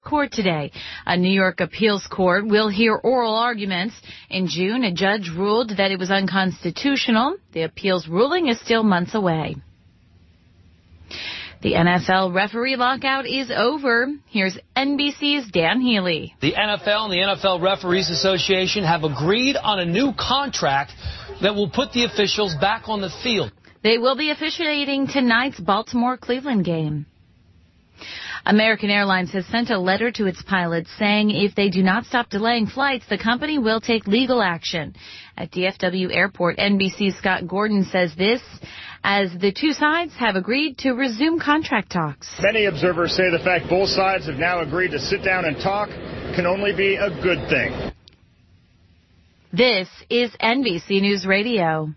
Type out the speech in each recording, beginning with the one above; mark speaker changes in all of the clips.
Speaker 1: court today. A New York appeals court will hear oral arguments. In June, a judge ruled that it was unconstitutional. The appeals ruling is still months away. The NFL referee lockout is over. Here's NBC's Dan Healy.
Speaker 2: The NFL and the NFL Referees Association have agreed on a new contract that will put the officials back on the field.
Speaker 1: They will be officiating tonight's Baltimore-Cleveland game. American Airlines has sent a letter to its pilots saying if they do not stop delaying flights, the company will take legal action. At DFW Airport, NBC's Scott Gordon says this as the two sides have agreed to resume contract talks.
Speaker 3: Many observers say the fact both sides have now agreed to sit down and talk can only be a good thing.
Speaker 1: This is NBC News Radio.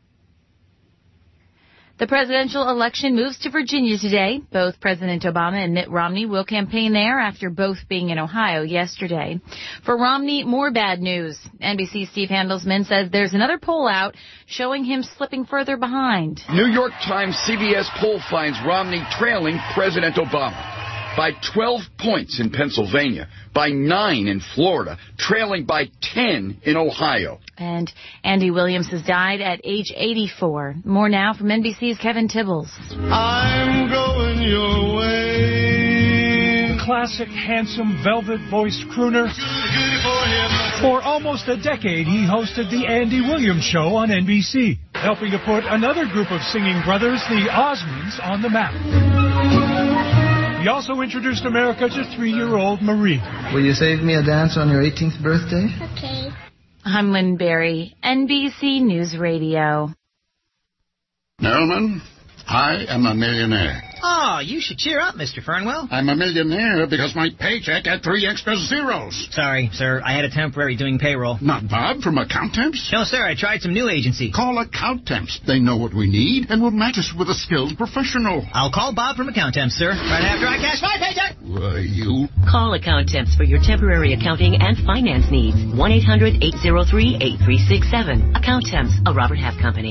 Speaker 1: The presidential election moves to Virginia today. Both President Obama and Mitt Romney will campaign there after both being in Ohio yesterday. For Romney, more bad news. NBC's Steve Handelsman says there's another poll out showing him slipping further behind.
Speaker 4: New York Times CBS poll finds Romney trailing President Obama by 12 points in Pennsylvania, by 9 in Florida, trailing by 10 in Ohio.
Speaker 1: And Andy Williams has died at age 84. More now from NBC's Kevin Tibbles.
Speaker 5: I'm going your way.
Speaker 6: Classic, handsome, velvet-voiced crooner. For almost a decade, he hosted the Andy Williams Show on NBC, helping to put another group of singing brothers, the Osmonds, on the map. He also introduced America to 3-year-old Marie.
Speaker 7: Will you save me a dance on your 18th birthday?
Speaker 5: Okay.
Speaker 1: I'm Lynn Berry, NBC News Radio.
Speaker 8: Nellman, I am a millionaire.
Speaker 9: Oh, you should cheer up, Mr. Fernwell.
Speaker 8: I'm a millionaire because my paycheck had 3 extra zeros.
Speaker 9: Sorry, sir. I had a temporary doing payroll.
Speaker 8: Not Bob from Accountemps?
Speaker 9: No, sir. I tried some new agency.
Speaker 8: Call Accountemps. They know what we need and will match us with a skilled professional.
Speaker 9: I'll call Bob from Accountemps, sir. Right after I cash my paycheck.
Speaker 8: Why, you...
Speaker 10: Call Accountemps for your temporary accounting and finance needs. 1-800-803-8367. Accountemps, a Robert Half company.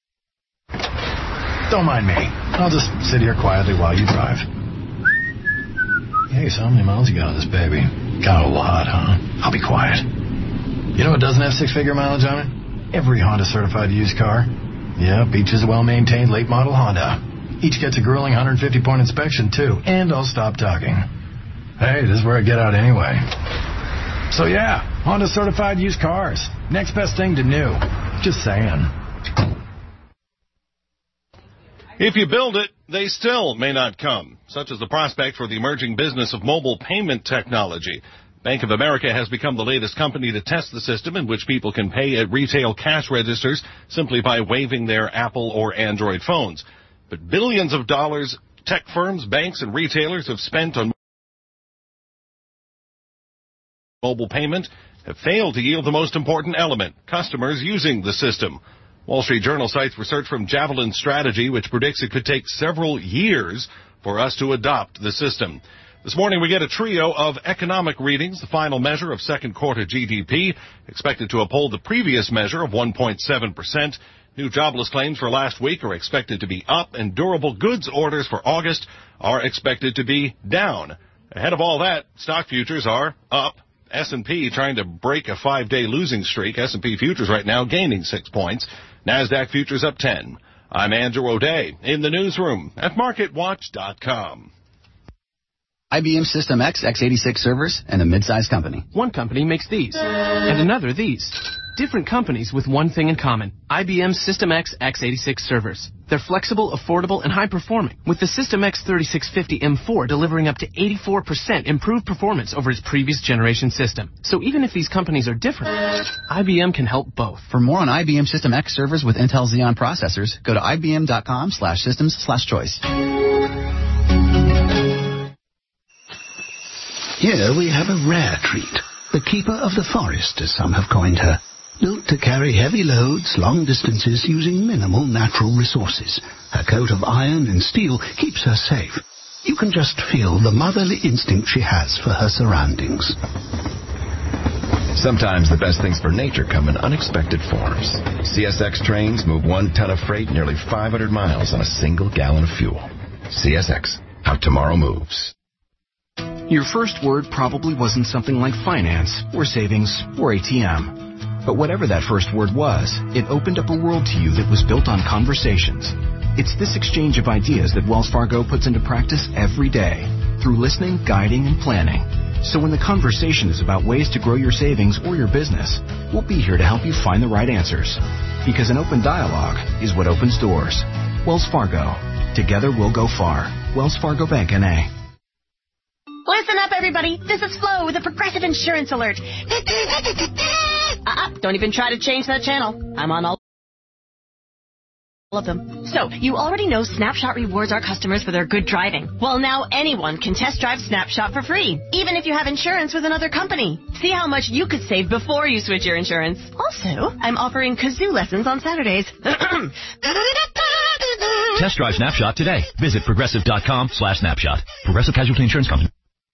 Speaker 11: Don't mind me. I'll just sit here quietly while you drive. Hey, so how many miles you got on this baby? Got a lot, huh? I'll be quiet. You know what doesn't have 6-figure mileage on it? Every Honda certified used car. Yeah, each is a well-maintained late model Honda. Each gets a grueling 150-point inspection, too. And I'll stop talking. Hey, this is where I get out anyway. So yeah, Honda certified used cars. Next best thing to new. Just saying.
Speaker 12: If you build it, they still may not come, such as the prospect for the emerging business of mobile payment technology. Bank of America has become the latest company to test the system in which people can pay at retail cash registers simply by waving their Apple or Android phones. But billions of dollars tech firms, banks, and retailers have spent on mobile payment have failed to yield the most important element, customers using the system. Wall Street Journal cites research from Javelin Strategy, which predicts it could take several years for us to adopt the system. This morning we get a trio of economic readings, the final measure of second quarter GDP, expected to uphold the previous measure of 1.7%. New jobless claims for last week are expected to be up, and durable goods orders for August are expected to be down. Ahead of all that, stock futures are up. S&P trying to break a 5-day losing streak. S&P futures right now gaining 6 points. NASDAQ futures up 10. I'm Andrew O'Day in the newsroom at MarketWatch.com.
Speaker 13: IBM System X x86 servers and a mid-sized company.
Speaker 14: One company makes these, and another these. Different companies with one thing in common. IBM System X x86 servers. They're flexible, affordable, and high-performing, with the System X 3650 M4 delivering up to 84% improved performance over its previous generation system. So even if these companies are different, IBM can help both.
Speaker 13: For more on IBM System X servers with Intel Xeon processors, go to ibm.com/systems/choice.
Speaker 15: Here we have a rare treat. The keeper of the forest, as some have coined her. Built to carry heavy loads long distances using minimal natural resources. Her coat of iron and steel keeps her safe. You can just feel the motherly instinct she has for her surroundings.
Speaker 16: Sometimes the best things for nature come in unexpected forms. CSX trains move 1 ton of freight nearly 500 miles on a single gallon of fuel. CSX, how tomorrow moves.
Speaker 17: Your first word probably wasn't something like finance, or savings, or ATM. But whatever that first word was, it opened up a world to you that was built on conversations. It's this exchange of ideas that Wells Fargo puts into practice every day, through listening, guiding, and planning. So when the conversation is about ways to grow your savings or your business, we'll be here to help you find the right answers. Because an open dialogue is what opens doors. Wells Fargo. Together we'll go far. Wells Fargo Bank, N.A.
Speaker 18: Listen up, everybody. This is Flo with a Progressive Insurance Alert. Don't even try to change that channel. I'm on all of them. So, you already know Snapshot rewards our customers for their good driving. Well, now anyone can test drive Snapshot for free, even if you have insurance with another company. See how much you could save before you switch your insurance. Also, I'm offering kazoo lessons on Saturdays.
Speaker 19: Test drive Snapshot today. Visit progressive.com/snapshot. Progressive Casualty Insurance Company.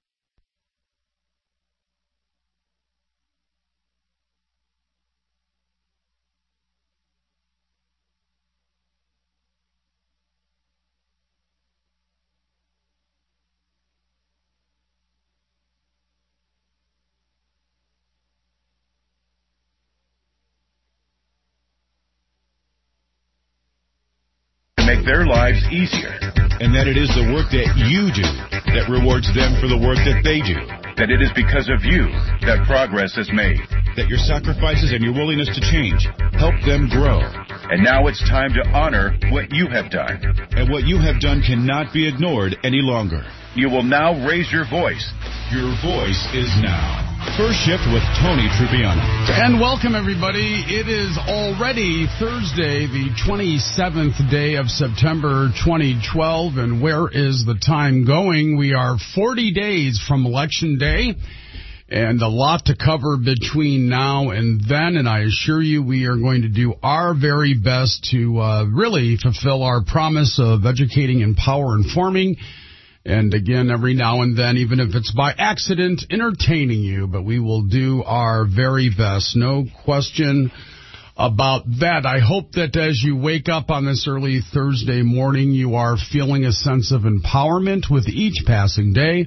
Speaker 20: Make their lives easier. And that it is the work that you do that rewards them for the work that they do. That it is because of you that progress is made. That your sacrifices and your willingness to change help them grow. And now it's time to honor what you have done. And what you have done cannot be ignored any longer. You will now raise your voice. Your voice is now. First Shift with Tony Trupiano.
Speaker 21: And welcome, everybody. It is already Thursday, the 27th day of September 2012. And where is the time going? We are 40 days from Election Day. And a lot to cover between now and then. And I assure you we are going to do our very best to really fulfill our promise of educating, empower, informing. And again, every now and then, even if it's by accident, entertaining you. But we will do our very best. No question about that. I hope that as you wake up on this early Thursday morning, you are feeling a sense of empowerment with each passing day.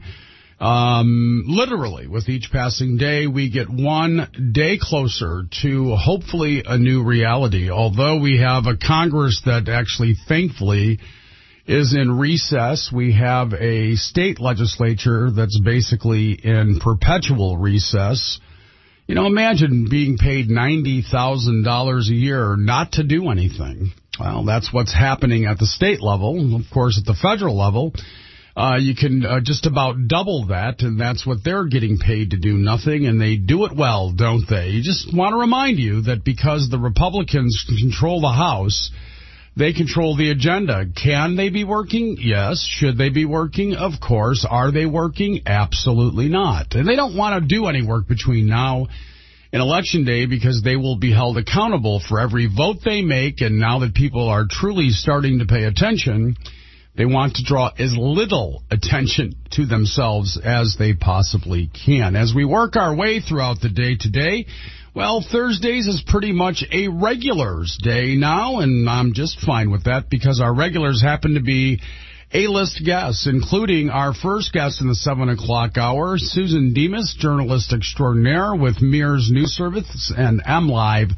Speaker 21: Literally, with each passing day, we get one day closer to hopefully a new reality. Although we have a Congress that actually, thankfully, is in recess. We have a state legislature that's basically in perpetual recess. You know, imagine being paid $90,000 a year not to do anything. Well, that's what's happening at the state level. Of course, at the federal level, you can just about double that, and that's what they're getting paid to do nothing, and they do it well, don't they? You just want to remind you that because the Republicans control the House, they control the agenda. Can they be working? Yes. Should they be working? Of course. Are they working? Absolutely not. And they don't want to do any work between now and Election Day because they will be held accountable for every vote they make. And now that people are truly starting to pay attention, they want to draw as little attention to themselves as they possibly can. As we work our way throughout the day today, well, Thursdays is pretty much a regulars day now, and I'm just fine with that because our regulars happen to be A-list guests, including our first guest in the 7 o'clock hour, Susan Demas, journalist extraordinaire with Mears News Service and MLive.com.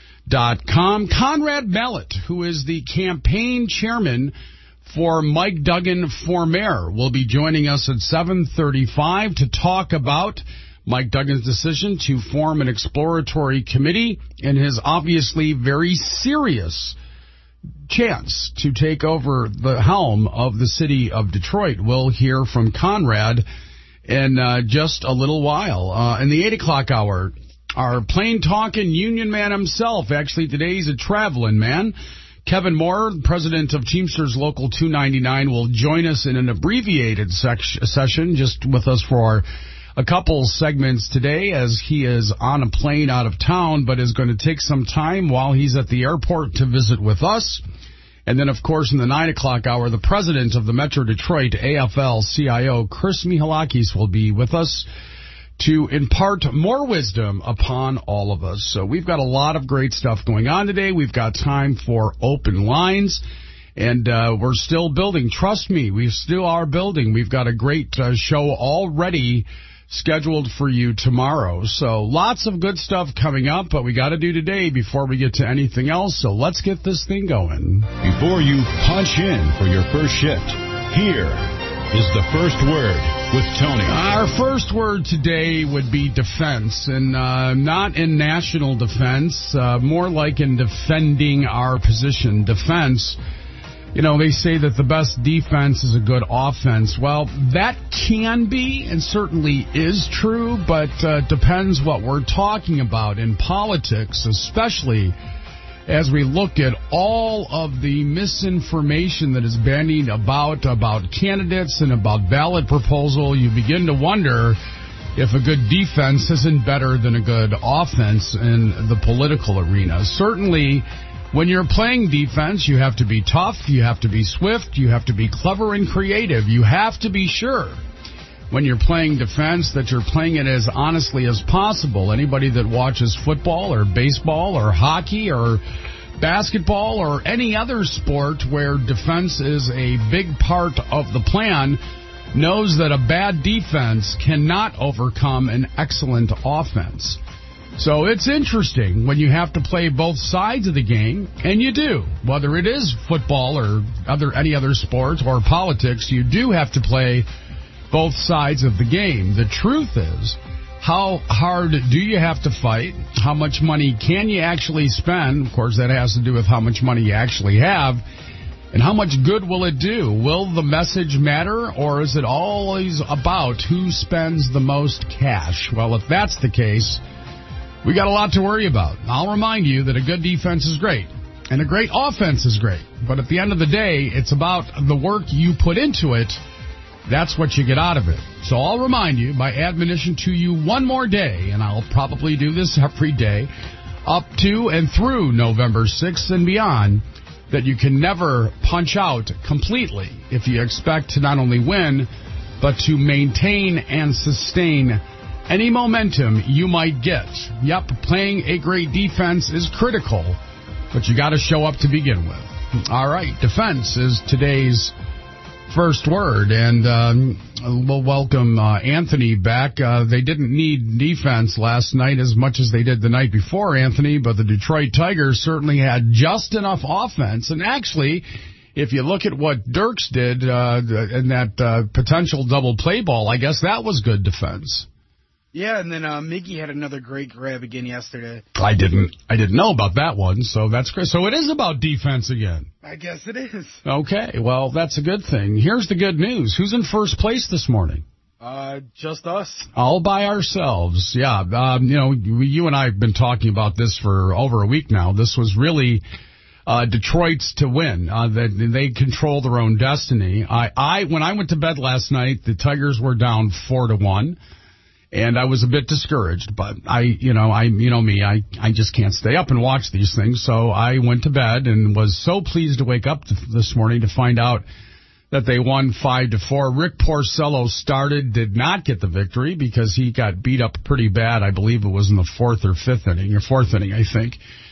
Speaker 21: Conrad Mallett, who is the campaign chairman for Mike Duggan for mayor, will be joining us at 7:35 to talk about Mike Duggan's decision to form an exploratory committee and his obviously very serious chance to take over the helm of the city of Detroit. We'll hear from Conrad in just a little while. In the 8 o'clock hour, our plain-talking union man himself, actually today he's a traveling man, Kevin Moore, president of Teamsters Local 299, will join us in an abbreviated session, just with us for a couple segments today as he is on a plane out of town, but is going to take some time while he's at the airport to visit with us. And then, of course, in the 9 o'clock hour, the president of the Metro Detroit AFL-CIO, Chris Mihalakis, will be with us to impart more wisdom upon all of us. So we've got a lot of great stuff going on today. We've got time for open lines. And we're still building. Trust me, we still are building. We've got a great show already scheduled for you tomorrow. So lots of good stuff coming up, but we got to do today before we get to anything else. So let's get this thing going.
Speaker 20: Before you punch in for your first shift, here is the first word with Tony.
Speaker 21: Our first word today would be defense, and not in national defense, more like in defending our position. Defense. You know, they say that the best defense is a good offense. Well, that can be and certainly is true, but depends what we're talking about in politics, especially as we look at all of the misinformation that is bandied about candidates and about ballot proposal. You begin to wonder if a good defense isn't better than a good offense in the political arena. Certainly, when you're playing defense, you have to be tough, you have to be swift, you have to be clever and creative. You have to be sure when you're playing defense that you're playing it as honestly as possible. Anybody that watches football or baseball or hockey or basketball or any other sport where defense is a big part of the plan knows that a bad defense cannot overcome an excellent offense. So it's interesting when you have to play both sides of the game, and you do. Whether it is football or any other sport or politics, you do have to play both sides of the game. The truth is, how hard do you have to fight? How much money can you actually spend? Of course, that has to do with how much money you actually have. And how much good will it do? Will the message matter, or is it always about who spends the most cash? Well, if that's the case, we got a lot to worry about. I'll remind you that a good defense is great, and a great offense is great. But at the end of the day, it's about the work you put into it. That's what you get out of it. So I'll remind you, by admonition to you one more day, and I'll probably do this every day, up to and through November 6th and beyond, that you can never punch out completely if you expect to not only win, but to maintain and sustain any momentum you might get. Yep, playing a great defense is critical, but you got to show up to begin with. All right, defense is today's first word, and we'll welcome Anthony back. They didn't need defense last night as much as they did the night before, Anthony, but the Detroit Tigers certainly had just enough offense. And actually, if you look at what Dirks did in that potential double play ball, I guess that was good defense.
Speaker 2: Yeah, and then Miggy had another great grab again yesterday.
Speaker 21: I didn't know about that one, so that's great. So it is about defense again.
Speaker 2: I guess it is.
Speaker 21: Okay, well, that's a good thing. Here's the good news. Who's in first place this morning?
Speaker 2: Just us.
Speaker 21: All by ourselves, yeah. You and I have been talking about this for over a week now. This was really Detroit's to win. They control their own destiny. When I went to bed last night, the Tigers were down 4-1. And I was a bit discouraged, but I just can't stay up and watch these things. So I went to bed and was so pleased to wake up this morning to find out that they won 5-4. Rick Porcello did not get the victory because he got beat up pretty bad. I believe it was in the fourth inning, I think.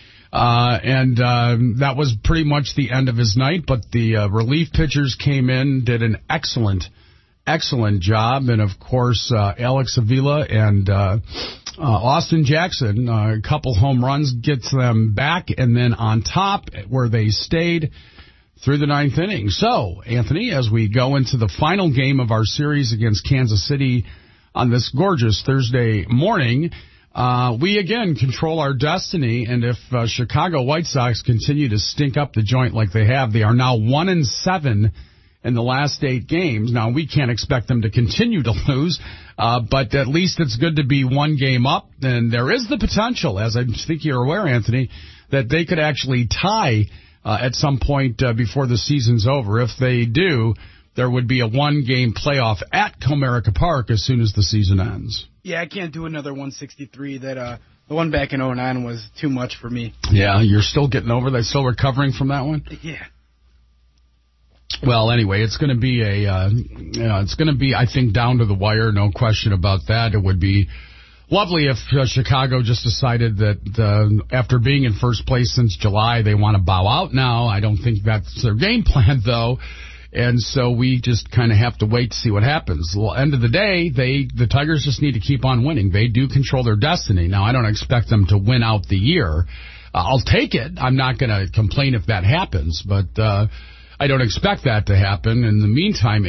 Speaker 21: And that was pretty much the end of his night. But the relief pitchers came in, did an excellent job, and of course Alex Avila and Austin Jackson, a couple home runs gets them back, and then on top where they stayed through the ninth inning. So, Anthony, as we go into the final game of our series against Kansas City on this gorgeous Thursday morning, we again control our destiny, and if Chicago White Sox continue to stink up the joint like they have, they are now 1-7 in the last 8 games. Now, we can't expect them to continue to lose, but at least it's good to be one game up. And there is the potential, as I think you're aware, Anthony, that they could actually tie at some point before the season's over. If they do, there would be a one-game playoff at Comerica Park as soon as the season ends.
Speaker 2: Yeah, I can't do another 163. That the one back in 2009 was too much for me.
Speaker 21: Yeah, you're still getting over that, still recovering from that one?
Speaker 2: Yeah.
Speaker 21: Well, anyway, it's going to be I think, down to the wire, no question about that. It would be lovely if Chicago just decided that after being in first place since July, they want to bow out now. I don't think that's their game plan, though. And so we just kind of have to wait to see what happens. Well, end of the day, the Tigers just need to keep on winning. They do control their destiny. Now, I don't expect them to win out the year. I'll take it. I'm not going to complain if that happens, but I don't expect that to happen. In the meantime,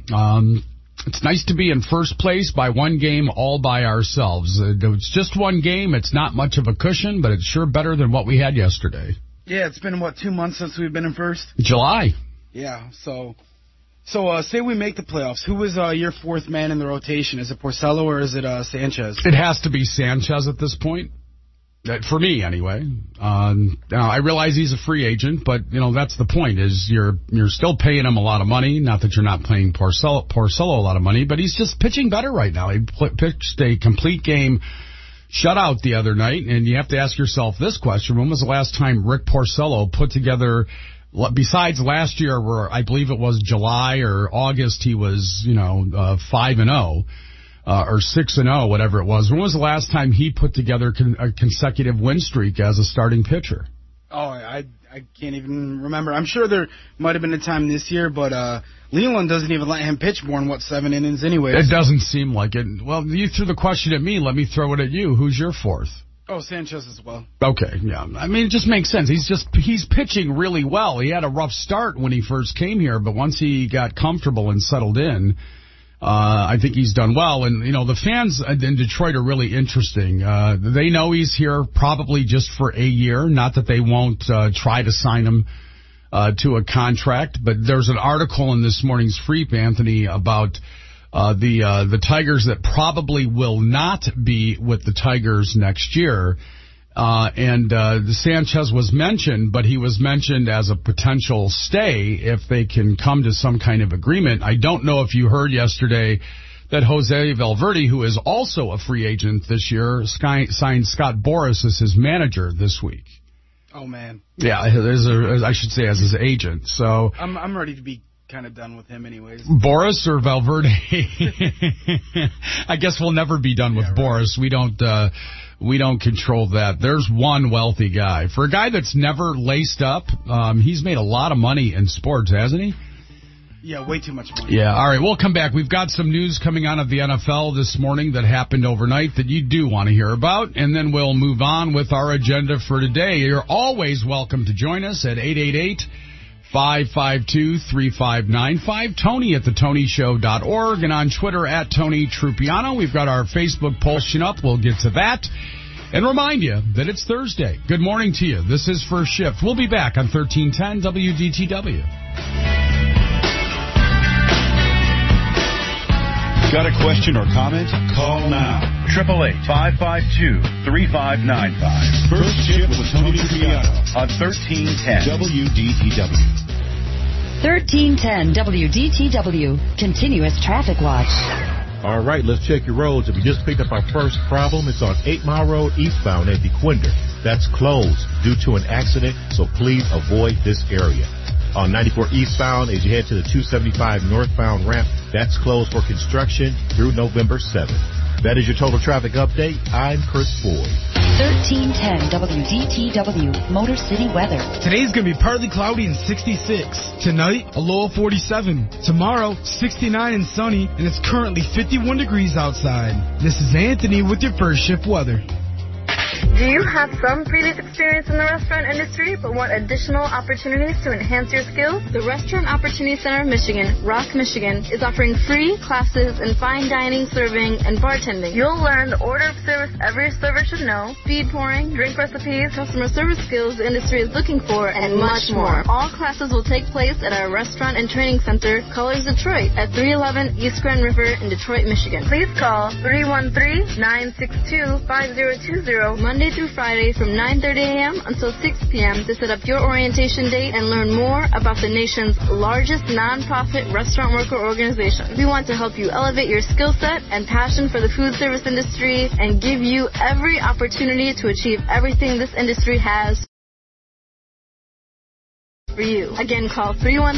Speaker 21: it's nice to be in first place by one game all by ourselves. It's just one game. It's not much of a cushion, but it's sure better than what we had yesterday.
Speaker 2: Yeah, it's been, 2 months since we've been in first?
Speaker 21: July.
Speaker 2: Yeah, so say we make the playoffs. Who is your fourth man in the rotation? Is it Porcello or is it Sanchez?
Speaker 21: It has to be Sanchez at this point. For me, anyway. Now, I realize he's a free agent, but, that's the point, is you're still paying him a lot of money. Not that you're not paying Porcello a lot of money, but he's just pitching better right now. He pitched a complete game shutout the other night, and you have to ask yourself this question. When was the last time Rick Porcello put together, besides last year where I believe it was July or August, he was, 5-0. Or 6-0, whatever it was. When was the last time he put together a consecutive win streak as a starting pitcher?
Speaker 2: Oh, I can't even remember. I'm sure there might have been a time this year, but Leland doesn't even let him pitch more than, 7 innings anyway.
Speaker 21: It doesn't seem like it. Well, you threw the question at me. Let me throw it at you. Who's your fourth?
Speaker 2: Oh, Sanchez as well.
Speaker 21: Okay, yeah. I mean, it just makes sense. He's pitching really well. He had a rough start when he first came here, but once he got comfortable and settled in, I think he's done well. And, the fans in Detroit are really interesting. They know he's here probably just for a year. Not that they won't try to sign him to a contract. But there's an article in this morning's Freep, Anthony, about the Tigers that probably will not be with the Tigers next year. And Sanchez was mentioned, but he was mentioned as a potential stay if they can come to some kind of agreement. I don't know if you heard yesterday that Jose Valverde, who is also a free agent this year, signed Scott Boras as his manager this week.
Speaker 2: Oh, man.
Speaker 21: Yeah, I should say as his agent. So
Speaker 2: I'm ready to be kind of done with him anyways.
Speaker 21: Boras or Valverde? I guess we'll never be done with Boras. We don't control that. There's one wealthy guy. For a guy that's never laced up, he's made a lot of money in sports, hasn't he?
Speaker 2: Yeah, way too much money.
Speaker 21: Yeah, all right, we'll come back. We've got some news coming out of the NFL this morning that happened overnight that you do want to hear about, and then we'll move on with our agenda for today. You're always welcome to join us at 888-552-3595. Tony at thetonyshow.org and on Twitter at Tony Trupiano. We've got our Facebook poll up. We'll get to that. And remind you that it's Thursday. Good morning to you. This is First Shift. We'll be back on 1310 WDTW.
Speaker 20: Got a question or comment? Call now. 888-552-3595. First Shift with Tony Trupiano on 1310 WDTW.
Speaker 3: 1310 WDTW. Continuous Traffic Watch.
Speaker 22: All right, let's check your roads. If you just picked up our first problem, it's on 8 Mile Road eastbound at DeQuinder. That's closed due to an accident, so please avoid this area. On 94 eastbound, as you head to the 275 northbound ramp, that's closed for construction through November 7th. That is your total traffic update. I'm Chris Boyd.
Speaker 3: 1310 WDTW Motor City weather.
Speaker 23: Today's going to be partly cloudy and 66. Tonight, a low of 47. Tomorrow, 69 and sunny, and it's currently 51 degrees outside. This is Anthony with your First Shift weather.
Speaker 24: Do you have some previous experience in the restaurant industry but want additional opportunities to enhance your skills? The Restaurant Opportunity Center of Michigan, Rock, Michigan, is offering free classes in fine dining, serving, and bartending. You'll learn the order of service every server should know, speed pouring, drink recipes, customer service skills the industry is looking for, and much more. All classes will take place at our Restaurant and Training Center, Colors Detroit, at 311 East Grand River in Detroit, Michigan. Please call 313-962-5020 Monday through Friday from 9:30 a.m. until 6 p.m. to set up your orientation date and learn more about the nation's largest nonprofit restaurant worker organization. We want to help you elevate your skill set and passion for the food service industry and give you every opportunity to achieve everything this industry has. for you. Again, call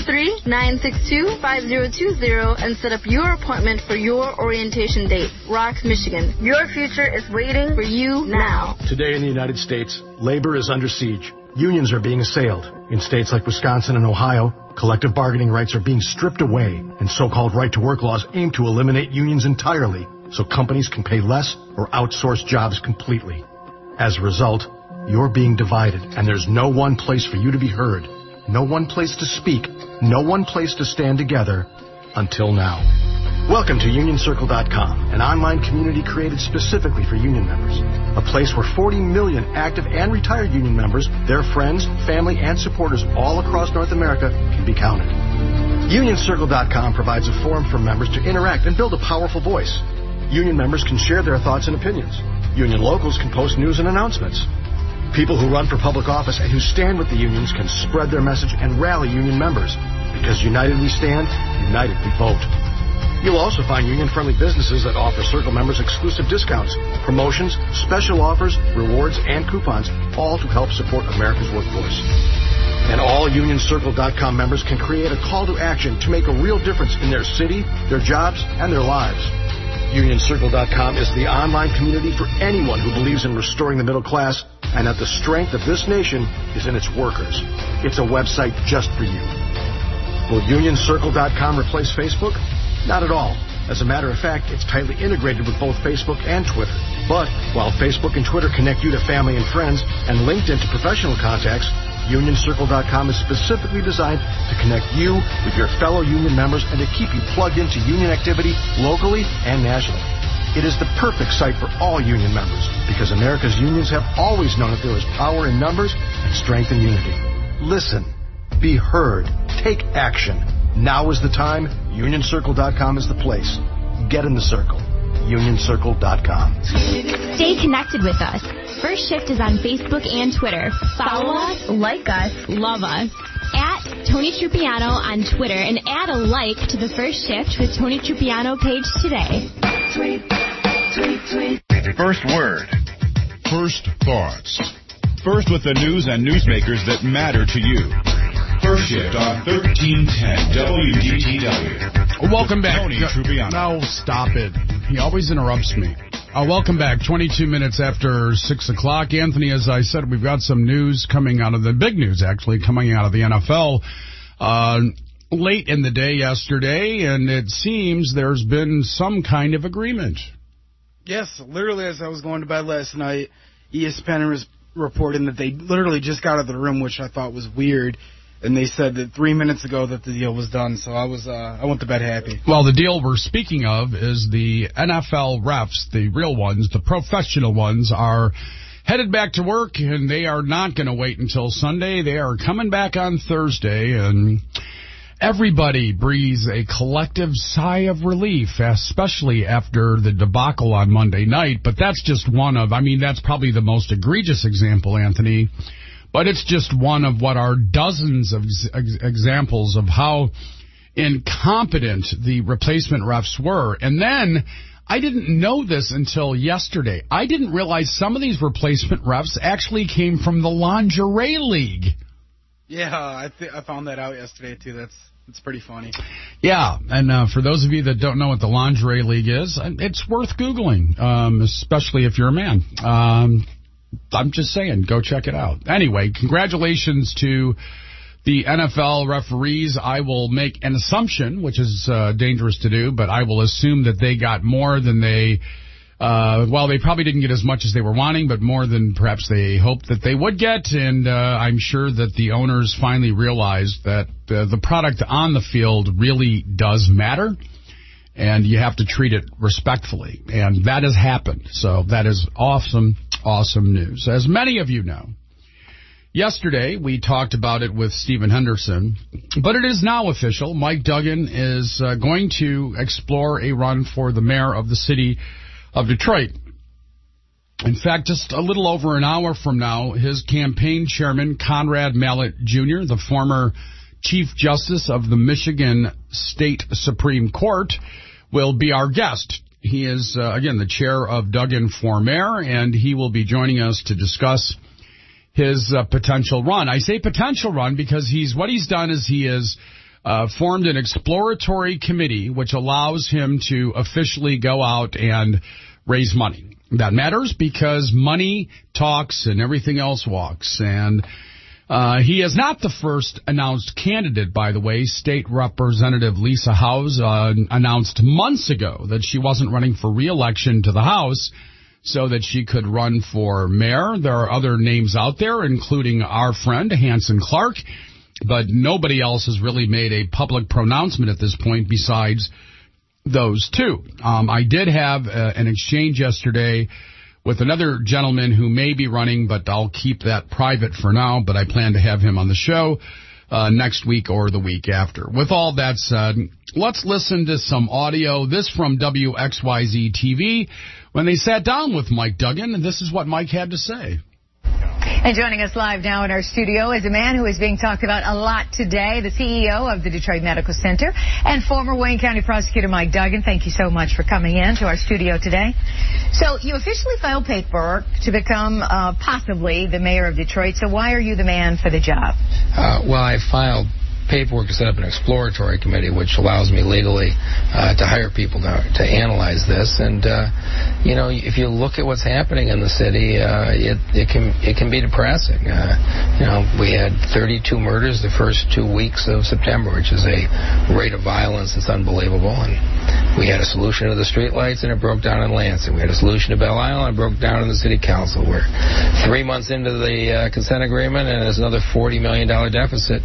Speaker 24: 313-962-5020 and set up your appointment for your orientation date. Rock, Michigan. Your future is waiting for you now.
Speaker 4: Today in the United States, labor is under siege. Unions are being assailed. In states like Wisconsin and Ohio, collective bargaining rights are being stripped away, and so-called right-to-work laws aim to eliminate unions entirely so companies can pay less or outsource jobs completely. As a result, you're being divided, and there's no one place for you to be heard, no one place to speak, no one place to stand together until now. Welcome to UnionCircle.com, an online community created specifically for union members. A place where 40 million active and retired union members, their friends, family, and supporters all across North America can be counted. UnionCircle.com provides a forum for members to interact and build a powerful voice. Union members can share their thoughts and opinions. Union locals can post news and announcements. People who run for public office and who stand with the unions can spread their message and rally union members. Because united we stand, united we vote. You'll also find union-friendly businesses that offer Circle members exclusive discounts, promotions, special offers, rewards, and coupons, all to help support America's workforce. And all UnionCircle.com members can create a call to action to make a real difference in their city, their jobs, and their lives. UnionCircle.com is the online community for anyone who believes in restoring the middle class and that the strength of this nation is in its workers. It's a website just for you. Will UnionCircle.com replace Facebook? Not at all. As a matter of fact, it's tightly integrated with both Facebook and Twitter. But while Facebook and Twitter connect you to family and friends and LinkedIn to professional contacts, UnionCircle.com is specifically designed to connect you with your fellow union members and to keep you plugged into union activity locally and nationally. It is the perfect site for all union members because America's unions have always known that there is power in numbers and strength in unity. Listen, be heard, take action. Now is the time. UnionCircle.com is the place. Get in the circle. UnionCircle.com.
Speaker 5: Stay connected with us. First Shift is on Facebook and Twitter. Follow us, like us, love us. At Tony Trupiano on Twitter and add a like to the First Shift with Tony Trupiano page today.
Speaker 20: Tweet, tweet, tweet. First word. First thoughts. First with the news and newsmakers that matter to you. First Shift on 1310 WDTW.
Speaker 21: Welcome back.
Speaker 20: Tony Trupiano.
Speaker 21: No, stop it. He always interrupts me. Welcome back. 22 minutes after 6 o'clock. Anthony, as I said, we've got some news coming out of the big news, actually, coming out of the NFL late in the day yesterday, and it seems there's been some kind of agreement.
Speaker 2: Yes, literally as I was going to bed last night, ESPN was reporting that they literally just got out of the room, which I thought was weird. And they said that 3 minutes ago that the deal was done, so I went to bed happy.
Speaker 21: Well, the deal we're speaking of is the NFL refs, the real ones, the professional ones, are headed back to work, and they are not going to wait until Sunday. They are coming back on Thursday, and everybody breathes a collective sigh of relief, especially after the debacle on Monday night. But that's just one of, that's probably the most egregious example, Anthony. But it's just one of what are dozens of examples of how incompetent the replacement refs were. And then, I didn't know this until yesterday. I didn't realize some of these replacement refs actually came from the Lingerie League.
Speaker 2: Yeah, I found that out yesterday, too. That's pretty funny.
Speaker 21: Yeah, and for those of you that don't know what the Lingerie League is, it's worth Googling, especially if you're a man. I'm just saying, go check it out. Anyway, congratulations to the NFL referees. I will make an assumption, which is dangerous to do, but I will assume that they got more than they probably didn't get as much as they were wanting, but more than perhaps they hoped that they would get. And I'm sure that the owners finally realized that the product on the field really does matter. And you have to treat it respectfully. And that has happened. So that is awesome, awesome news. As many of you know, yesterday we talked about it with Stephen Henderson, but it is now official. Mike Duggan is going to explore a run for the mayor of the city of Detroit. In fact, just a little over an hour from now, his campaign chairman, Conrad Mallett Jr., the former Chief Justice of the Michigan State Supreme Court, will be our guest. He is, again, the chair of Duggan for Mayor, and he will be joining us to discuss his potential run. I say potential run because what he's done is he has formed an exploratory committee which allows him to officially go out and raise money. That matters because money talks and everything else walks. And he is not the first announced candidate, by the way. State Representative Lisa Howes announced months ago that she wasn't running for re-election to the House so that she could run for mayor. There are other names out there, including our friend Hanson Clark, but nobody else has really made a public pronouncement at this point besides those two. I did have an exchange yesterday with another gentleman who may be running, but I'll keep that private for now, but I plan to have him on the show next week or the week after. With all that said, let's listen to some audio. This from WXYZ TV when they sat down with Mike Duggan, and this is what Mike had to say.
Speaker 1: And joining us live now in our studio is a man who is being talked about a lot today, the CEO of the Detroit Medical Center and former Wayne County Prosecutor Mike Duggan. Thank you so much for coming in to our studio today. So you officially filed paperwork to become possibly the mayor of Detroit. So why are you the man for the job?
Speaker 6: Well, I filed paperwork to set up an exploratory committee, which allows me legally to hire people to analyze this. And you know, if you look at what's happening in the city, it can be depressing. You know, we had 32 murders the first 2 weeks of September, which is a rate of violence that's unbelievable. And we had a solution to the streetlights, and it broke down in Lansing. We had a solution to Belle Isle, and it broke down in the city council. We're 3 months into the consent agreement, and there's another $40 million deficit.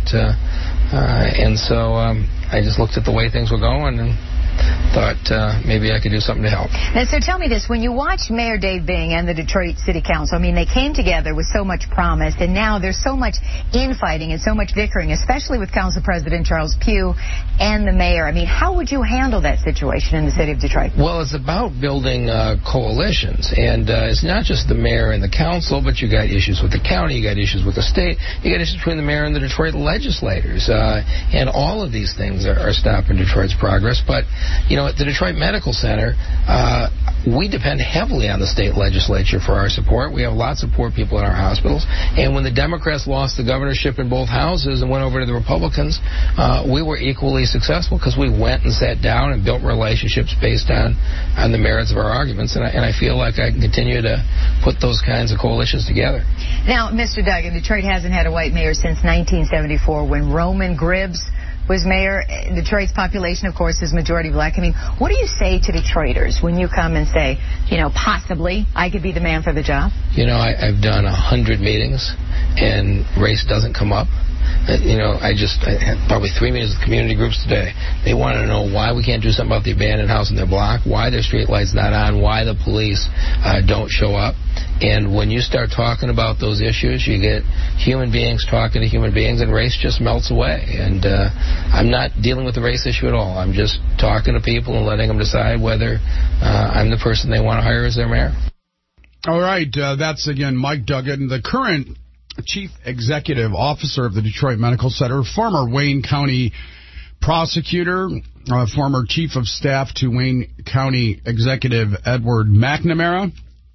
Speaker 6: And so I just looked at the way things were going and thought maybe I could do something to help.
Speaker 1: Now, so tell me this. When you watch Mayor Dave Bing and the Detroit City Council, I mean, they came together with so much promise, and now there's so much infighting and so much bickering, especially with Council President Charles Pugh and the mayor. I mean, how would you handle that situation in the city of Detroit?
Speaker 6: Well, it's about building coalitions, and it's not just the mayor and the council, but you got issues with the county, you got issues with the state, you got issues between the mayor and the Detroit legislators, and all of these things are stopping Detroit's progress. But you know, at the Detroit Medical Center, we depend heavily on the state legislature for our support. We have lots of poor people in our hospitals. And when the Democrats lost the governorship in both houses and went over to the Republicans, we were equally successful because we went and sat down and built relationships based on the merits of our arguments. And I feel like I can continue to put those kinds of coalitions together.
Speaker 1: Now, Mr. Duggan, Detroit hasn't had a white mayor since 1974 when Roman Gribbs was mayor. Detroit's population, of course, is majority black. I mean, what do you say to Detroiters when you come and say, you know, possibly I could be the man for the job?
Speaker 6: You know, I've done 100 meetings, and race doesn't come up. You know, I had probably 3 meetings with community groups today. They want to know why we can't do something about the abandoned house in their block, why their street light's not on, why the police don't show up. And when you start talking about those issues, you get human beings talking to human beings, and race just melts away. And I'm not dealing with the race issue at all. I'm just talking to people and letting them decide whether I'm the person they want to hire as their mayor.
Speaker 21: All right, that's, again, Mike Duggan, the current Chief Executive Officer of the Detroit Medical Center, former Wayne County Prosecutor, former Chief of Staff to Wayne County Executive Edward McNamara,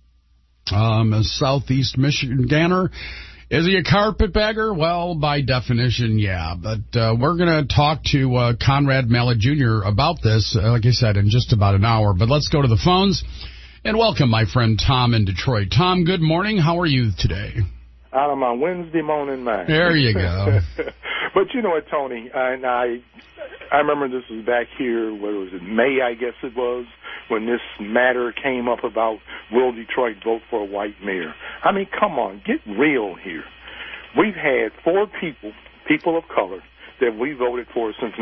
Speaker 21: a Southeast Michiganer. Is he a carpetbagger? Well, by definition, yeah. But we're going to talk to Conrad Mallett Jr. about this, like I said, in just about an hour. But let's go to the phones and welcome my friend Tom in Detroit. Tom, good morning. How are you today?
Speaker 7: Out of my Wednesday morning mind.
Speaker 21: There you go.
Speaker 7: But you know what, Tony, and I remember this was back here, what was it, May, I guess it was, when this matter came up about will Detroit vote for a white mayor. I mean, come on, get real here. We've had 4 people of color, that we voted for since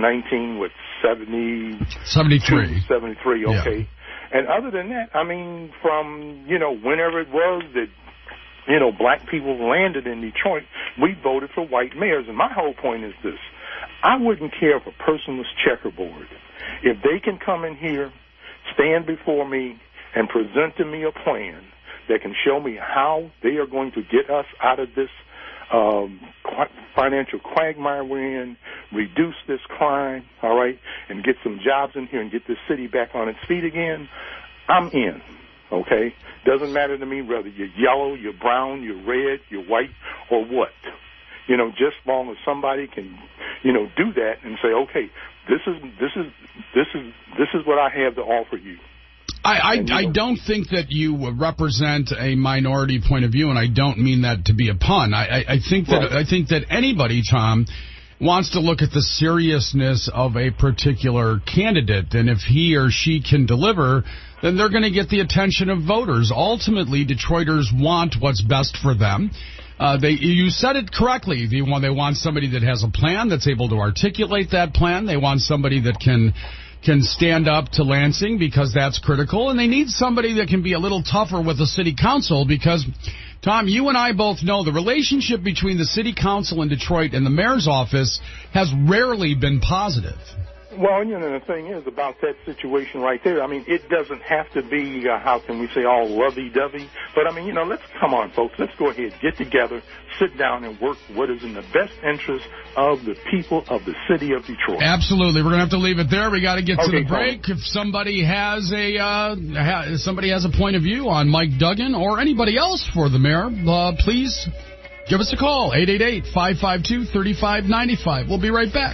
Speaker 7: 1973. 73, okay. Yeah. And other than that, I mean, from, you know, whenever it was that, you know, black people landed in Detroit, we voted for white mayors. And my whole point is this. I wouldn't care if a person was checkerboard. If they can come in here, stand before me, and present to me a plan that can show me how they are going to get us out of this financial quagmire we're in, reduce this crime, all right, and get some jobs in here and get this city back on its feet again, I'm in. Okay? Doesn't matter to me whether you're yellow, you're brown, you're red, you're white, or what. You know, just as long as somebody can, you know, do that and say, okay, this is what I have to offer you.
Speaker 21: I don't think that you represent a minority point of view, and I don't mean that to be a pun. I think that anybody, Tom, wants to look at the seriousness of a particular candidate, and if he or she can deliver, then they're going to get the attention of voters. Ultimately, Detroiters want what's best for them. You said it correctly. They want somebody that has a plan, that's able to articulate that plan. They want somebody that can stand up to Lansing, because that's critical. And they need somebody that can be a little tougher with the city council, because, Tom, you and I both know the relationship between the city council in Detroit and the mayor's office has rarely been positive.
Speaker 7: Well, you know, the thing is about that situation right there, I mean, it doesn't have to be, how can we say, all lovey-dovey. But, I mean, you know, come on, folks. Let's go ahead, get together, sit down, and work what is in the best interest of the people of the city of Detroit. Absolutely. We're going to have to leave it there. We got to get to the break. If somebody has a point of view on Mike Duggan or anybody else for the mayor, please give us a call, 888-552-3595. We'll be right back.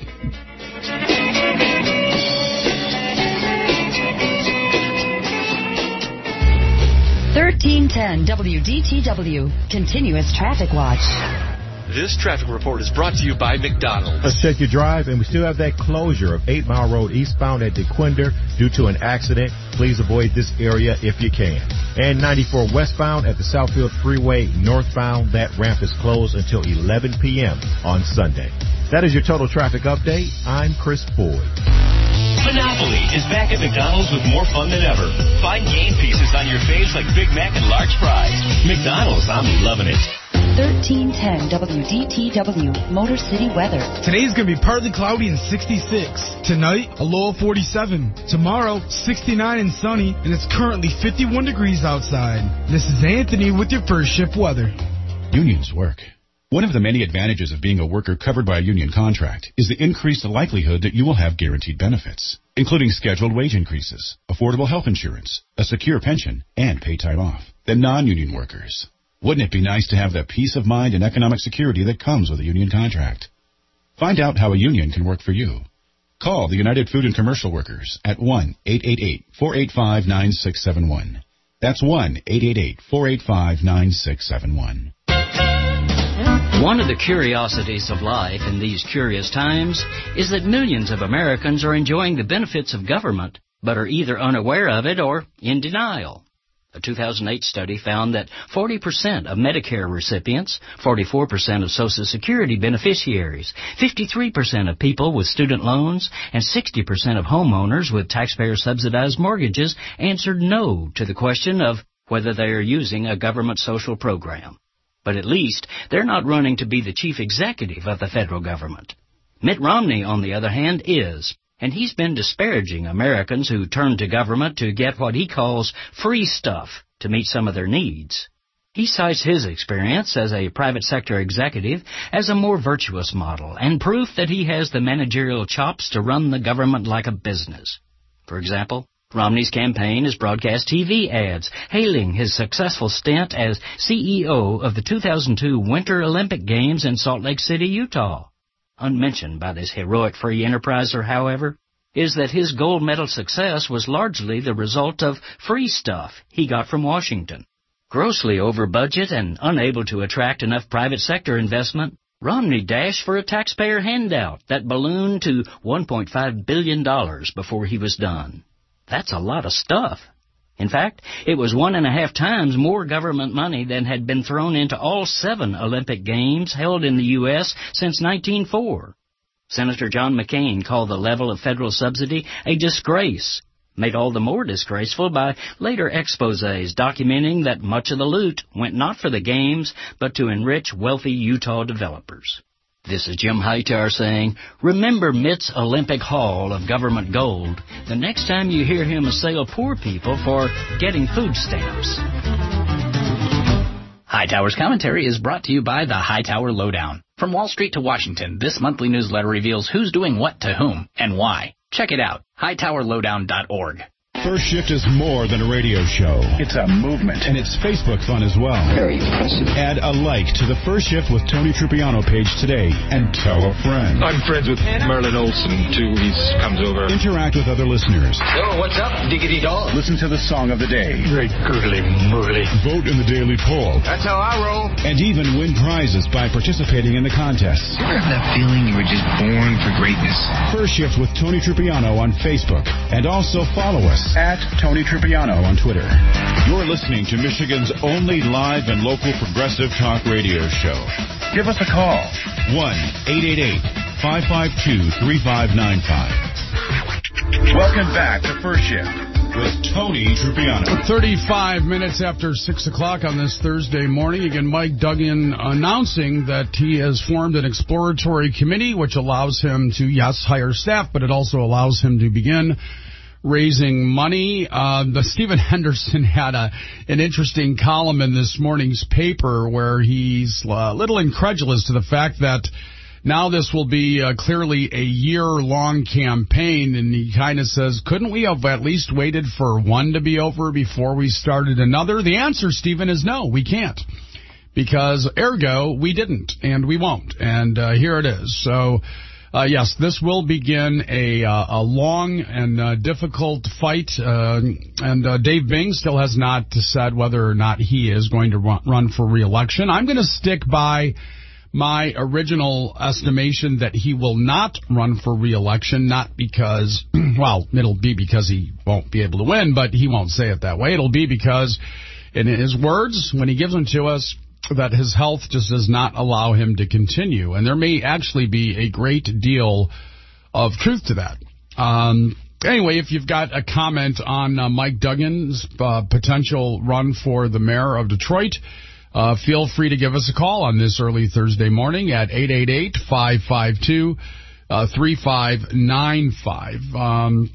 Speaker 3: 1310 WDTW, Continuous Traffic Watch.
Speaker 8: This traffic report is brought to you by McDonald's.
Speaker 22: Let's check your drive, and we still have that closure of 8 Mile Road eastbound at DeQuinder due to an accident. Please avoid this area if you can. And 94 westbound at the Southfield Freeway northbound, that ramp is closed until 11 p.m. on Sunday. That is your total traffic update. I'm Chris Boyd.
Speaker 19: Monopoly is back at McDonald's with more fun than ever. Find game pieces on your faves like Big Mac and large fries. McDonald's, I'm loving it.
Speaker 3: 1310 WDTW, Motor City weather.
Speaker 23: Today's going to be partly cloudy and 66. Tonight, a low of 47. Tomorrow, 69 and sunny, and it's currently 51 degrees outside. This is Anthony with your first shift weather.
Speaker 9: Unions work. One of the many advantages of being a worker covered by a union contract is the increased likelihood that you will have guaranteed benefits, including scheduled wage increases, affordable health insurance, a secure pension, and paid time off, than non-union workers. Wouldn't it be nice to have the peace of mind and economic security that comes with a union contract? Find out how a union can work for you. Call the United Food and Commercial Workers at 1-888-485-9671. That's 1-888-485-9671.
Speaker 10: One of the curiosities of life in these curious times is that millions of Americans are enjoying the benefits of government, but are either unaware of it or in denial. A 2008 study found that 40% of Medicare recipients, 44% of Social Security beneficiaries, 53% of people with student loans, and 60% of homeowners with taxpayer-subsidized mortgages answered no to the question of whether they are using a government social program. But at least they're not running to be the chief executive of the federal government. Mitt Romney, on the other hand, is, and he's been disparaging Americans who turn to government to get what he calls free stuff to meet some of their needs. He cites his experience as a private sector executive as a more virtuous model and proof that he has the managerial chops to run the government like a business. For example, Romney's campaign has broadcast TV ads hailing his successful stint as CEO of the 2002 Winter Olympic Games in Salt Lake City, Utah. Unmentioned by this heroic free enterpriser, however, is that his gold medal success was largely the result of free stuff he got from Washington. Grossly over budget and unable to attract enough private sector investment, Romney dashed for a taxpayer handout that ballooned to $1.5 billion before he was done. That's a lot of stuff. In fact, it was 1.5 times more government money than had been thrown into all 7 Olympic Games held in the U.S. since 1904. Senator John McCain called the level of federal subsidy a disgrace, made all the more disgraceful by later exposés documenting that much of the loot went not for the Games, but to enrich wealthy Utah developers. This is Jim Hightower saying, remember Mitt's Olympic haul of government gold the next time you hear him assail poor people for getting food stamps.
Speaker 11: Hightower's commentary is brought to you by the Hightower Lowdown. From Wall Street to Washington, this monthly newsletter reveals who's doing what to whom and why. Check it out, hightowerlowdown.org.
Speaker 9: First Shift is more than a radio show.
Speaker 20: It's a movement.
Speaker 9: And it's Facebook fun as well.
Speaker 12: Very impressive.
Speaker 9: Add a like to the First Shift with Tony Trupiano page today and tell a friend.
Speaker 13: I'm friends with Merlin Olsen, too. He comes over.
Speaker 9: Interact with other listeners.
Speaker 12: So, what's up, diggity dog?
Speaker 20: Listen to the song of the day.
Speaker 13: Great googly moogly.
Speaker 9: Vote in the daily poll.
Speaker 12: That's how I roll.
Speaker 9: And even win prizes by participating in the contests.
Speaker 12: You ever have that feeling you were just born for greatness?
Speaker 9: First Shift with Tony Trupiano on Facebook. And also follow us
Speaker 20: at Tony Trupiano on Twitter.
Speaker 9: You're listening to Michigan's only live and local progressive talk radio show.
Speaker 20: Give us a call.
Speaker 9: 1-888-552-3595.
Speaker 20: Welcome back to First Shift
Speaker 9: with Tony Trupiano.
Speaker 21: 35 minutes after 6 o'clock on this Thursday morning. Again, Mike Duggan announcing that he has formed an exploratory committee which allows him to, yes, hire staff, but it also allows him to begin raising money. The Stephen Henderson had an interesting column in this morning's paper where he's a little incredulous to the fact that now this will be clearly a year-long campaign, and he kind of says, couldn't we have at least waited for one to be over before we started another? The answer, Stephen, is no, we can't. Because, ergo, we didn't, and we won't. And here it is. So, yes, this will begin a long and difficult fight, and Dave Bing still has not said whether or not he is going to run for re-election. I'm going to stick by my original estimation that he will not run for re-election, not because, well, it'll be because he won't be able to win, but he won't say it that way. It'll be because, in his words, when he gives them to us, that his health just does not allow him to continue. And there may actually be a great deal of truth to that. Anyway, if you've got a comment on Mike Duggan's potential run for the mayor of Detroit, feel free to give us a call on this early Thursday morning at 888-552-3595.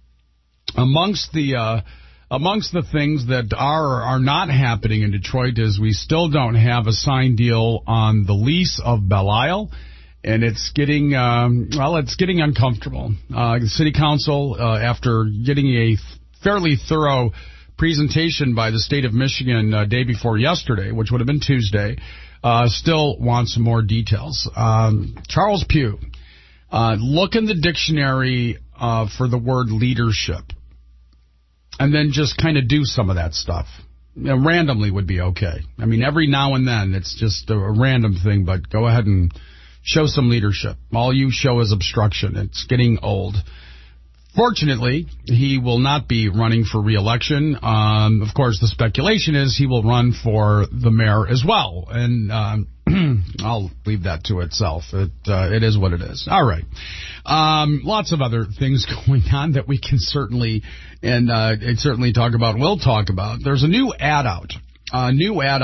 Speaker 21: Amongst the things that are not happening in Detroit is we still don't have a signed deal on the lease of Belle Isle, and it's getting uncomfortable. The city council, after getting a fairly thorough presentation by the state of Michigan day before yesterday, which would have been Tuesday, still wants more details. Charles Pugh, look in the dictionary for the word leadership, and then just kind of do some of that stuff. Randomly would be okay. I mean, every now and then it's just a random thing, but go ahead and show some leadership. All you show is obstruction. It's getting old. Fortunately, he will not be running for re-election. Of course, the speculation is he will run for the mayor as well, and I'll leave that to itself. It is what it is. All right. Lots of other things going on that we can certainly talk about. We'll talk about. There's a new ad out. An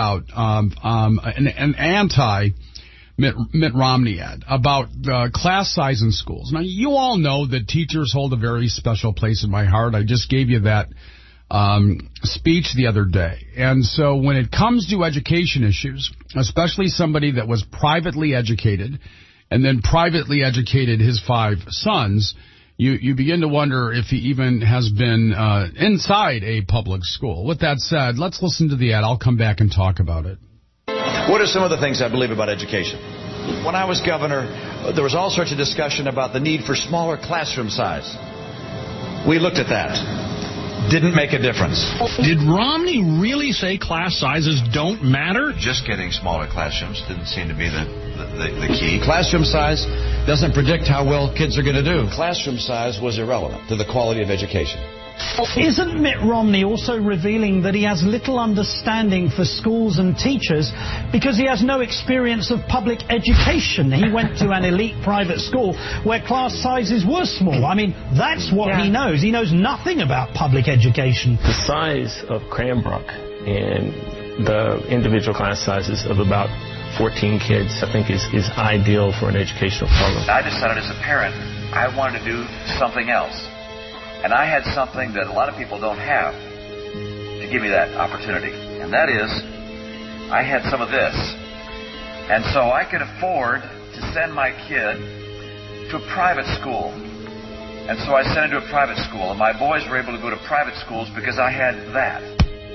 Speaker 21: anti Mitt Romney ad about class size in schools. Now, you all know that teachers hold a very special place in my heart. I just gave you that speech the other day. And so when it comes to education issues, especially somebody that was privately educated and then privately educated his 5 sons, you begin to wonder if he even has been inside a public school. With that said, let's listen to the ad. I'll come back and talk about it.
Speaker 14: What are some of the things I believe about education? When I was governor, there was all sorts of discussion about the need for smaller classroom size. We looked at that. Didn't make a difference.
Speaker 15: Did Romney really say class sizes don't matter?
Speaker 14: Just getting smaller classrooms didn't seem to be the key. Classroom size doesn't predict how well kids are going to do. Classroom size was irrelevant to the quality of education.
Speaker 25: Isn't Mitt Romney also revealing that he has little understanding for schools and teachers because he has no experience of public education? He went to an elite private school where class sizes were small. I mean, that's what he knows. He knows nothing about public education.
Speaker 26: The size of Cranbrook and the individual class sizes of about 14 kids, I think, is ideal for an educational program.
Speaker 27: I decided as a parent I wanted to do something else. And I had something that a lot of people don't have to give me that opportunity. And that is, I had some of this. And so I could afford to send my kid to a private school And so I sent him to a private school, and my boys were able to go to private schools because I had that.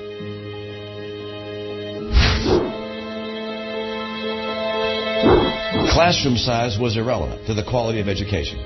Speaker 14: Classroom size was irrelevant to the quality of education.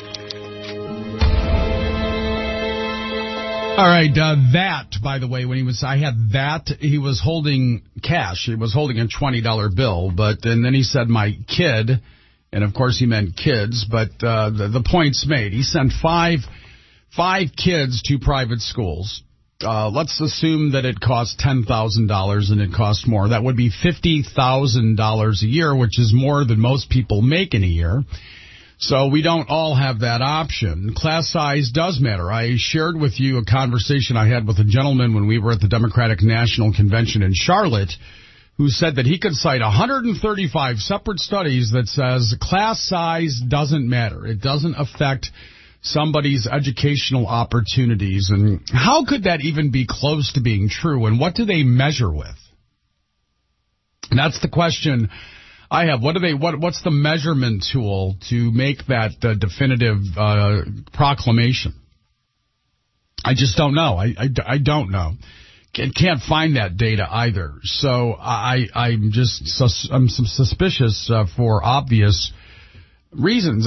Speaker 21: All right, that, by the way, when I had that, he was holding cash. He was holding a $20 bill, and then he said, my kid, and of course he meant kids, but the point's made. He sent five kids to private schools. Let's assume that it cost $10,000 and it cost more. That would be $50,000 a year, which is more than most people make in a year. So we don't all have that option. Class size does matter. I shared with you a conversation I had with a gentleman when we were at the Democratic National Convention in Charlotte, who said that he could cite 135 separate studies that says class size doesn't matter. It doesn't affect somebody's educational opportunities. And how could that even be close to being true? And what do they measure with? And that's the question I have. What's the measurement tool to make that definitive proclamation? I just don't know. I don't know. Can't find that data either. So I'm suspicious for obvious reasons.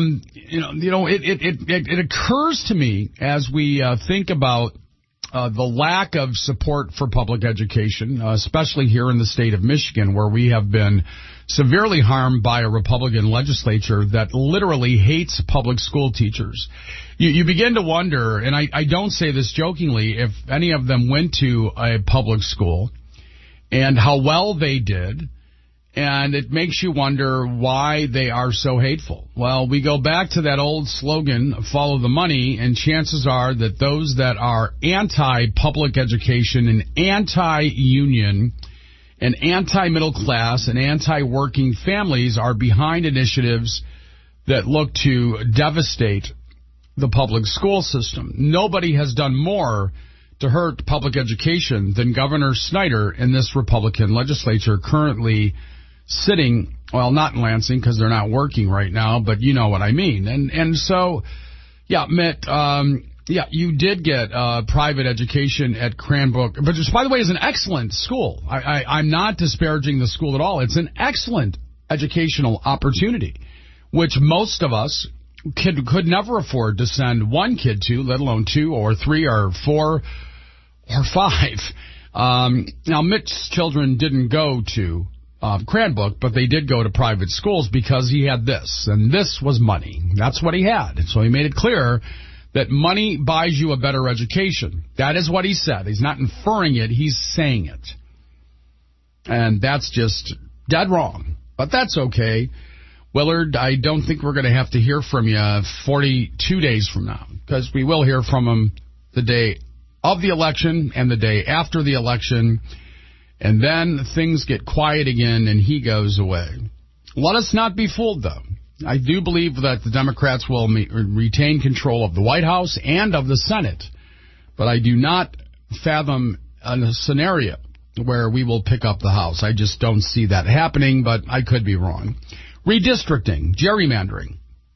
Speaker 21: It occurs to me as we think about the lack of support for public education, especially here in the state of Michigan, where we have been severely harmed by a Republican legislature that literally hates public school teachers. You begin to wonder, and I don't say this jokingly, if any of them went to a public school and how well they did. And it makes you wonder why they are so hateful. Well, we go back to that old slogan, follow the money, and chances are that those that are anti-public education and anti-union and anti-middle class and anti-working families are behind initiatives that look to devastate the public school system. Nobody has done more to hurt public education than Governor Snyder in this Republican legislature currently sitting, well, not in Lansing because they're not working right now, but you know what I mean. And so, yeah, Mitt, you did get private education at Cranbrook, but which, by the way, is an excellent school. I'm not disparaging the school at all. It's an excellent educational opportunity, which most of us could never afford to send one kid to, let alone 2 or 3 or 4 or 5. Now, Mitt's children didn't go to Cranbrook, but they did go to private schools because he had this, and this was money. That's what he had. And so he made it clear that money buys you a better education. That is what he said. He's not inferring it. He's saying it. And that's just dead wrong. But that's okay. Willard, I don't think we're going to have to hear from you 42 days from now, because we will hear from him the day of the election and the day after the election. And then things get quiet again and he goes away. Let us not be fooled, though. I do believe that the Democrats will retain control of the White House and of the Senate. But I do not fathom a scenario where we will pick up the House. I just don't see that happening, but I could be wrong. Redistricting, gerrymandering,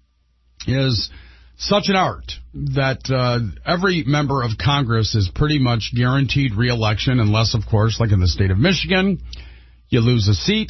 Speaker 21: is such an art that every member of Congress is pretty much guaranteed re-election unless, of course, like in the state of Michigan, you lose a seat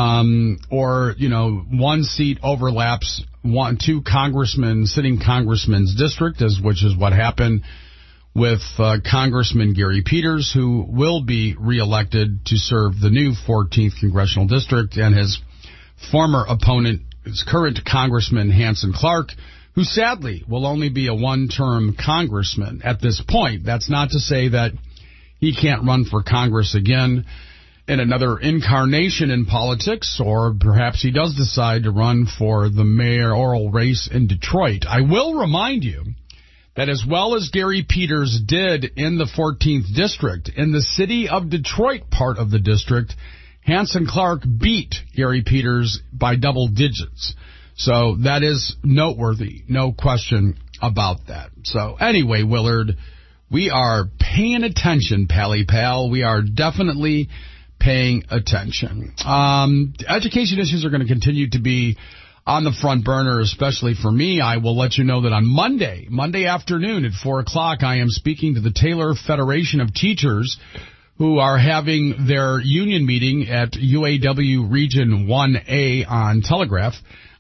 Speaker 21: or, one seat overlaps two sitting congressmen's district, which is what happened with Congressman Gary Peters, who will be re-elected to serve the new 14th Congressional District, and his former opponent is current Congressman Hanson Clark, who sadly will only be a one-term congressman at this point. That's not to say that he can't run for Congress again in another incarnation in politics, or perhaps he does decide to run for the mayoral race in Detroit. I will remind you that as well as Gary Peters did in the 14th District, in the city of Detroit part of the district, Hanson Clark beat Gary Peters by double digits. So that is noteworthy, no question about that. So anyway, Willard, we are paying attention, Pally Pal. We are definitely paying attention. Education issues are going to continue to be on the front burner, especially for me. I will let you know that on Monday afternoon at 4 o'clock, I am speaking to the Taylor Federation of Teachers, who are having their union meeting at UAW Region 1A on Telegraph,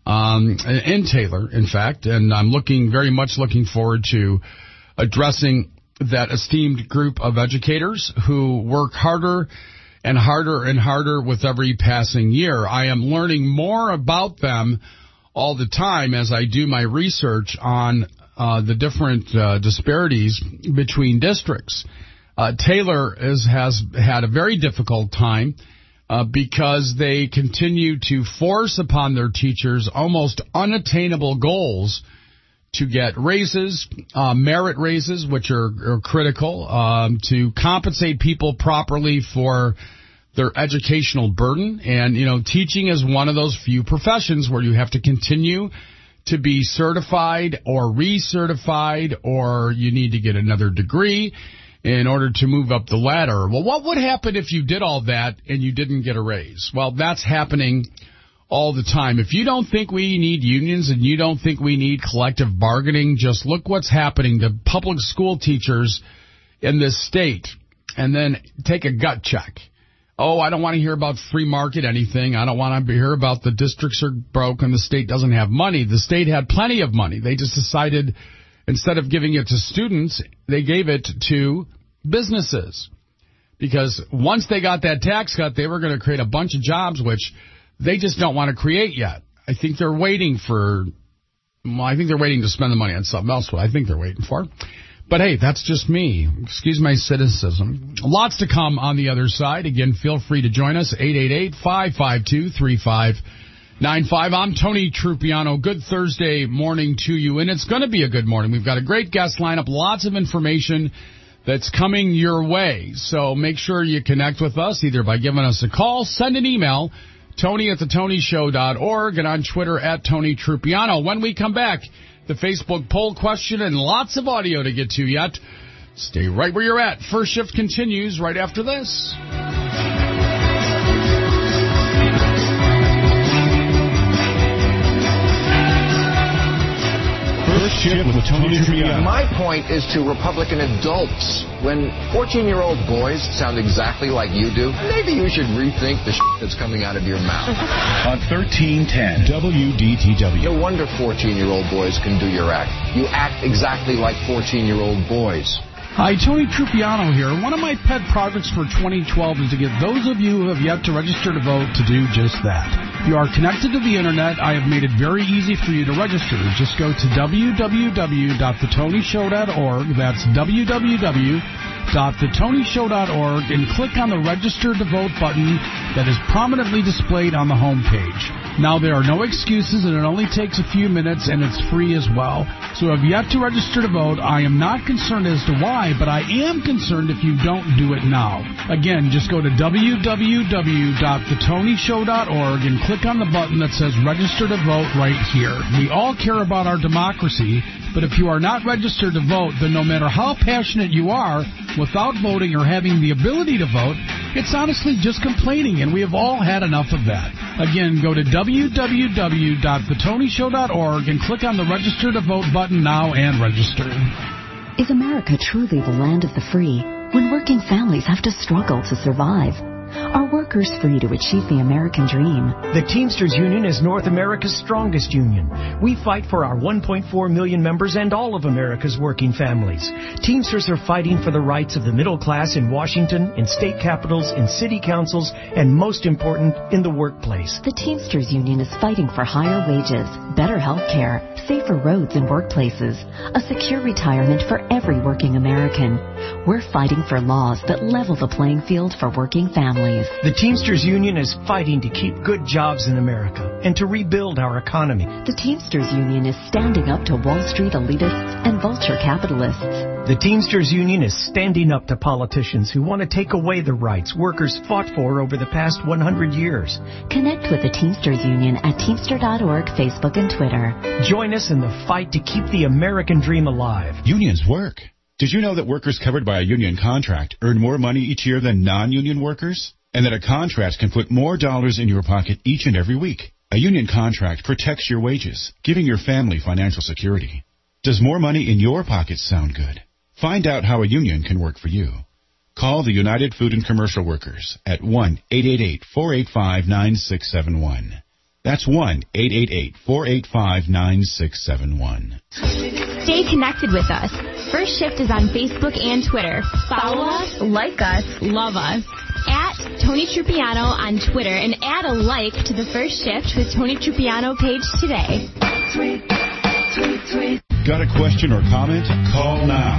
Speaker 21: in Taylor, in fact. And I'm very much looking forward to addressing that esteemed group of educators who work harder and harder and harder with every passing year. I am learning more about them all the time as I do my research on the different disparities between districts. Taylor has had a very difficult time because they continue to force upon their teachers almost unattainable goals to get raises, merit raises, which are critical, to compensate people properly for their educational burden. And, teaching is one of those few professions where you have to continue to be certified or recertified, or you need to get another degree in order to move up the ladder. Well, what would happen if you did all that and you didn't get a raise? Well, that's happening all the time. If you don't think we need unions and you don't think we need collective bargaining, just look what's happening to public school teachers in this state and then take a gut check. Oh, I don't want to hear about free market anything. I don't want to hear about the districts are broke and the state doesn't have money. The state had plenty of money. They just decided instead of giving it to students, they gave it to businesses. Because once they got that tax cut, they were going to create a bunch of jobs, which they just don't want to create yet. I think they're waiting to spend the money on something else, what I think they're waiting for. But hey, that's just me. Excuse my cynicism. Lots to come on the other side. Again, feel free to join us, 888-552-3595. I'm Tony Trupiano. Good Thursday morning to you, and it's going to be a good morning. We've got a great guest lineup, lots of information that's coming your way. So make sure you connect with us either by giving us a call, send an email, Tony@thetonyshow.org, and on Twitter @Tony Trupiano. When we come back, the Facebook poll question and lots of audio to get to yet. Stay right where you're at. First Shift continues right after this.
Speaker 20: First Shift with Tony Trupiano.
Speaker 2: My point is to Republican adults. When 14-year-old boys sound exactly like you do, maybe you should rethink the that's coming out of your mouth.
Speaker 20: On 1310 WDTW.
Speaker 2: No wonder 14-year-old boys can do your act. You act exactly like 14-year-old boys.
Speaker 21: Hi, Tony Trupiano here. One of my pet projects for 2012 is to get those of you who have yet to register to vote to do just that. If you are connected to the Internet, I have made it very easy for you to register. Just go to www.thetonyshow.org. That's www.thetonyshow.org and click on the Register to Vote button that is prominently displayed on the home page. Now, there are no excuses, and it only takes a few minutes, and it's free as well. So if you have to register to vote, I am not concerned as to why, but I am concerned if you don't do it now. Again, just go to www.thetonyshow.org and click on the button that says Register to Vote right here. We all care about our democracy, but if you are not registered to vote, then no matter how passionate you are, without voting or having the ability to vote, it's honestly just complaining, and we have all had enough of that. Again, go to www.thetonyshow.org and click on the Register to Vote button now and register.
Speaker 3: Is America truly the land of the free when working families have to struggle to survive? Are workers free to achieve the American dream?
Speaker 4: The Teamsters Union is North America's strongest union. We fight for our 1.4 million members and all of America's working families. Teamsters are fighting for the rights of the middle class in Washington, in state capitals, in city councils, and most important, in the workplace.
Speaker 3: The Teamsters Union is fighting for higher wages, better health care, safer roads and workplaces, a secure retirement for every working American. We're fighting for laws that level the playing field for working families.
Speaker 4: The Teamsters Union is fighting to keep good jobs in America and to rebuild our economy.
Speaker 3: The Teamsters Union is standing up to Wall Street elitists and vulture capitalists.
Speaker 4: The Teamsters Union is standing up to politicians who want to take away the rights workers fought for over the past 100 years.
Speaker 3: Connect with the Teamsters Union at Teamster.org, Facebook, and Twitter.
Speaker 4: Join us in the fight to keep the American dream alive.
Speaker 9: Unions work. Did you know that workers covered by a union contract earn more money each year than non-union workers? And that a contract can put more dollars in your pocket each and every week? A union contract protects your wages, giving your family financial security. Does more money in your pockets sound good? Find out how a union can work for you. Call the United Food and Commercial Workers at 1-888-485-9671. That's 1-888-485-9671.
Speaker 1: Stay connected with us. First Shift is on Facebook and Twitter. Follow us, like us, love us. At Tony Trupiano on Twitter and add a like to the First Shift with Tony Trupiano page today.
Speaker 9: Got a question or comment? Call now.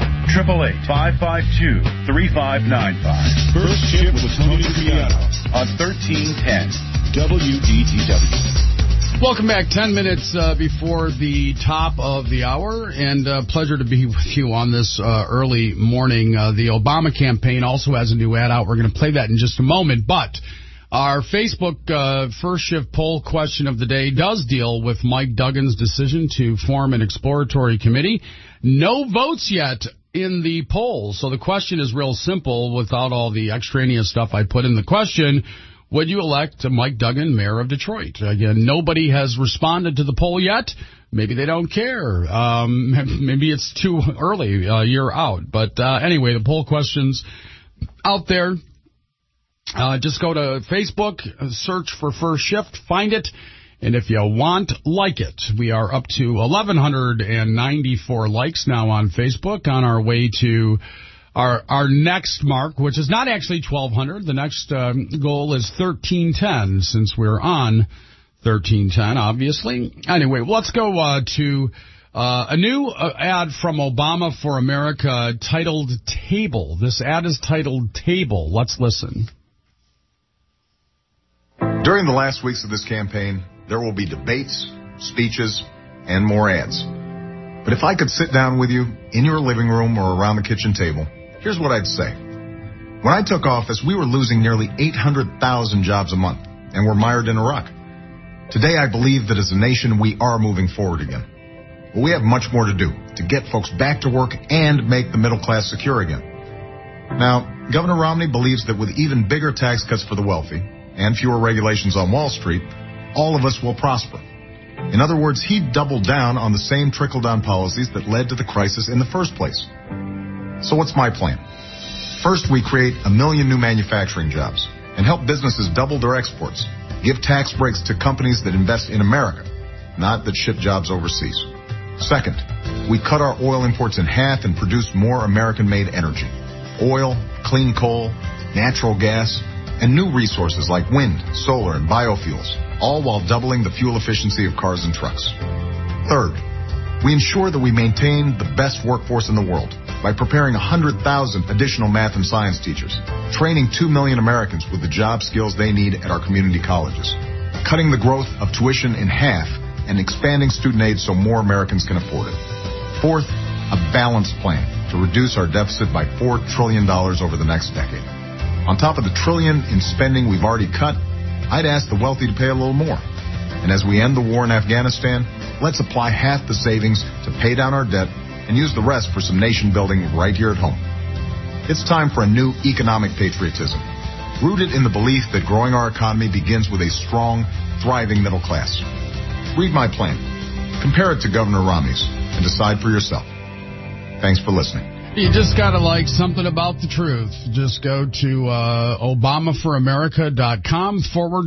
Speaker 20: 888-552-3595.
Speaker 9: First Shift with Tony Trupiano
Speaker 20: on 1310
Speaker 9: WDTW.
Speaker 21: Welcome back. 10 minutes before the top of the hour, and pleasure to be with you on this early morning. The Obama campaign also has a new ad out. We're going to play that in just a moment, but our Facebook First Shift poll question of the day does deal with Mike Duggan's decision to form an exploratory committee. No votes yet in the poll, so the question is real simple without all the extraneous stuff I put in the question. Would you elect Mike Duggan mayor of Detroit? Again, nobody has responded to the poll yet. Maybe they don't care. Maybe it's too early, you're out. But anyway, the poll question's out there. Just go to Facebook, search for First Shift, find it, and if you want, like it. We are up to 1,194 likes now on Facebook, on our way to our next mark, which is not actually 1,200. The next goal is 1,310, since we're on 1,310, obviously. Anyway, let's go to a new ad from Obama for America titled Table. This ad is titled Table. Let's listen.
Speaker 5: During the last weeks of this campaign, there will be debates, speeches, and more ads. But if I could sit down with you in your living room or around the kitchen table, here's what I'd say. When I took office, we were losing nearly 800,000 jobs a month, and we're mired in a rut. Today, I believe that as a nation, we are moving forward again. But we have much more to do to get folks back to work and make the middle class secure again. Now, Governor Romney believes that with even bigger tax cuts for the wealthy and fewer regulations on Wall Street, all of us will prosper. In other words, he doubled down on the same trickle-down policies that led to the crisis in the first place. So what's my plan? First, we create 1 million new manufacturing jobs and help businesses double their exports. Give tax breaks to companies that invest in America, not that ship jobs overseas. Second, we cut our oil imports in half and produce more American-made energy. Oil, clean coal, natural gas, and new resources like wind, solar, and biofuels, all while doubling the fuel efficiency of cars and trucks. Third, we ensure that we maintain the best workforce in the world by preparing 100,000 additional math and science teachers, training 2 million Americans with the job skills they need at our community colleges, cutting the growth of tuition in half, and expanding student aid so more Americans can afford it. Fourth, a balanced plan to reduce our deficit by $4 trillion over the next decade. On top of the trillion in spending we've already cut, I'd ask the wealthy to pay a little more. And as we end the war in Afghanistan, let's apply half the savings to pay down our debt and use the rest for some nation building right here at home. It's time for a new economic patriotism, rooted in the belief that growing our economy begins with a strong, thriving middle class. Read my plan, compare it to Governor Romney's, and decide for yourself. Thanks for listening.
Speaker 21: You just got to like something about the truth. Just go to ObamaForAmerica.com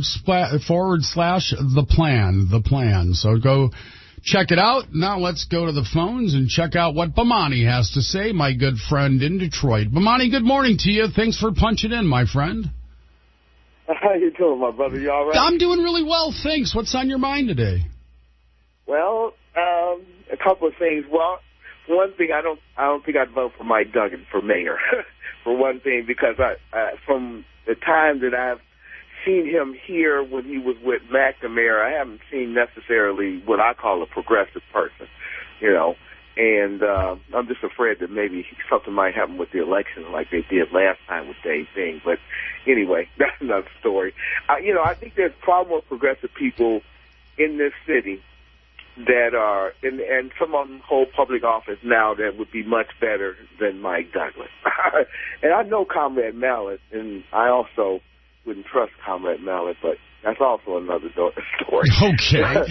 Speaker 21: /the plan. So go check it out. Now let's go to the phones and check out what Bomani has to say, my good friend in Detroit. Bomani, good morning to you. Thanks for punching in, my friend.
Speaker 6: How you doing, my brother? You all right?
Speaker 21: I'm doing really well, thanks. What's on your mind today?
Speaker 6: Well, a couple of things. Well, one thing, I don't think I'd vote for Mike Duggan for mayor, for one thing, because from the time that I've seen him here when he was with McNamara, I haven't seen necessarily what I call a progressive person, you know, and I'm just afraid that maybe something might happen with the election like they did last time with Dave Bing. But anyway, that's another story. I think there's far more progressive people in this city that are, and some of them hold public office now that would be much better than Mike Douglas. And I know Comrade Mallett, and I also wouldn't trust Comrade Mallett, but That's also another story.
Speaker 21: Okay.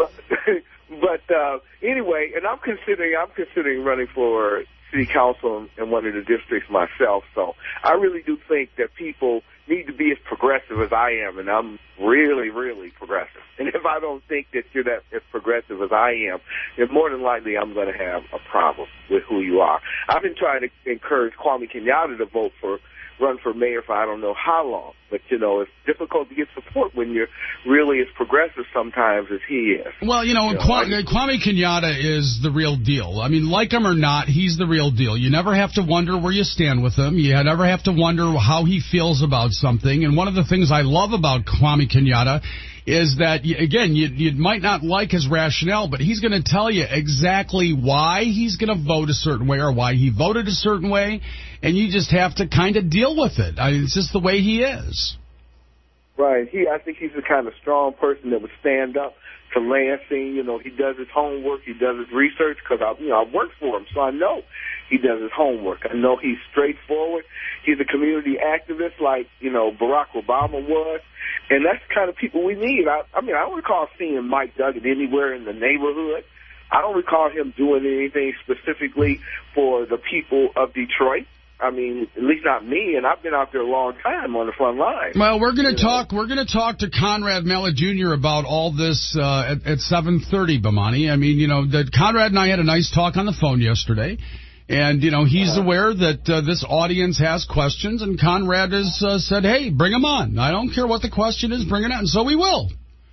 Speaker 6: But anyway, and I'm considering running for city council in one of the districts myself. So I really do think that people need to be as progressive as I am, and I'm really, really progressive. And if I don't think that you're that as progressive as I am, then more than likely I'm going to have a problem with who you are. I've been trying to encourage Kwame Kenyatta to run for mayor for I don't know how long. But, you know, it's difficult to get support when you're really as progressive sometimes as he is.
Speaker 21: Well, Kwame Kenyatta is the real deal. I mean, like him or not, he's the real deal. You never have to wonder where you stand with him. You never have to wonder how he feels about something. And one of the things I love about Kwame Kenyatta is that, again, you might not like his rationale, but he's going to tell you exactly why he's going to vote a certain way or why he voted a certain way, and you just have to kind of deal with it. It's just the way he is.
Speaker 6: Right. I think he's the kind of strong person that would stand up to Lansing. You know, he does his homework, he does his research, because I work for him, so I know he does his homework. I know he's straightforward. He's a community activist like, Barack Obama was. And that's the kind of people we need. I don't recall seeing Mike Duggan anywhere in the neighborhood. I don't recall him doing anything specifically for the people of Detroit. I mean, at least not me, and I've been out there a long time on the front line.
Speaker 21: Well, we're going to talk to Conrad Mallett Jr. about all this at 7:30, Bomani. I mean, that Conrad and I had a nice talk on the phone yesterday. And, he's aware that this audience has questions, and Conrad has said, hey, bring them on. I don't care what the question is, bring it on. So we will.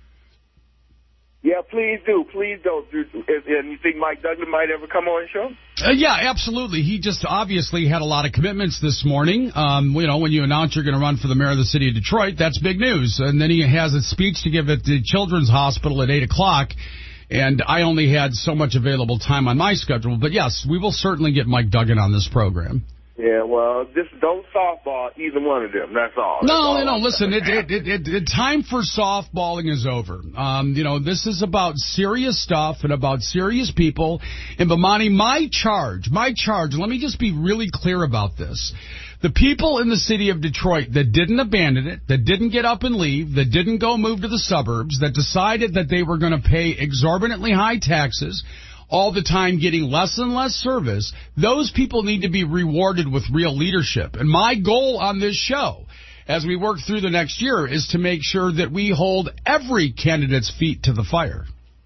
Speaker 6: Yeah, please do. Please don't. And you think Mike Duggan might ever come on the show?
Speaker 21: Yeah, absolutely. He just obviously had a lot of commitments this morning. When you announce you're going to run for the mayor of the city of Detroit, that's big news. And then he has a speech to give at the Children's Hospital at 8 o'clock. And I only had so much available time on my schedule. But, yes, we will certainly get Mike Duggan on this program.
Speaker 6: Yeah, well, just don't softball either one of them. That's all.
Speaker 21: No, listen, time for softballing is over. This is about serious stuff and about serious people. And, Bomani, my charge, let me just be really clear about this. The people in the city of Detroit that didn't abandon it, that didn't get up and leave, that didn't go move to the suburbs, that decided that they were going to pay exorbitantly high taxes, all the time getting less and less service, those people need to be rewarded with real leadership. And my goal on this show, as we work through the next year, is to make sure that we hold every candidate's feet to the fire.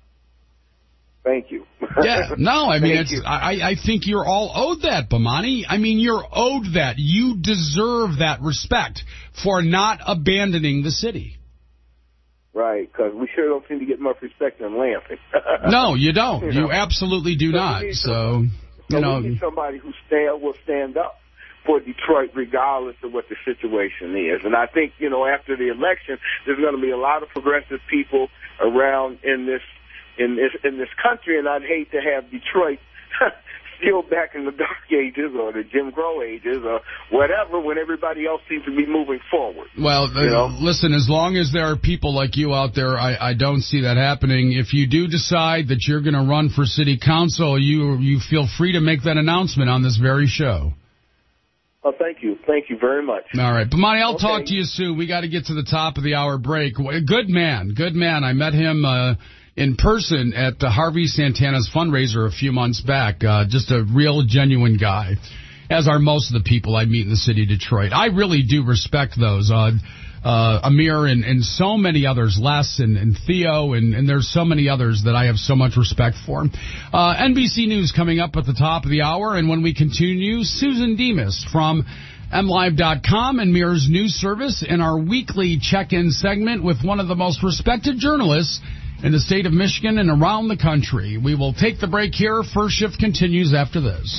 Speaker 6: Thank you.
Speaker 21: Yeah, no, I mean, I think you're all owed that, Bomani. I mean, you're owed that. You deserve that respect for not abandoning the city.
Speaker 6: Right, because we sure don't seem to get much respect in Lansing.
Speaker 21: No, you don't. You absolutely do not. We
Speaker 6: need somebody who will stand up for Detroit regardless of what the situation is. And I think, after the election, there's going to be a lot of progressive people around in this country, and I'd hate to have Detroit still back in the dark ages or the Jim Crow ages or whatever when everybody else seems to be moving forward.
Speaker 21: Well, listen, as long as there are people like you out there, I don't see that happening. If you do decide that you're going to run for city council, you feel free to make that announcement on this very show.
Speaker 6: Oh, thank you. Thank you very much.
Speaker 21: All right. Bomani, I'll talk to you soon. We got to get to the top of the hour break. Good man. I met him in person at Harvey Santana's fundraiser a few months back. Just a real, genuine guy, as are most of the people I meet in the city of Detroit. I really do respect those. Amir and so many others, Les and Theo, and there's so many others that I have so much respect for. NBC News coming up at the top of the hour, and when we continue, Susan Demas from MLive.com and Mirror's News Service in our weekly check-in segment with one of the most respected journalists in the state of Michigan and around the country. We will take the break here. First Shift continues after this.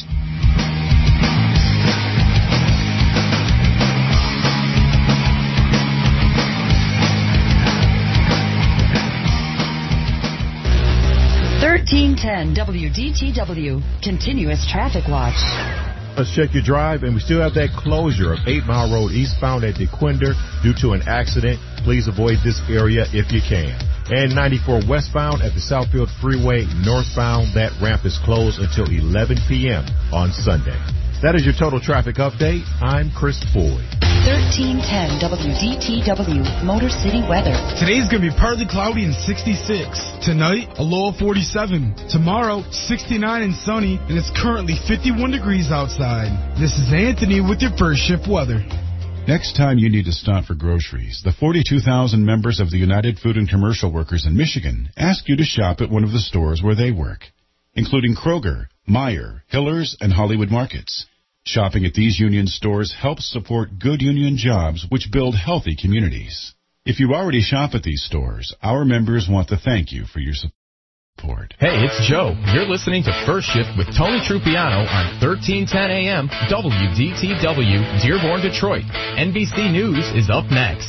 Speaker 3: WDTW, continuous traffic watch.
Speaker 7: Let's check your drive, and we still have that closure of 8 Mile Road eastbound at DeQuinder due to an accident. Please avoid this area if you can. And 94 westbound at the Southfield Freeway northbound, that ramp is closed until 11 p.m. on Sunday. That is your total traffic update. I'm Chris Boyd.
Speaker 8: 1310 WDTW Motor City weather.
Speaker 23: Today's going to be partly cloudy and 66. Tonight, a low of 47. Tomorrow, 69 and sunny, and it's currently 51 degrees outside. This is Anthony with your first shift weather.
Speaker 9: Next time you need to stop for groceries, the 42,000 members of the United Food and Commercial Workers in Michigan ask you to shop at one of the stores where they work, including Kroger, Meijer, Hiller's, and Hollywood Markets. Shopping at these union stores helps support good union jobs which build healthy communities. If you already shop at these stores, our members want to thank you for your support.
Speaker 16: Hey, it's Joe. You're listening to First Shift with Tony Trupiano on 1310 AM WDTW, Dearborn, Detroit. NBC News is up next.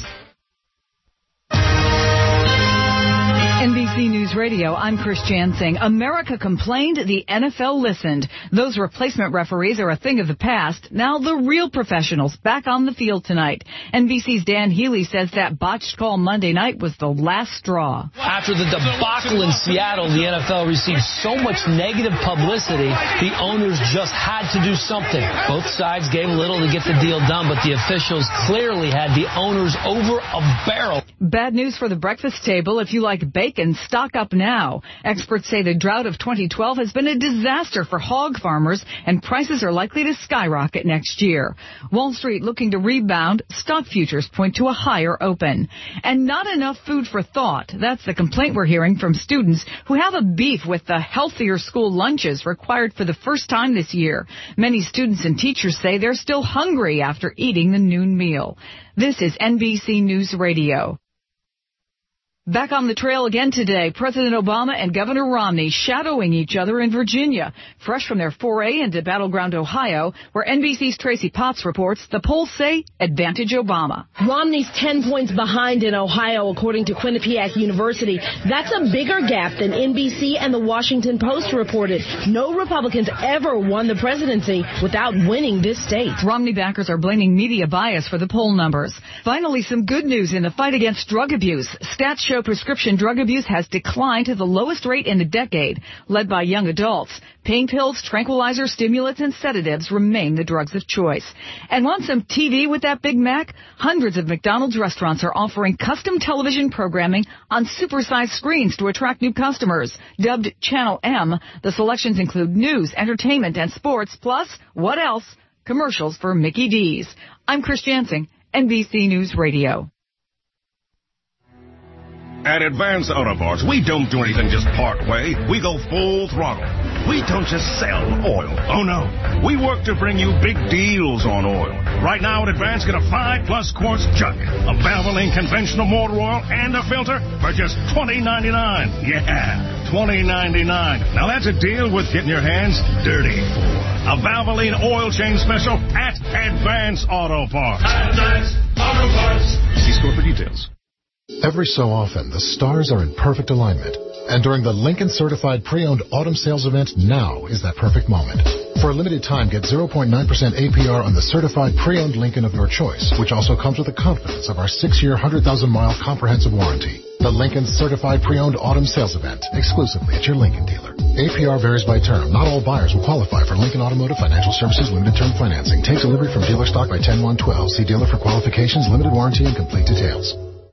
Speaker 17: NBC News Radio, I'm Chris Jansing. America complained, the NFL listened. Those replacement referees are a thing of the past. Now the real professionals back on the field tonight. NBC's Dan Healy says that botched call Monday night was the last straw.
Speaker 18: After the debacle in Seattle, the NFL received so much negative publicity, the owners just had to do something. Both sides gave a little to get the deal done, but the officials clearly had the owners over a barrel.
Speaker 17: Bad news for the breakfast table. If you like bacon, stock up now. Experts say the drought of 2012 has been a disaster for hog farmers, and prices are likely to skyrocket next year. Wall Street looking to rebound. Stock futures point to a higher open. And not enough food for thought. That's the complaint we're hearing from students who have a beef with the healthier school lunches required for the first time this year. Many students and teachers say they're still hungry after eating the noon meal. This is NBC News Radio. Back on the trail again today, President Obama and Governor Romney shadowing each other in Virginia. Fresh from their foray into battleground Ohio, where NBC's Tracy Potts reports, the polls say advantage Obama.
Speaker 19: Romney's 10 points behind in Ohio, according to Quinnipiac University. That's a bigger gap than NBC and the Washington Post reported. No Republicans ever won the presidency without winning this state.
Speaker 17: Romney backers are blaming media bias for the poll numbers. Finally, some good news in the fight against drug abuse. Stats show prescription drug abuse has declined to the lowest rate in a decade, led by young adults. Pain pills, tranquilizers, stimulants, and sedatives remain the drugs of choice. And want some TV with that Big Mac? Hundreds of McDonald's restaurants are offering custom television programming on supersized screens to attract new customers. Dubbed Channel M, the selections include news, entertainment, and sports, plus, what else? Commercials for Mickey D's. I'm Chris Jansing, NBC News Radio.
Speaker 22: At Advance Auto Parts, we don't do anything just part way. We go full throttle. We don't just sell oil. Oh, no. We work to bring you big deals on oil. Right now at Advance, get a 5+ quarts jug, a Valvoline conventional motor oil, and a filter for just $20.99. Yeah, $20.99. Now that's a deal worth getting your hands dirty for. A Valvoline oil change special at Advance Auto Parts. Advance Auto Parts. See store for details.
Speaker 24: Every so often, the stars are in perfect alignment. And during the Lincoln Certified Pre-Owned Autumn Sales Event, now is that perfect moment. For a limited time, get 0.9% APR on the certified pre-owned Lincoln of your choice, which also comes with the confidence of our 6-year, 100,000-mile comprehensive warranty. The Lincoln Certified Pre-Owned Autumn Sales Event, exclusively at your Lincoln dealer. APR varies by term. Not all buyers will qualify for Lincoln Automotive Financial Services limited term financing. Take delivery from dealer stock by 10/1/12. See dealer for qualifications, limited warranty, and complete details.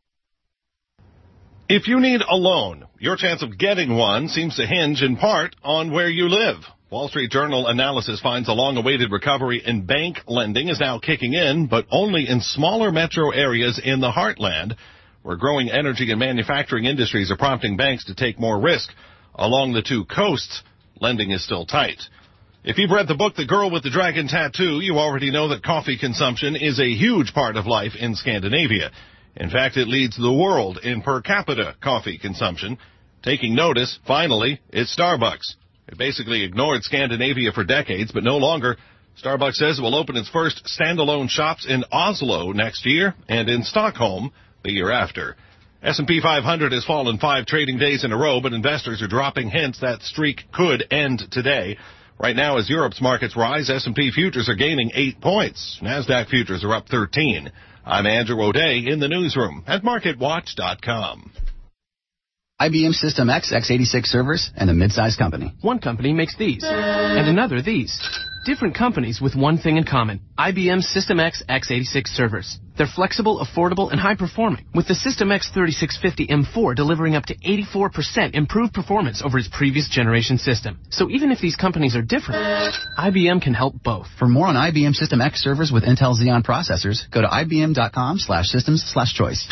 Speaker 28: If you need a loan, your chance of getting one seems to hinge in part on where you live. Wall Street Journal analysis finds a long-awaited recovery in bank lending is now kicking in, but only in smaller metro areas in the heartland, where growing energy and manufacturing industries are prompting banks to take more risk. Along the two coasts, lending is still tight. If you've read the book The Girl with the Dragon Tattoo, you already know that coffee consumption is a huge part of life in Scandinavia. In fact, it leads the world in per capita coffee consumption. Taking notice, finally, is Starbucks. It basically ignored Scandinavia for decades, but no longer. Starbucks says it will open its first standalone shops in Oslo next year and in Stockholm the year after. S&P 500 has fallen 5 trading days in a row, but investors are dropping hints that streak could end today. Right now, as Europe's markets rise, S&P futures are gaining 8 points. NASDAQ futures are up 13. I'm Andrew O'Day in the newsroom at MarketWatch.com.
Speaker 10: IBM System X x86 servers, and a mid-sized company.
Speaker 11: One company makes these, and another these. Different companies with one thing in common. IBM System X x86 servers. They're flexible, affordable, and high-performing, with the System X 3650 M4 delivering up to 84% improved performance over its previous generation system. So even if these companies are different, IBM can help both.
Speaker 10: For more on IBM System X servers with Intel Xeon processors, go to ibm.com/systems/choice.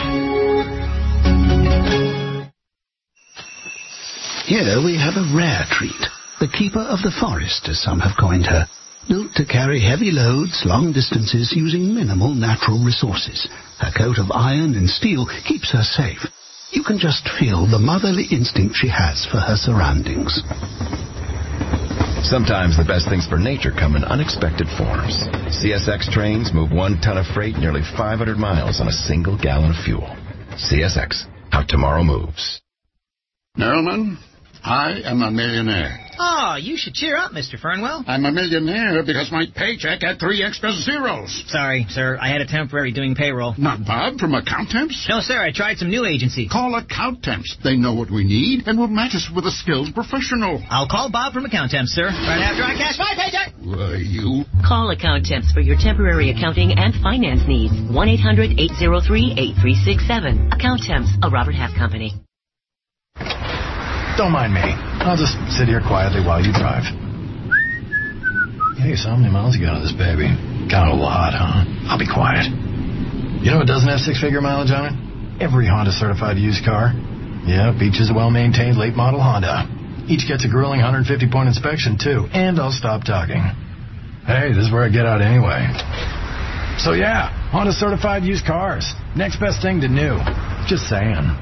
Speaker 12: Here we have a rare treat. The keeper of the forest, as some have coined her. Built to carry heavy loads long distances using minimal natural resources. Her coat of iron and steel keeps her safe. You can just feel the motherly instinct she has for her surroundings.
Speaker 13: Sometimes the best things for nature come in unexpected forms. CSX trains move 1 ton of freight nearly 500 miles on a single gallon of fuel. CSX, how tomorrow moves.
Speaker 15: Nerlman, I am a millionaire.
Speaker 25: Oh, you should cheer up, Mr. Fernwell.
Speaker 15: I'm a millionaire because my paycheck had 3 extra zeros.
Speaker 25: Sorry, sir. I had a temporary doing payroll.
Speaker 15: Not Bob from Accountemps?
Speaker 25: No, sir. I tried some new agency.
Speaker 15: Call Accountemps. They know what we need and will match us with a skilled professional.
Speaker 25: I'll call Bob from Accountemps, sir. Right after I cash my paycheck.
Speaker 15: You?
Speaker 26: Call Accountemps for your temporary accounting and finance needs. 1-800-803-8367. Accountemps, a Robert Half company.
Speaker 27: Don't mind me. I'll just sit here quietly while you drive. Hey, so how many miles you got on this baby? Got a lot, huh? I'll be quiet. You know what doesn't have 6-figure mileage on it? Every Honda certified used car. Yeah, each is a well-maintained late model Honda. Each gets a grueling 150-point inspection, too. And I'll stop talking. Hey, this is where I get out anyway. So yeah, Honda certified used cars. Next best thing to new. Just saying.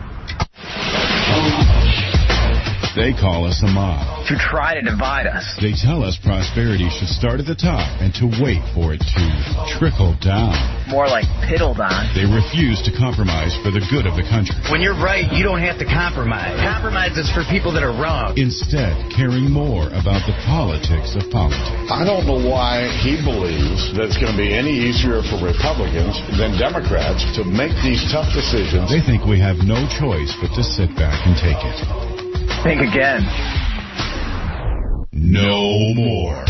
Speaker 9: They call us a mob.
Speaker 25: To try to divide us.
Speaker 9: They tell us prosperity should start at the top and to wait for it to trickle down.
Speaker 25: More like piddled on.
Speaker 9: They refuse to compromise for the good of the country.
Speaker 25: When you're right, you don't have to compromise. Compromise is for people that are wrong.
Speaker 9: Instead, caring more about the politics of politics.
Speaker 29: I don't know why he believes that it's going to be any easier for Republicans than Democrats to make these tough decisions.
Speaker 9: They think we have no choice but to sit back and take it.
Speaker 25: Think again.
Speaker 9: No more.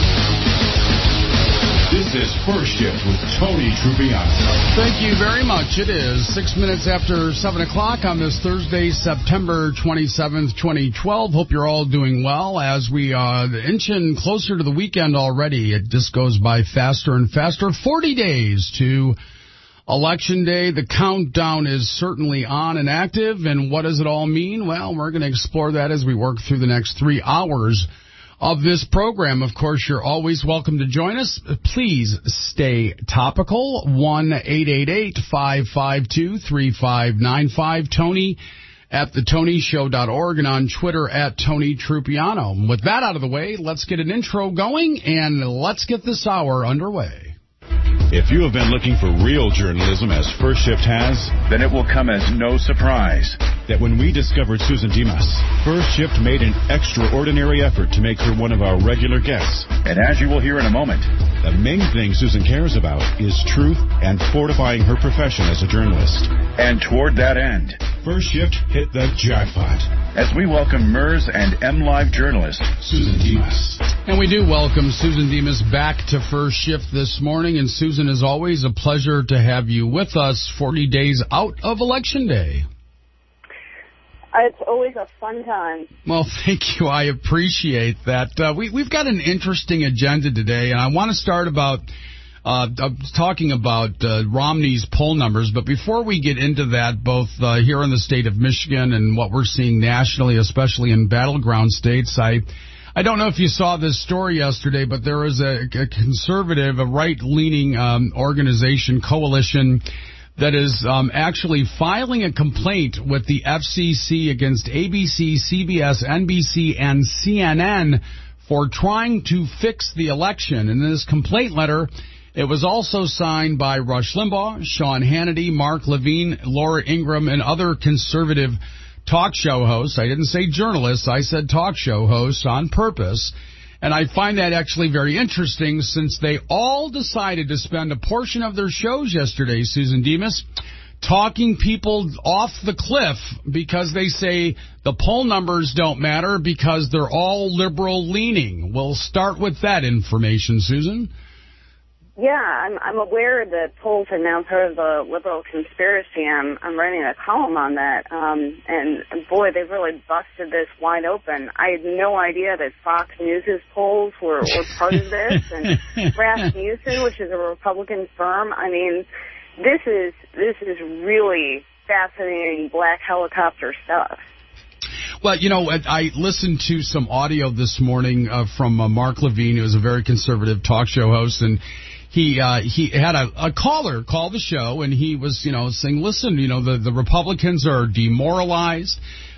Speaker 9: This is First Shift with Tony Trupiano.
Speaker 21: Thank you very much. It is 6 minutes after 7 o'clock on this Thursday, September 27th, 2012. Hope you're all doing well as we are inching closer to the weekend already. It just goes by faster and faster. 40 days to Election Day. The countdown is certainly on and active. And what does it all mean? Well, we're going to explore that as we work through the next 3 hours of this program. Of course, you're always welcome to join us. Please stay topical. 1-888-552-3595. Tony at thetonyshow.org and on Twitter at Tony Trupiano. With that out of the way, let's get an intro going and let's get this hour underway.
Speaker 9: If you have been looking for real journalism as First Shift has,
Speaker 20: then it will come as no surprise
Speaker 9: that when we discovered Susan Dimas, First Shift made an extraordinary effort to make her one of our regular guests.
Speaker 20: And as you will hear in a moment,
Speaker 9: the main thing Susan cares about is truth and fortifying her profession as a journalist.
Speaker 20: And toward that end,
Speaker 9: First Shift hit the jackpot
Speaker 20: as we welcome MERS and MLive journalist
Speaker 9: Susan Dimas.
Speaker 21: And we do welcome Susan Dimas back to First Shift this morning. And Susan, as always, a pleasure to have you with us 40 days out of Election Day.
Speaker 30: It's always a fun time.
Speaker 21: Well, thank you. I appreciate that. We've got an interesting agenda today, and I want to start talking about Romney's poll numbers. But before we get into that, both here in the state of Michigan and what we're seeing nationally, especially in battleground states, I don't know if you saw this story yesterday, but there is a conservative, a right-leaning organization, coalition, that is actually filing a complaint with the FCC against ABC, CBS, NBC, and CNN for trying to fix the election. And in this complaint letter, it was also signed by Rush Limbaugh, Sean Hannity, Mark Levine, Laura Ingraham, and other conservative talk show hosts. I didn't say journalists, I said talk show hosts on purpose. And I find that actually very interesting since they all decided to spend a portion of their shows yesterday, Susan Dimas, talking people off the cliff because they say the poll numbers don't matter because they're all liberal leaning. We'll start with that information, Susan.
Speaker 30: Yeah, I'm aware that polls are now part of the liberal conspiracy. I'm writing a column on that, and boy, they've really busted this wide open. I had no idea that Fox News' polls were part of this, and Rasmussen, which is a Republican firm. I mean, this is really fascinating black helicopter stuff.
Speaker 21: Well, you know, I listened to some audio this morning from Mark Levine, who is a very conservative talk show host, and he had a caller call the show, and he was, saying, listen, the Republicans are demoralized.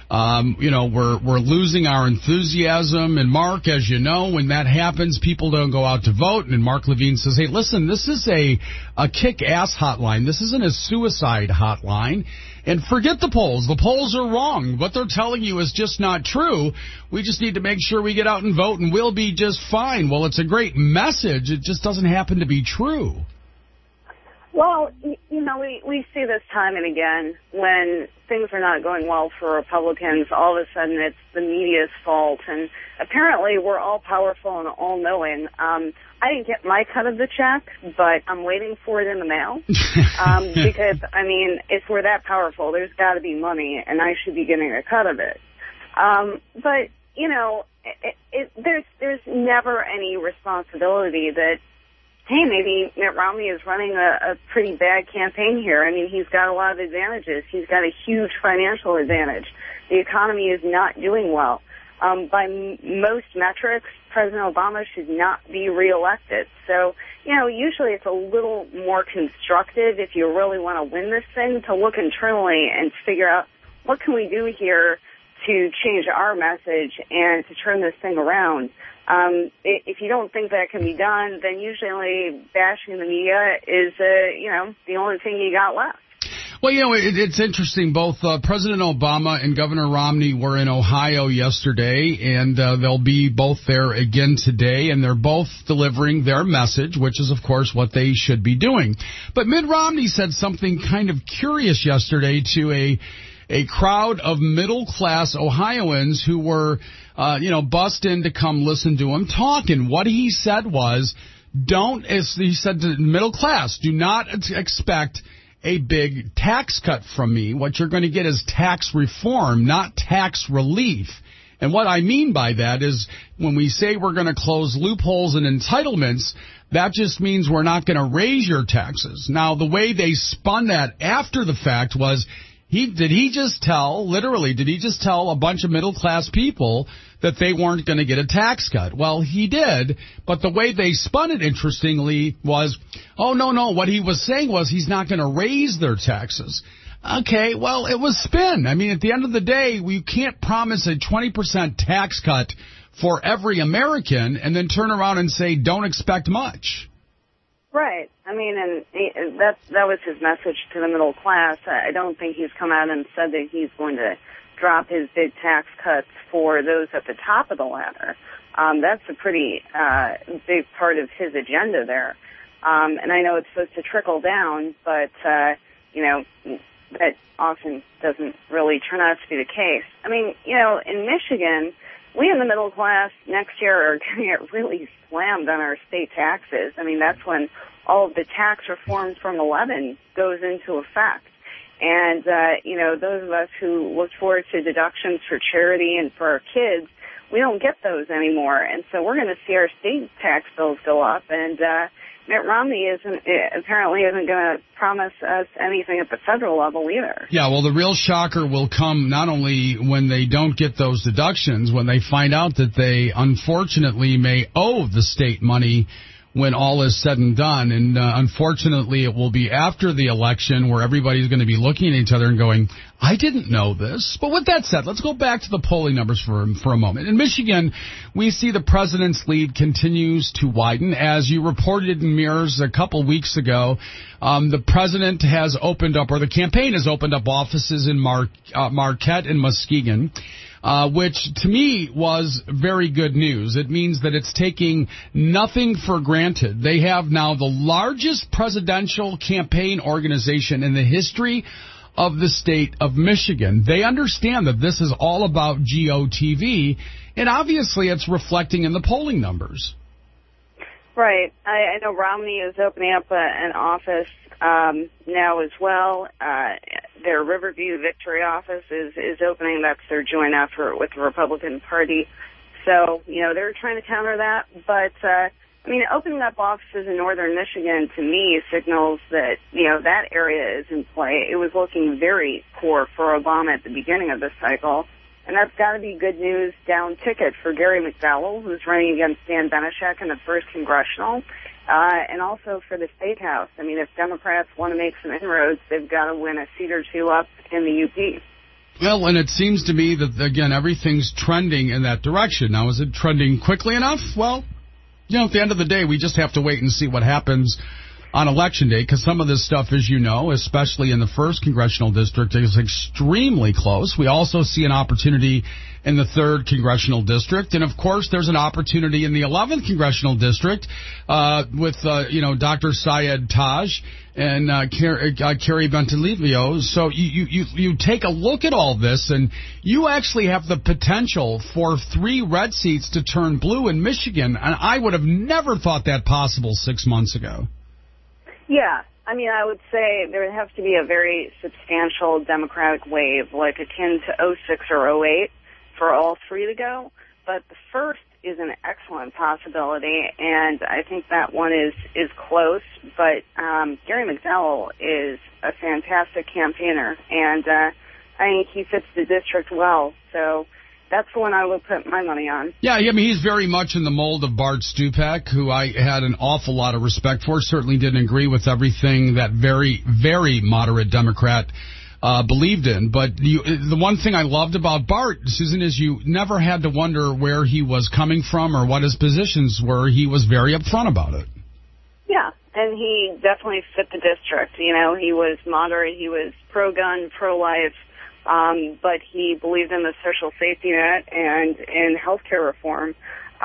Speaker 21: We're losing our enthusiasm. And Mark, as you know, when that happens, people don't go out to vote. And Mark Levine says, hey, listen, this is a kick-ass hotline. This isn't a suicide hotline. And forget the polls. The polls are wrong. What they're telling you is just not true. We just need to make sure we get out and vote, and we'll be just fine. Well, it's a great message. It just doesn't happen to be true.
Speaker 30: Well, we see this time and again when things are not going well for Republicans. All of a sudden, it's the media's fault, and apparently we're all powerful and all-knowing. I didn't get my cut of the check, but I'm waiting for it in the mail because, if we're that powerful, there's got to be money, and I should be getting a cut of it. But there's never any responsibility that, hey, maybe Mitt Romney is running a pretty bad campaign here. I mean, he's got a lot of advantages. He's got a huge financial advantage. The economy is not doing well. By most metrics, President Obama should not be reelected. So, usually it's a little more constructive if you really want to win this thing to look internally and figure out what can we do here to change our message and to turn this thing around. If you don't think that can be done, then usually bashing the media is, the only thing you got left.
Speaker 21: Well, it's interesting. Both President Obama and Governor Romney were in Ohio yesterday, and they'll be both there again today, and they're both delivering their message, which is, of course, what they should be doing. But Mitt Romney said something kind of curious yesterday to a crowd of middle-class Ohioans who were, bussed in to come listen to him talk. And what he said was, he said to middle class, do not expect a big tax cut from me. What you're going to get is tax reform, not tax relief. And what I mean by that is when we say we're going to close loopholes and entitlements, that just means we're not going to raise your taxes. Now, the way they spun that after the fact was, did he just tell a bunch of middle-class people that they weren't going to get a tax cut? Well, he did, but the way they spun it, interestingly, was, oh, no, what he was saying was he's not going to raise their taxes. Okay, well, it was spin. I mean, at the end of the day, we can't promise a 20% tax cut for every American and then turn around and say, don't expect much.
Speaker 30: Right. I mean, and that was his message to the middle class. I don't think he's come out and said that he's going to drop his big tax cuts for those at the top of the ladder. That's a pretty big part of his agenda there. And I know it's supposed to trickle down, but, that often doesn't really turn out to be the case. I mean, in Michigan, we in the middle class next year are going to get really slammed on our state taxes. I mean, that's when all of the tax reform from 11 goes into effect. And, those of us who look forward to deductions for charity and for our kids, we don't get those anymore. And so we're going to see our state tax bills go up. And Mitt Romney apparently isn't going to promise us anything at the federal level either.
Speaker 21: Yeah, well, the real shocker will come not only when they don't get those deductions, when they find out that they unfortunately may owe the state money when all is said and done. And unfortunately, it will be after the election where everybody's going to be looking at each other and going, I didn't know this. But with that said, let's go back to the polling numbers for a moment. In Michigan, we see the president's lead continues to widen. As you reported in Mirrors a couple weeks ago, the president has opened up, or the campaign has opened up offices in Marquette and Muskegon. which to me was very good news. It means that it's taking nothing for granted. They have now the largest presidential campaign organization in the history of the state of Michigan. They understand that this is all about GOTV, and obviously it's reflecting in the polling numbers.
Speaker 30: Right. I know Romney is opening up an office now as well. Their Riverview Victory office is opening. That's their joint effort with the Republican Party. So, they're trying to counter that. But, opening up offices in northern Michigan, to me, signals that, that area is in play. It was looking very poor for Obama at the beginning of this cycle. And that's got to be good news down ticket for Gary McDowell, who's running against Dan Benishek in the 1st Congressional, and also for the State House. If Democrats want to make some inroads, they've got to win a seat or two up in the UP.
Speaker 21: Well, and it seems to me that, again, everything's trending in that direction. Now, is it trending quickly enough? Well, at the end of the day, we just have to wait and see what happens on Election Day, because some of this stuff, as you know, especially in the 1st Congressional District, is extremely close. We also see an opportunity in the 3rd Congressional District. And, of course, there's an opportunity in the 11th Congressional District with, Dr. Syed Taj and Carrie Bentalivio. So you take a look at all this, and you actually have the potential for 3 red seats to turn blue in Michigan. And I would have never thought that possible 6 months ago.
Speaker 30: Yeah. I would say there would have to be a very substantial Democratic wave, like akin to 06 or 08, for all 3 to go. But the first is an excellent possibility, and I think that one is close. But Gary McDowell is a fantastic campaigner, and I think he fits the district well. So that's the one I would put my money on.
Speaker 21: Yeah, he's very much in the mold of Bart Stupak, who I had an awful lot of respect for. Certainly didn't agree with everything that very, very moderate Democrat believed in. But the one thing I loved about Bart, Susan, is you never had to wonder where he was coming from or what his positions were. He was very upfront about it.
Speaker 30: Yeah, and he definitely fit the district. He was moderate. He was pro-gun, pro-life. But he believed in the social safety net and in healthcare reform.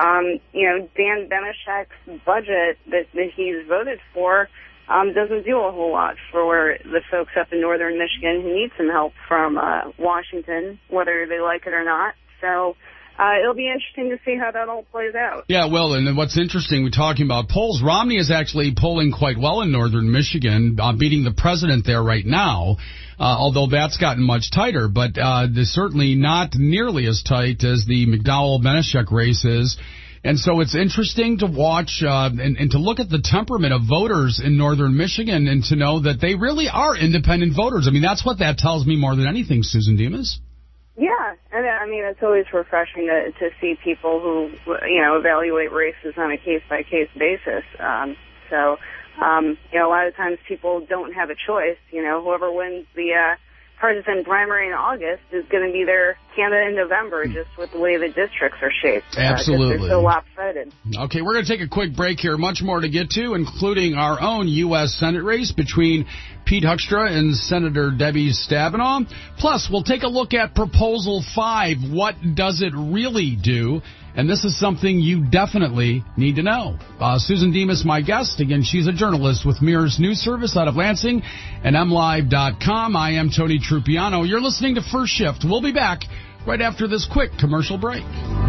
Speaker 30: Dan Benishek's budget that he's voted for doesn't do a whole lot for the folks up in northern Michigan who need some help from Washington, whether they like it or not. So it'll be interesting to see how that all plays out.
Speaker 21: Yeah, well, and what's interesting, we're talking about polls. Romney is actually polling quite well in northern Michigan, beating the president there right now, although that's gotten much tighter. But they're certainly not nearly as tight as the McDowell-Benishek race is. And so it's interesting to watch and to look at the temperament of voters in northern Michigan and to know that they really are independent voters. That's what that tells me more than anything, Susan Demas.
Speaker 30: Yeah, and it's always refreshing to see people who, evaluate races on a case-by-case basis. A lot of times people don't have a choice. Whoever wins the partisan primary in August is going to be their candidate in November, just with the way the districts are shaped.
Speaker 21: Absolutely.
Speaker 30: They're so lopsided.
Speaker 21: Okay, we're going to take a quick break here. Much more to get to, including our own U.S. Senate race between Pete Hoekstra and Senator Debbie Stabenow. Plus, we'll take a look at Proposal 5. What does it really do? And this is something you definitely need to know. Susan Demas, my guest. Again, she's a journalist with Mirrors News Service out of Lansing and MLive.com. I am Tony Trupiano. You're listening to First Shift. We'll be back right after this quick commercial break.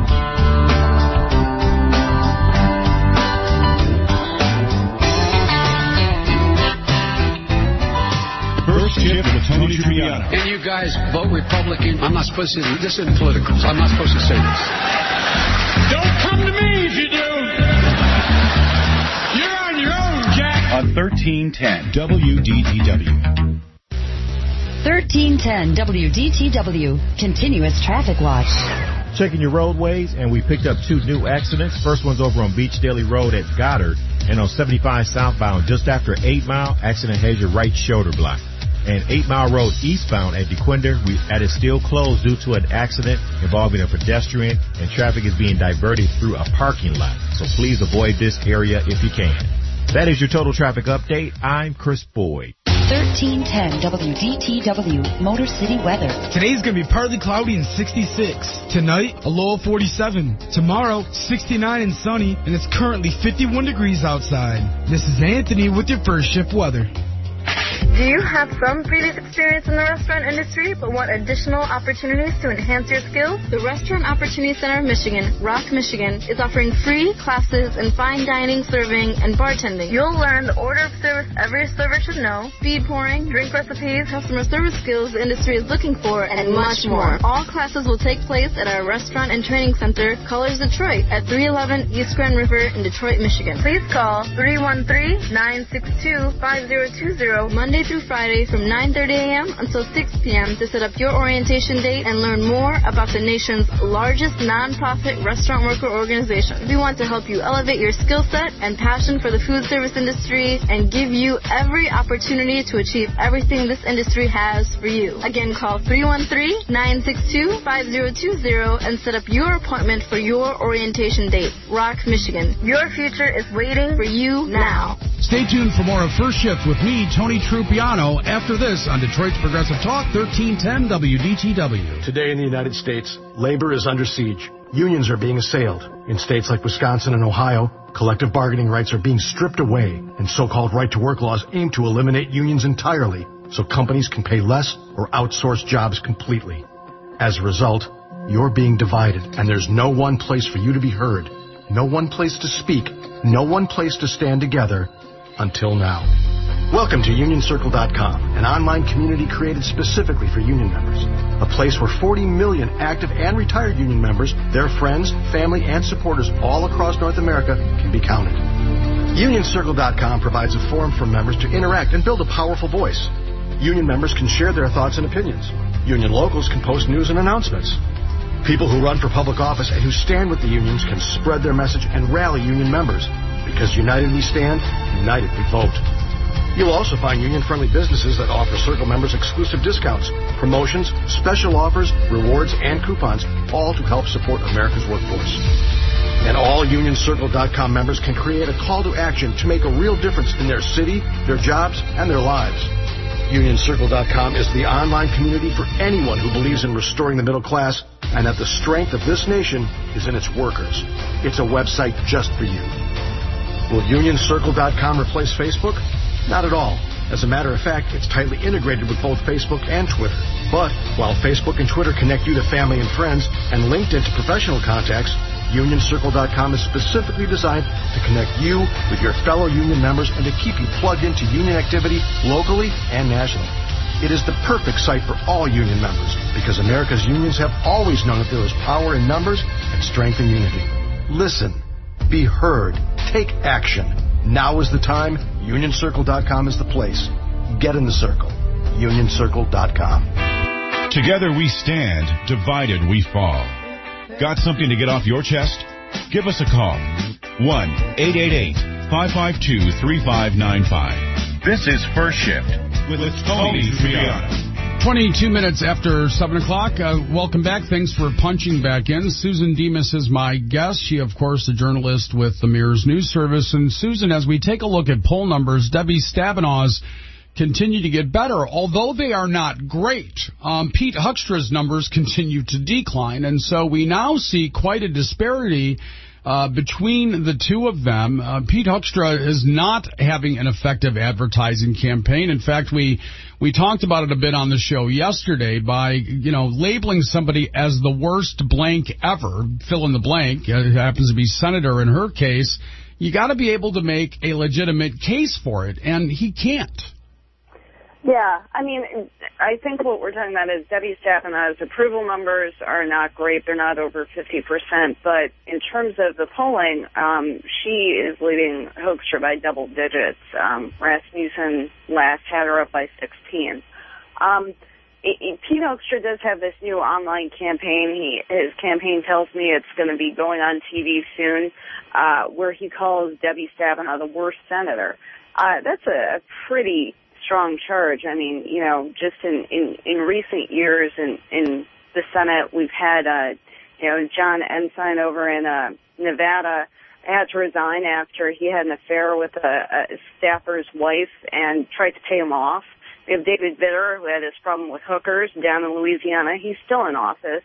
Speaker 20: First Shift with Tony Trupiano.
Speaker 1: And you guys vote Republican. I'm not supposed to. This isn't political. So I'm not supposed to say this.
Speaker 2: Don't come to me if you do. You're on your own, Jack.
Speaker 20: On 1310 WDTW.
Speaker 26: 1310 WDTW. Continuous Traffic Watch.
Speaker 3: Checking your roadways, and we picked up 2 new accidents. First one's over on Beach Daily Road at Goddard, and on 75 southbound just after 8 Mile, accident has your right shoulder block. And 8 Mile Road eastbound at DeQuinder, that is still closed due to an accident involving a pedestrian, and traffic is being diverted through a parking lot. So please avoid this area if you can. That is your total traffic update. I'm Chris Boyd.
Speaker 4: 1310 WDTW Motor City weather.
Speaker 5: Today's going to be partly cloudy and 66. Tonight, a low of 47. Tomorrow, 69 and sunny, and it's currently 51 degrees outside. This is Anthony with your first shift weather.
Speaker 6: Do you have some previous experience in the restaurant industry but want additional opportunities to enhance your skills? The Restaurant Opportunity Center of Michigan, Rock, Michigan, is offering free classes in fine dining, serving, and bartending. You'll learn the order of service every server should know, speed pouring, drink recipes, customer service skills the industry is looking for, and much more. All classes will take place at our Restaurant and Training Center, Colors Detroit, at 311 East Grand River in Detroit, Michigan. Please call 313-962-5020 Monday through Friday from 9:30 a.m. until 6 p.m. to set up your orientation date and learn more about the nation's largest nonprofit restaurant worker organization. We want to help you elevate your skill set and passion for the food service industry and give you every opportunity to achieve everything this industry has for you. Again, call 313-962-5020 and set up your appointment for your orientation date. Rock, Michigan. Your future is waiting for you now.
Speaker 21: Stay tuned for more of First Shift with me, Tony Trupiano, after this on Detroit's Progressive Talk, 1310 WDTW.
Speaker 27: Today in the United States, labor is under siege. Unions are being assailed. In states like Wisconsin and Ohio, collective bargaining rights are being stripped away, and so-called right-to-work laws aim to eliminate unions entirely so companies can pay less or outsource jobs completely. As a result, you're being divided, and there's no one place for you to be heard, no one place to speak, no one place to stand together until now. Welcome to UnionCircle.com, an online community created specifically for union members. A place where 40 million active and retired union members, their friends, family, and supporters all across North America can be counted. UnionCircle.com provides a forum for members to interact and build a powerful voice. Union members can share their thoughts and opinions. Union locals can post news and announcements. People who run for public office and who stand with the unions can spread their message and rally union members. Because united we stand, united we vote. You'll also find union-friendly businesses that offer Circle members exclusive discounts, promotions, special offers, rewards, and coupons, all to help support America's workforce. And all UnionCircle.com members can create a call to action to make a real difference in their city, their jobs, and their lives. UnionCircle.com is the online community for anyone who believes in restoring the middle class and that the strength of this nation is in its workers. It's a website just for you. Will UnionCircle.com replace Facebook? Not at all. As a matter of fact, it's tightly integrated with both Facebook and Twitter. But while Facebook and Twitter connect you to family and friends and LinkedIn to professional contacts, UnionCircle.com is specifically designed to connect you with your fellow union members and to keep you plugged into union activity locally and nationally. It is the perfect site for all union members because America's unions have always known that there is power in numbers and strength in unity. Listen. Be heard. Take action. Now is the time. UnionCircle.com is the place. Get in the circle. UnionCircle.com.
Speaker 9: Together we stand. Divided we fall. Got something to get off your chest? Give us a call. 1-888-552-3595.
Speaker 20: This is First Shift with Tony Triano.
Speaker 21: 22 minutes after 7 o'clock. Welcome back. Thanks for punching back in. Susan Demas is my guest. She, of course, a journalist with the Mirrors News Service. And, Susan, as we take a look at poll numbers, Debbie Stabenow's continue to get better, although they are not great. Pete Huckstra's numbers continue to decline. And so we now see quite a disparity between the two of them. Pete Huckstra is not having an effective advertising campaign. In fact, we talked about it a bit on the show yesterday by, labeling somebody as the worst blank ever, fill in the blank. It happens to be senator in her case. You got to be able to make a legitimate case for it, and he can't.
Speaker 30: Yeah, I mean, I think what we're talking about is Debbie Stabenow's approval numbers are not great. They're not over 50%. But in terms of the polling, she is leading Hoekstra by double digits. Rasmussen last had her up by 16. Pete Hoekstra does have this new online campaign. His campaign tells me it's going to be going on TV soon, where he calls Debbie Stabenow the worst senator. That's a pretty strong charge. I mean, just in recent years in the Senate, we've had, John Ensign over in Nevada had to resign after he had an affair with a staffer's wife and tried to pay him off. We have David Vitter, who had his problem with hookers down in Louisiana. He's still in office.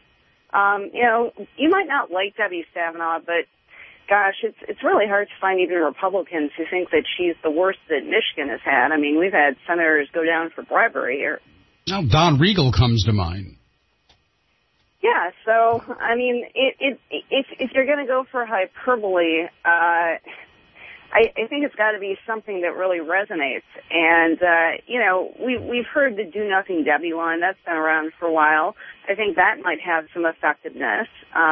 Speaker 30: You might not like Debbie Stabenow, but gosh, it's really hard to find even Republicans who think that she's the worst that Michigan has had. I mean, we've had senators go down for bribery here.
Speaker 21: Now, Don Riegel comes to mind.
Speaker 30: Yeah, so, I mean, if you're going to go for hyperbole, I think it's got to be something that really resonates. And, we've heard the Do Nothing Debbie line. That's been around for a while. I think that might have some effectiveness.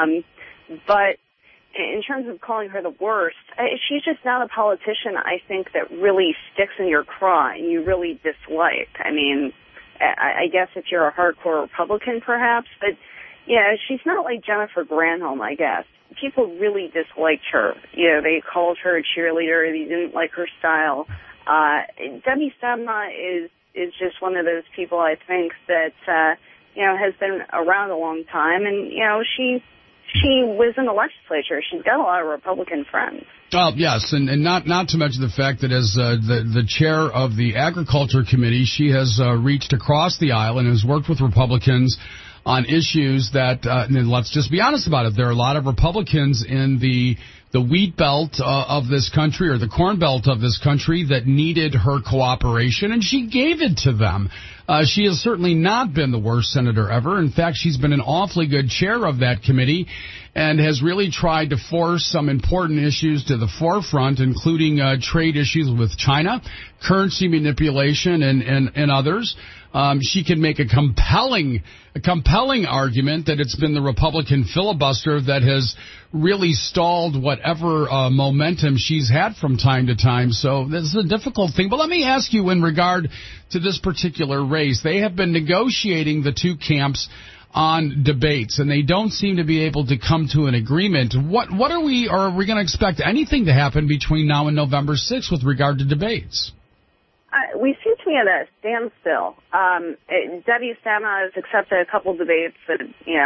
Speaker 30: But in terms of calling her the worst, she's just not a politician, I think, that really sticks in your craw and you really dislike. I mean, I guess if you're a hardcore Republican, perhaps, but, yeah, she's not like Jennifer Granholm, I guess. People really disliked her. They called her a cheerleader. They didn't like her style. Debbie Stabenow is just one of those people, I think, that, has been around a long time. And, she was in the legislature. She's got a lot of Republican friends.
Speaker 21: Yes, and not to mention the fact that as the chair of the Agriculture Committee, she has reached across the aisle and has worked with Republicans on issues that, and let's just be honest about it, there are a lot of Republicans in the wheat belt of this country, or the corn belt of this country, that needed her cooperation, and she gave it to them. She has certainly not been the worst senator ever. In fact, she's been an awfully good chair of that committee and has really tried to force some important issues to the forefront, including trade issues with China, currency manipulation, and others. She can make a compelling argument that it's been the Republican filibuster that has really stalled whatever momentum she's had from time to time. So this is a difficult thing. But let me ask you, in regard to this particular race, they have been negotiating, the two camps, on debates, and they don't seem to be able to come to an agreement. What are we going to expect anything to happen between now and November 6th with regard to debates?
Speaker 30: We seem to be at a standstill. Debbie Stabenow has accepted a couple debates that,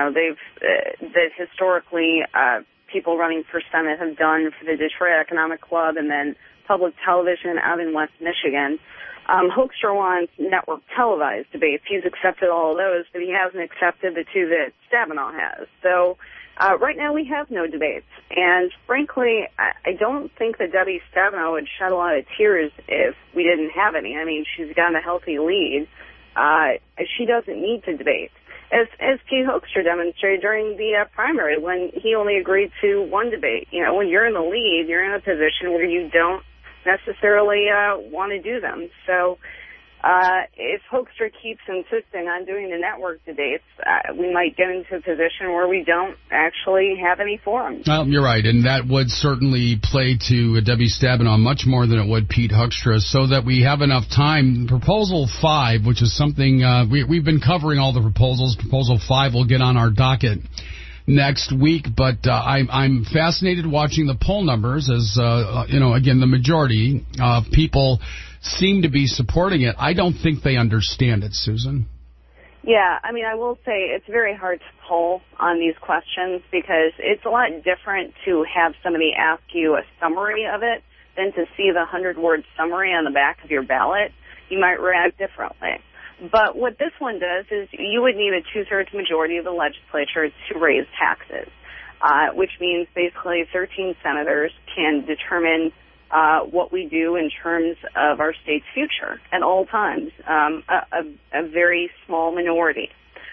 Speaker 30: that historically people running for Senate have done for the Detroit Economic Club and then public television out in West Michigan. Hoekstra wants network televised debates. He's accepted all of those, but he hasn't accepted the two that Stabenow has. So right now we have no debates. And frankly, I don't think that Debbie Stabenow would shed a lot of tears if we didn't have any. I mean, she's got a healthy lead. She doesn't need to debate. As Pete Hoekstra demonstrated during the primary, when he only agreed to one debate. When you're in the lead, you're in a position where you don't necessarily want to do them. So if Hoekstra keeps insisting on doing the network debates, we might get into a position where we don't actually have any forums.
Speaker 21: Well, you're right, and that would certainly play to Debbie Stabenow much more than it would Pete Hoekstra, so that we have enough time. Proposal 5, which is something we've been covering all the proposals. Proposal 5 will get on our docket next week, but I'm fascinated watching the poll numbers as, again, the majority of people seem to be supporting it. I don't think they understand it, Susan.
Speaker 30: Yeah, I mean, I will say it's very hard to poll on these questions because it's a lot different to have somebody ask you a summary of it than to see the 100-word summary on the back of your ballot. You might react differently. But what this one does is you would need a 2/3 majority of the legislature to raise taxes, which means basically 13 senators can determine what we do in terms of our state's future at all times, a very small minority.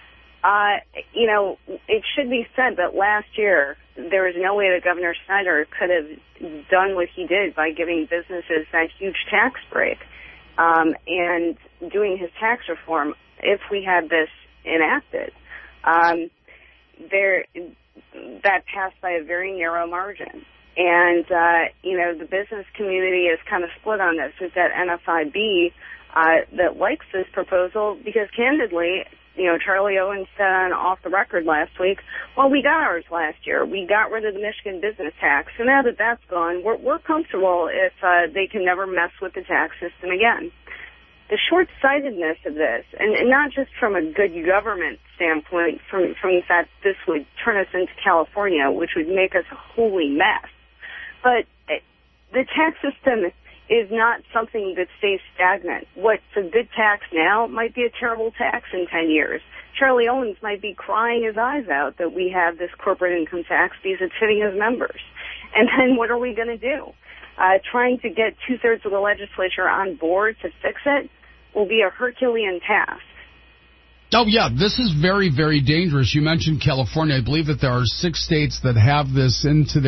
Speaker 30: It should be said that last year there was no way that Governor Snyder could have done what he did by giving businesses that huge tax break. And doing his tax reform, if we had this enacted, that passed by a very narrow margin. And, the business community is kind of split on this. There's that NFIB that likes this proposal because, candidly, Charlie Owen said on Off the Record last week, well, we got ours last year. We got rid of the Michigan business tax. So now that that's gone, we're comfortable if they can never mess with the tax system again. The short-sightedness of this, and not just from a good government standpoint, from the fact this would turn us into California, which would make us a holy mess, but the tax system is not something that stays stagnant. What's a good tax now might be a terrible tax in 10 years. Charlie Owens might be crying his eyes out that we have this corporate income tax because it's hitting his members. And then what are we going to do? Trying to get two-thirds of the legislature on board to fix it will be a Herculean task.
Speaker 21: Oh, yeah, this is very, very dangerous. You mentioned California. I believe that there are 6 states that have this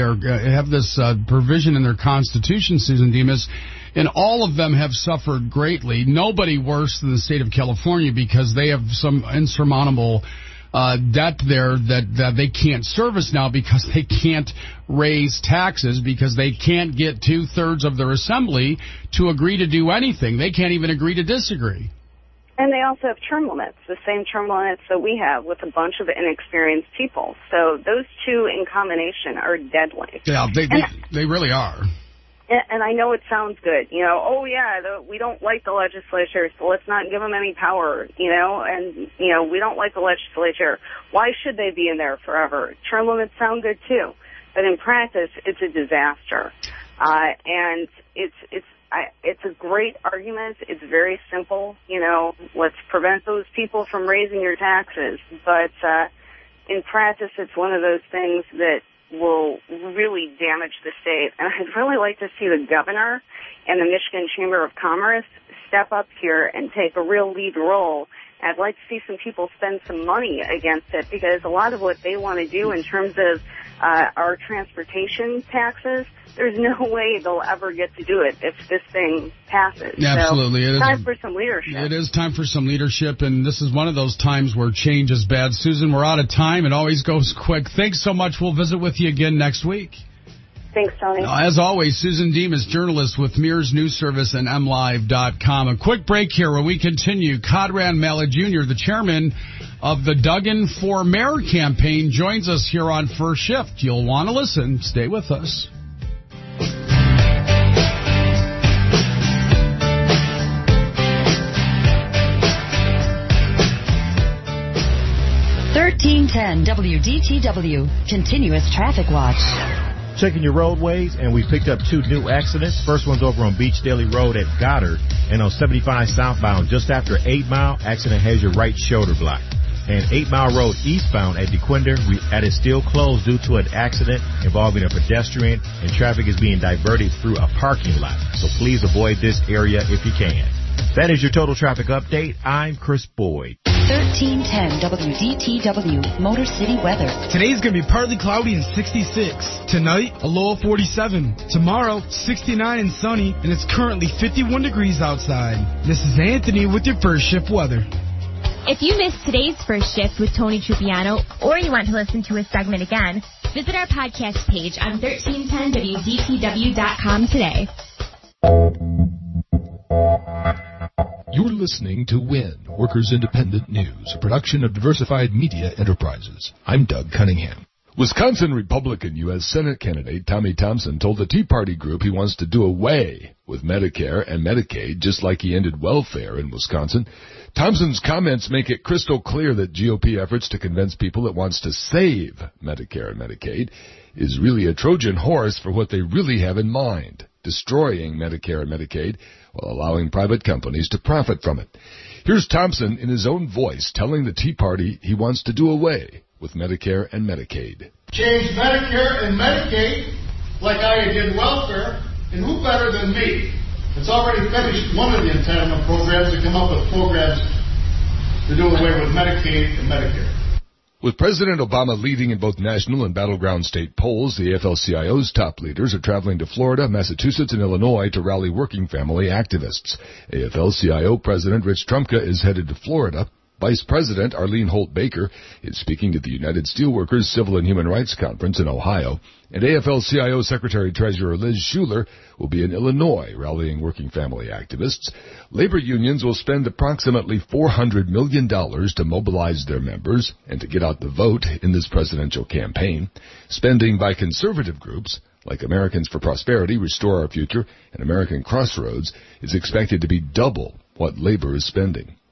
Speaker 21: provision in their constitution, Susan Demas, and all of them have suffered greatly. Nobody worse than the state of California because they have some insurmountable debt there that they can't service now because they can't raise taxes because they can't get 2/3 of their assembly to agree to do anything. They can't even agree to disagree.
Speaker 30: And they also have term limits, the same term limits that we have with a bunch of inexperienced people. So those two in combination are deadly.
Speaker 21: Yeah, they really are.
Speaker 30: And I know it sounds good, we don't like the legislature, so let's not give them any power, we don't like the legislature. Why should they be in there forever? Term limits sound good too, but in practice, it's a disaster. And it's a great argument. It's very simple, let's prevent those people from raising your taxes. But in practice, it's one of those things that will really damage the state. And I'd really like to see the governor and the Michigan Chamber of Commerce step up here and take a real lead role. I'd like to see some people spend some money against it because a lot of what they want to do in terms of our transportation taxes, there's no way they'll ever get to do it if this thing passes.
Speaker 21: Absolutely.
Speaker 30: So it's time for some leadership.
Speaker 21: It is time for some leadership, and this is one of those times where change is bad. Susan, we're out of time. It always goes quick. Thanks so much. We'll visit with you again next week.
Speaker 30: Thanks, Tony.
Speaker 21: As always, Susan Demas, journalist with Mears News Service and MLive.com. A quick break here where we continue. Conrad Mallett Jr., the chairman of the Duggan for Mayor campaign, joins us here on First Shift. You'll want to listen. Stay with us.
Speaker 4: (1310) WDTW Continuous Traffic Watch.
Speaker 3: Checking your roadways, and we picked up 2 new accidents. First one's over on Beach Daily Road at Goddard, and on 75 southbound, just after 8 Mile, accident has your right shoulder blocked. And 8 Mile Road eastbound at DeQuinder, is still closed due to an accident involving a pedestrian, and traffic is being diverted through a parking lot. So please avoid this area if you can. That is your total traffic update. I'm Chris Boyd.
Speaker 4: 1310 WDTW Motor City weather.
Speaker 5: Today's going to be partly cloudy and 66. Tonight, a low of 47. Tomorrow, 69 and sunny, and it's currently 51 degrees outside. This is Anthony with your First Shift weather.
Speaker 7: If you missed today's First Shift with Tony Trupiano, or you want to listen to a segment again, visit our podcast page on 1310WDTW.com today.
Speaker 8: You're listening to WIN, Workers Independent News, a production of Diversified Media Enterprises. I'm Doug Cunningham. Wisconsin Republican U.S. Senate candidate Tommy Thompson told the Tea Party group he wants to do away with Medicare and Medicaid, just like he ended welfare in Wisconsin. Thompson's comments make it crystal clear that GOP efforts to convince people it wants to save Medicare and Medicaid is really a Trojan horse for what they really have in mind, destroying Medicare and Medicaid while allowing private companies to profit from it. Here's Thompson in his own voice telling the Tea Party he wants to do away with Medicare and Medicaid.
Speaker 15: Change Medicare and Medicaid like I did welfare, and who better than me? It's already finished one of the entitlement programs to come up with programs to do away with Medicaid and Medicare.
Speaker 8: With President Obama leading in both national and battleground state polls, the AFL-CIO's top leaders are traveling to Florida, Massachusetts, and Illinois to rally working family activists. AFL-CIO President Rich Trumka is headed to Florida. Vice President Arlene Holt-Baker is speaking at the United Steelworkers Civil and Human Rights Conference in Ohio, and AFL-CIO Secretary-Treasurer Liz Shuler will be in Illinois rallying working family activists. Labor unions will spend approximately $400 million to mobilize their members and to get out the vote in this presidential campaign. Spending by conservative groups like Americans for Prosperity, Restore Our Future, and American Crossroads is expected to be double what labor is spending.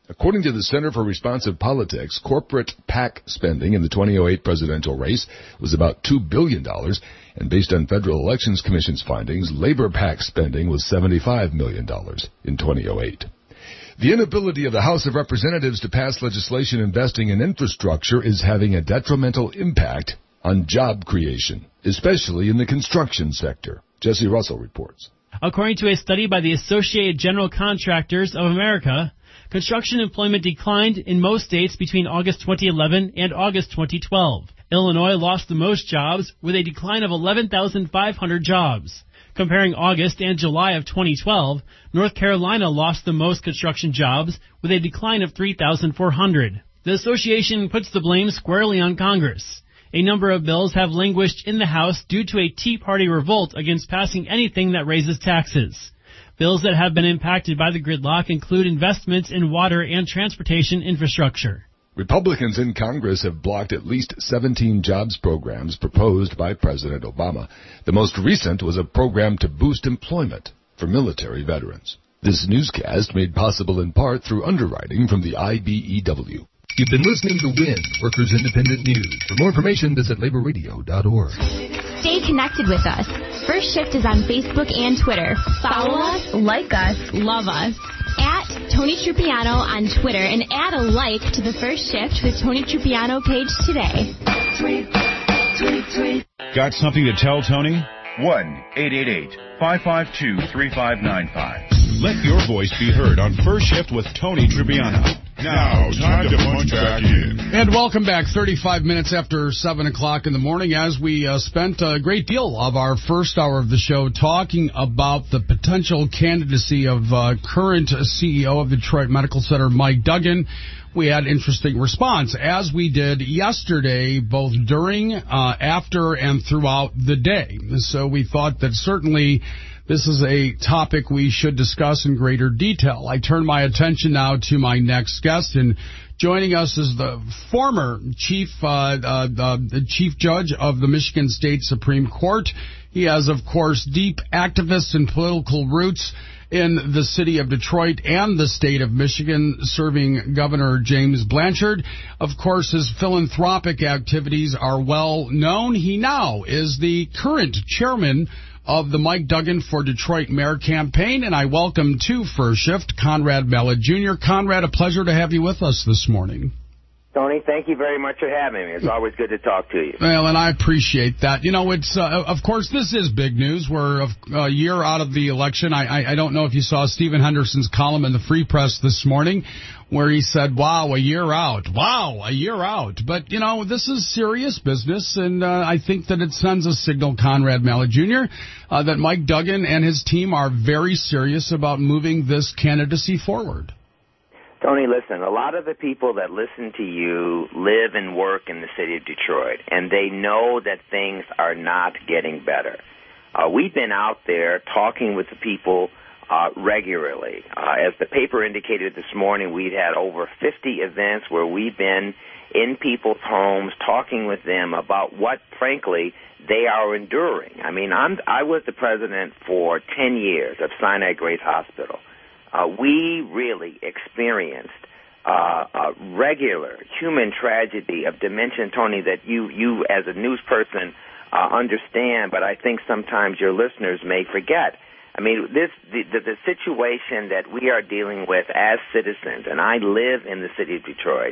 Speaker 8: According to the Center for Responsive Politics, corporate PAC spending in the 2008 presidential race was about $2 billion, and based on Federal Elections Commission's findings, labor PAC spending was $75 million in 2008. The inability of the House of Representatives to pass legislation investing in infrastructure is having a detrimental impact on job creation, especially in the construction sector. Jesse Russell reports.
Speaker 11: According to a study by the Associated General Contractors of America, construction employment declined in most states between August 2011 and August 2012. Illinois lost the most jobs with a decline of 11,500 jobs. Comparing August and July of 2012, North Carolina lost the most construction jobs with a decline of 3,400. The association puts the blame squarely on Congress. A number of bills have languished in the House due to a Tea Party revolt against passing anything that raises taxes. Bills that have been impacted by the gridlock include investments in water and transportation infrastructure.
Speaker 8: Republicans in Congress have blocked at least 17 jobs programs proposed by President Obama. The most recent was a program to boost employment for military veterans. This newscast made possible in part through underwriting from the IBEW.
Speaker 14: You've been listening to WIN, Workers Independent News. For more information, visit laborradio.org.
Speaker 7: Stay connected with us. First Shift is on Facebook and Twitter. Follow us, like us, love us. At Tony Trupiano on Twitter and add a like to the First Shift with Tony Trupiano page today.
Speaker 20: Got something to tell Tony? 1-888-552-3595. Let your voice be heard on First Shift with Tony Trupiano.
Speaker 21: Now, time to punch back in. And welcome back, 35 minutes after 7 o'clock in the morning, as we spent a great deal of our first hour of the show talking about the potential candidacy of current CEO of Detroit Medical Center, Mike Duggan. We had interesting response, as we did yesterday, both during, after, and throughout the day. So we thought that certainly this is a topic we should discuss in greater detail. I turn my attention now to my next guest, and joining us is the former chief judge of the Michigan State Supreme Court. He has, of course, deep activist and political roots in the city of Detroit and the state of Michigan, serving Governor James Blanchard. Of course, his philanthropic activities are well known. He now is the current chairman of the Mike Duggan for Detroit Mayor campaign, and I welcome to First Shift Conrad Mallett Jr. Conrad, a pleasure to have you with us this morning.
Speaker 16: Tony, thank you very much for having me. It's always good to talk to you.
Speaker 21: Well, and I appreciate that. You know, it's of course, this is big news. We're a year out of the election. I don't know if you saw Stephen Henderson's column in the Free Press this morning, where he said, wow, a year out. Wow, a year out. But, you know, this is serious business, and I think that it sends a signal, Conrad Mallett Jr., that Mike Duggan and his team are very serious about moving this candidacy forward.
Speaker 16: Tony, listen, a lot of the people that listen to you live and work in the city of Detroit, and they know that things are not getting better. We've been out there talking with the people regularly. As the paper indicated this morning, we've had over 50 events where we've been in people's homes talking with them about what, frankly, they are enduring. I mean, I was the president for 10 years of Sinai Grace Hospital. We really experienced a regular human tragedy of dimension, Tony, that you as a news person understand, but I think sometimes your listeners may forget. I mean, the situation that we are dealing with as citizens, and I live in the city of Detroit,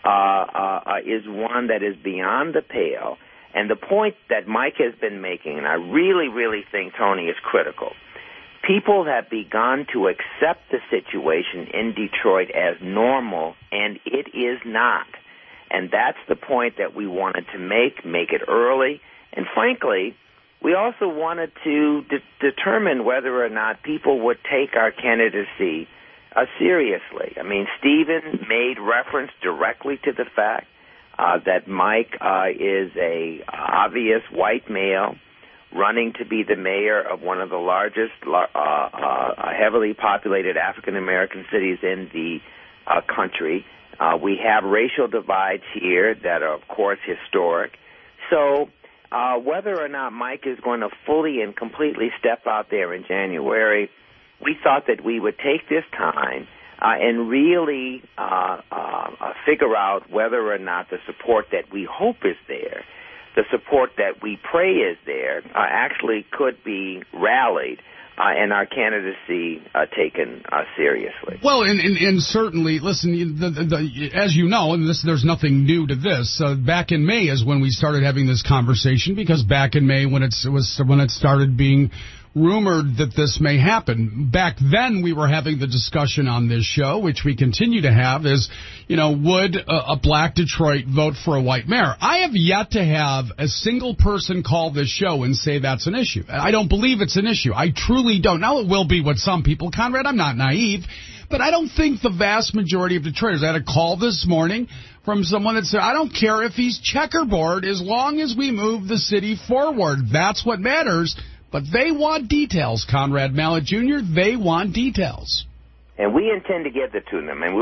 Speaker 16: is one that is beyond the pale. And the point that Mike has been making, and I really, really think, Tony, is critical. People have begun to accept the situation in Detroit as normal, and it is not. And that's the point that we wanted to make it early. And frankly, we also wanted to determine whether or not people would take our candidacy seriously. I mean, Stephen made reference directly to the fact that Mike is a obvious white male running to be the mayor of one of the largest heavily populated African-American cities in the country. We have racial divides here that are, of course, historic. So whether or not Mike is going to fully and completely step out there in January, we thought that we would take this time and really figure out whether or not the support that we hope is there, the support that we pray is there, actually could be rallied and our candidacy taken seriously.
Speaker 21: Well, and certainly, listen, as you know, and there's nothing new to this. Back in May is when we started having this conversation, because back in May when it started being rumored that this may happen. Back then, we were having the discussion on this show, which we continue to have, is, would a black Detroit vote for a white mayor? I have yet to have a single person call this show and say that's an issue. I don't believe it's an issue. I truly don't. Now, it will be with some people, Conrad. I'm not naive. But I don't think the vast majority of Detroiters. I had a call this morning from someone that said, I don't care if he's checkerboard as long as we move the city forward. That's what matters. But they want details, Conrad Mallett Jr. They want details,
Speaker 16: and we intend to give it to them. And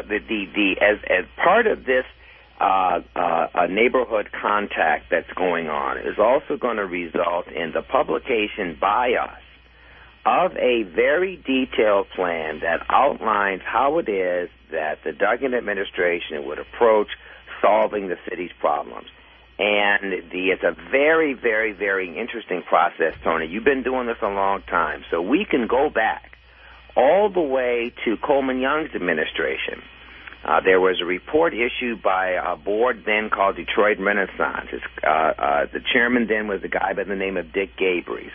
Speaker 16: as part of this neighborhood contact that's going on is also going to result in the publication by us of a very detailed plan that outlines how it is that the Duggan administration would approach solving the city's problems. And it's a very, very, very interesting process, Tony. You've been doing this a long time. So we can go back all the way to Coleman Young's administration. There was a report issued by a board then called Detroit Renaissance. The chairman then was a guy by the name of Dick Gabries.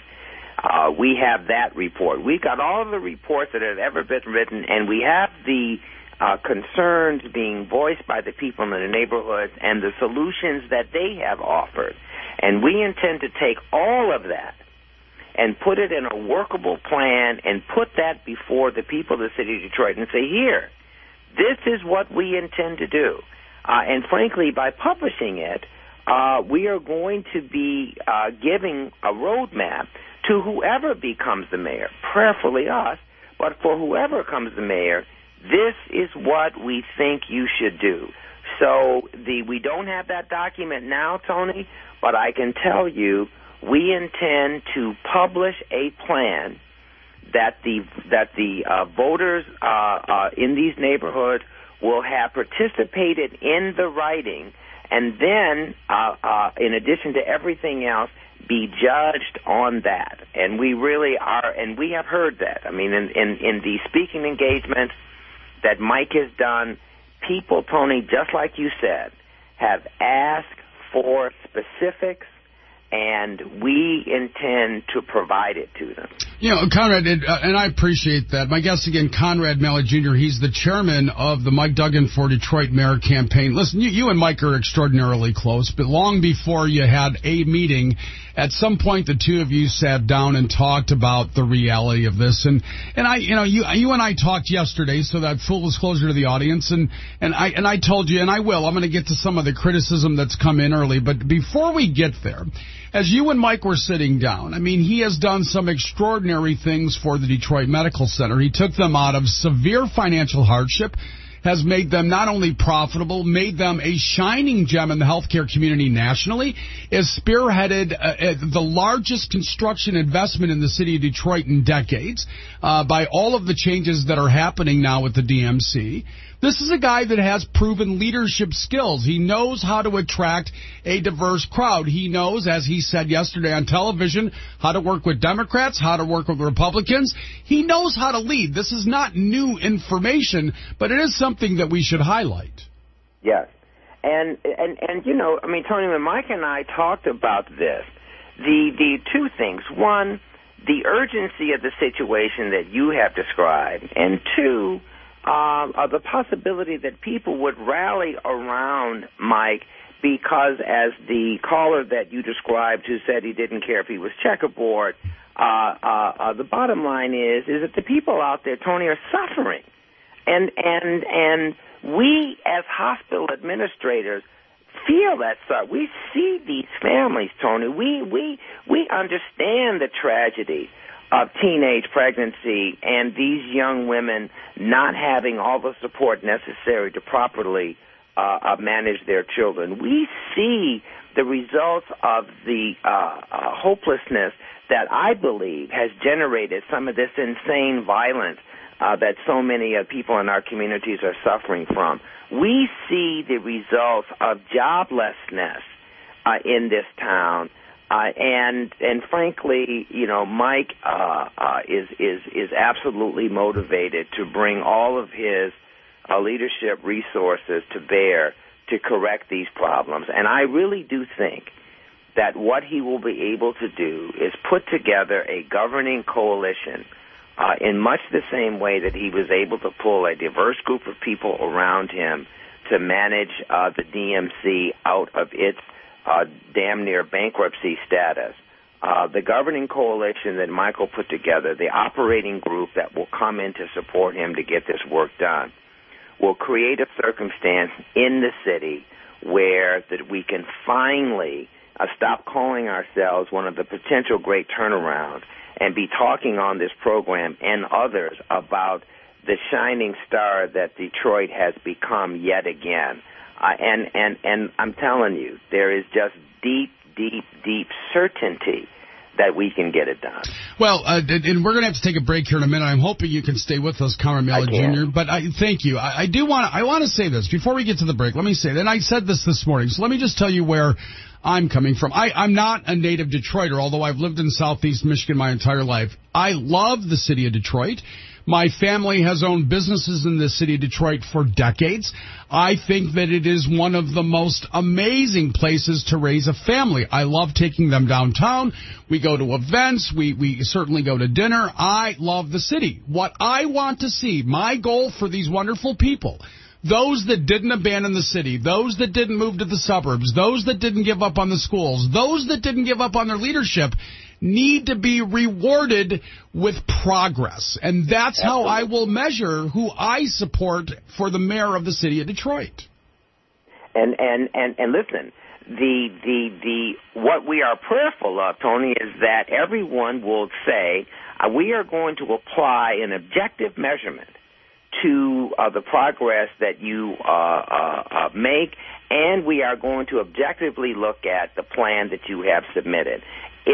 Speaker 16: We have that report. We've got all of the reports that have ever been written, and we have the concerns being voiced by the people in the neighborhoods and the solutions that they have offered. And we intend to take all of that and put it in a workable plan and put that before the people of the city of Detroit and say, here, this is what we intend to do. And frankly, by publishing it, we are going to be giving a roadmap to whoever becomes the mayor, prayerfully us, but for whoever comes the mayor, this is what we think you should do. So we don't have that document now, Tony, but I can tell you we intend to publish a plan that the voters in these neighborhoods will have participated in the writing, and then, in addition to everything else, be judged on that. And we really are, and we have heard that. I mean, in the speaking engagements that Mike has done, people, Tony, just like you said, have asked for specifics, and we intend to provide it to them.
Speaker 21: Conrad, and I appreciate that. My guest again, Conrad Mallett Jr., he's the chairman of the Mike Duggan for Detroit Mayor campaign. Listen, you and Mike are extraordinarily close, but long before you had a meeting, at some point the two of you sat down and talked about the reality of this. And you and I talked yesterday, so that full disclosure to the audience, and I told you, and I'm going to get to some of the criticism that's come in early, but before we get there, as you and Mike were sitting down, I mean, he has done some extraordinary things for the Detroit Medical Center. He took them out of severe financial hardship, has made them not only profitable, made them a shining gem in the healthcare community nationally, has spearheaded the largest construction investment in the city of Detroit in decades by all of the changes that are happening now with the DMC. This is a guy that has proven leadership skills. He knows how to attract a diverse crowd. He knows, as he said yesterday on television, how to work with Democrats, how to work with Republicans. He knows how to lead. This is not new information, but it is something that we should highlight.
Speaker 16: Yes. And I mean, Tony, when Mike and I talked about this, the two things. One, the urgency of the situation that you have described, and two, the possibility that people would rally around Mike because, as the caller that you described who said he didn't care if he was checkerboard, the bottom line is that the people out there, Tony, are suffering. And we as hospital administrators feel that sort. We see these families, Tony. We understand the tragedy of teenage pregnancy and these young women not having all the support necessary to properly manage their children. We see the results of the hopelessness that I believe has generated some of this insane violence that so many people in our communities are suffering from. We see the results of joblessness in this town, and frankly, Mike is absolutely motivated to bring all of his leadership resources to bear to correct these problems. And I really do think that what he will be able to do is put together a governing coalition in much the same way that he was able to pull a diverse group of people around him to manage the DMC out of its damn near bankruptcy status. The governing coalition that Michael put together, the operating group that will come in to support him to get this work done, will create a circumstance in the city where that we can finally stop calling ourselves one of the potential great turnarounds and be talking on this program and others about the shining star that Detroit has become yet again. And I'm telling you, there is just deep certainty that we can get it done.
Speaker 21: Well, and we're going to have to take a break here in a minute. I'm hoping you can stay with us, Conrad Miller Jr. But thank you. I want to say this before we get to the break. Let me say that. And I said this morning, so let me just tell you where I'm coming from. I'm not a native Detroiter, although I've lived in Southeast Michigan my entire life. I love the city of Detroit. My family has owned businesses in the city of Detroit for decades. I think that it is one of the most amazing places to raise a family. I love taking them downtown. We go to events. We certainly go to dinner. I love the city. What I want to see, my goal for these wonderful people, those that didn't abandon the city, those that didn't move to the suburbs, those that didn't give up on the schools, those that didn't give up on their leadership, need to be rewarded with progress. And that's how I will measure who I support for the mayor of the city of Detroit.
Speaker 16: And listen, the what we are prayerful of, Tony, is that everyone will say, we are going to apply an objective measurement to the progress that you make, and we are going to objectively look at the plan that you have submitted.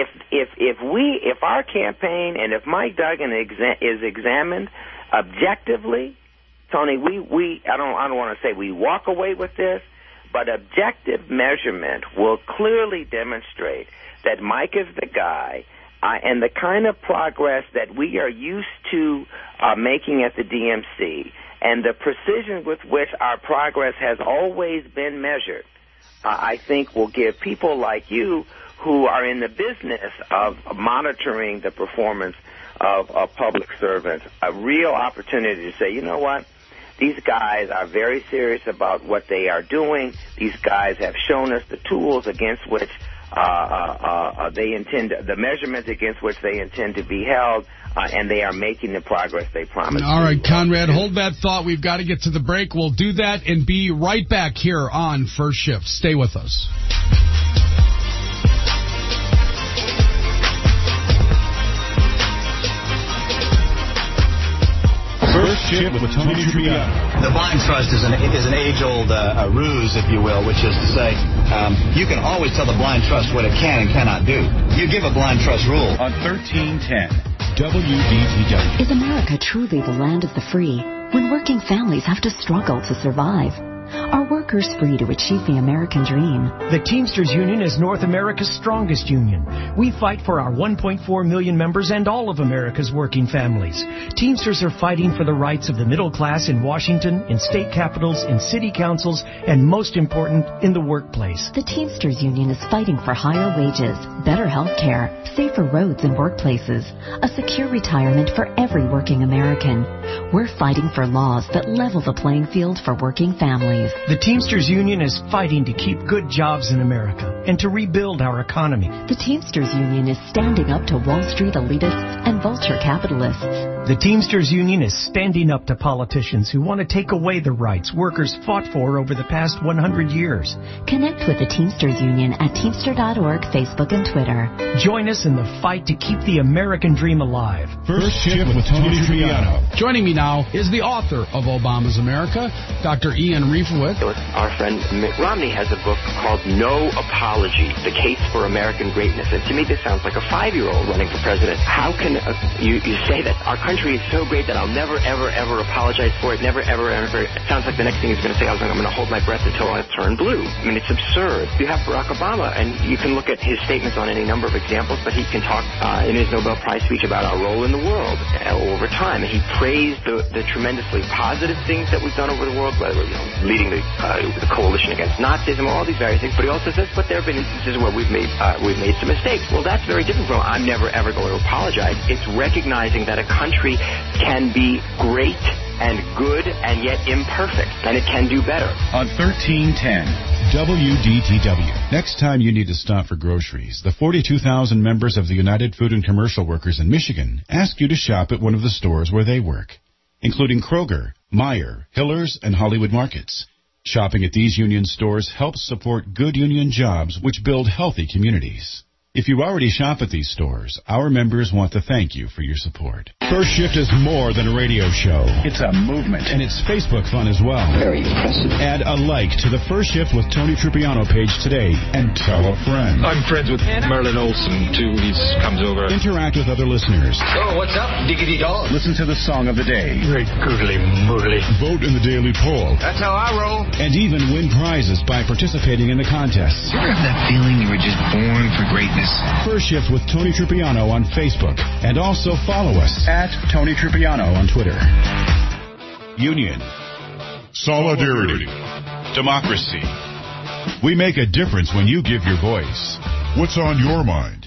Speaker 16: If our campaign and if Mike Duggan is examined objectively, Tony, I don't want to say we walk away with this, but objective measurement will clearly demonstrate that Mike is the guy. And the kind of progress that we are used to making at the DMC and the precision with which our progress has always been measured, I think will give people like you who are in the business of monitoring the performance of public servants a real opportunity to say, you know what? These guys are very serious about what they are doing. These guys have shown us the tools against which they intend, the measurements against which they intend to be held, and they are making the progress they promised.
Speaker 21: All right, Conrad, hold that thought. We've got to get to the break. We'll do that and be right back here on First Shift. Stay with us.
Speaker 20: First Shift with Tony Trippiano.
Speaker 27: The blind trust is an age-old ruse, if you will, which is to say you can always tell the blind trust what it can and cannot do. You give a blind trust rule.
Speaker 20: On 1310 WDTW.
Speaker 4: Is America truly the land of the free when working families have to struggle to survive? Are workers free to achieve the American dream?
Speaker 10: The Teamsters Union is North America's strongest union. We fight for our 1.4 million members and all of America's working families. Teamsters are fighting for the rights of the middle class in Washington, in state capitals, in city councils, and most important, in the workplace.
Speaker 4: The Teamsters Union is fighting for higher wages, better health care, safer roads and workplaces, a secure retirement for every working American. We're fighting for laws that level the playing field for working families.
Speaker 10: The Teamsters Union is fighting to keep good jobs in America and to rebuild our economy.
Speaker 4: The Teamsters Union is standing up to Wall Street elitists and vulture capitalists.
Speaker 10: The Teamsters Union is standing up to politicians who want to take away the rights workers fought for over the past 100 years.
Speaker 4: Connect with the Teamsters Union at Teamster.org, Facebook, and Twitter.
Speaker 10: Join us in the fight to keep the American dream alive.
Speaker 20: First Shift with Tony Trippiano.
Speaker 21: Joining me now is the author of Obama's America, Dr. Ian Reifowitz.
Speaker 16: Our friend Mitt Romney has a book called No Apology.
Speaker 12: ideology, the case for American greatness. And to me, this sounds like a 5-year-old running for president. How can you say that our country is so great that I'll never, ever, ever apologize for it? Never, ever, ever. It sounds like the next thing he's going to say, I'm going to hold my breath until I turn blue. I mean, it's absurd. You have Barack Obama, and you can look at his statements on any number of examples, but he can talk in his Nobel Prize speech about our role in the world over time. He praised the tremendously positive things that we've done over the world, whether leading the coalition against Nazism, all these various things. But he also says, but there have been instances where we've made some mistakes. Well, that's very different from I'm never ever going to apologize. It's recognizing that a country can be great and good and yet imperfect, and it can do better.
Speaker 20: On 1310 WDTW. Next time you need to stop for groceries, the 42,000 members of the United Food and Commercial Workers in Michigan ask you to shop at one of the stores where they work, including Kroger, Meijer, Hiller's, and Hollywood Markets. Shopping at these union stores helps support good union jobs which build healthy communities. If you already shop at these stores, our members want to thank you for your support. First Shift is more than a radio show. It's a movement. And it's Facebook fun as well. Very impressive. Add a like to the First Shift with Tony Trupiano page today and tell a friend.
Speaker 13: I'm friends with Merlin Olsen, too. He comes over.
Speaker 20: Interact with other listeners.
Speaker 13: Oh, what's up, diggity dog?
Speaker 20: Listen to the song of the day.
Speaker 13: Great googly moogly.
Speaker 20: Vote in the daily poll.
Speaker 13: That's how I roll.
Speaker 20: And even win prizes by participating in the contests.
Speaker 17: You ever have that feeling you were just born for greatness?
Speaker 20: First Shift with Tony Trupiano on Facebook. And also follow us at Tony Trupiano on Twitter. Union. Solidarity. Democracy. We make a difference when you give your voice. What's on your mind?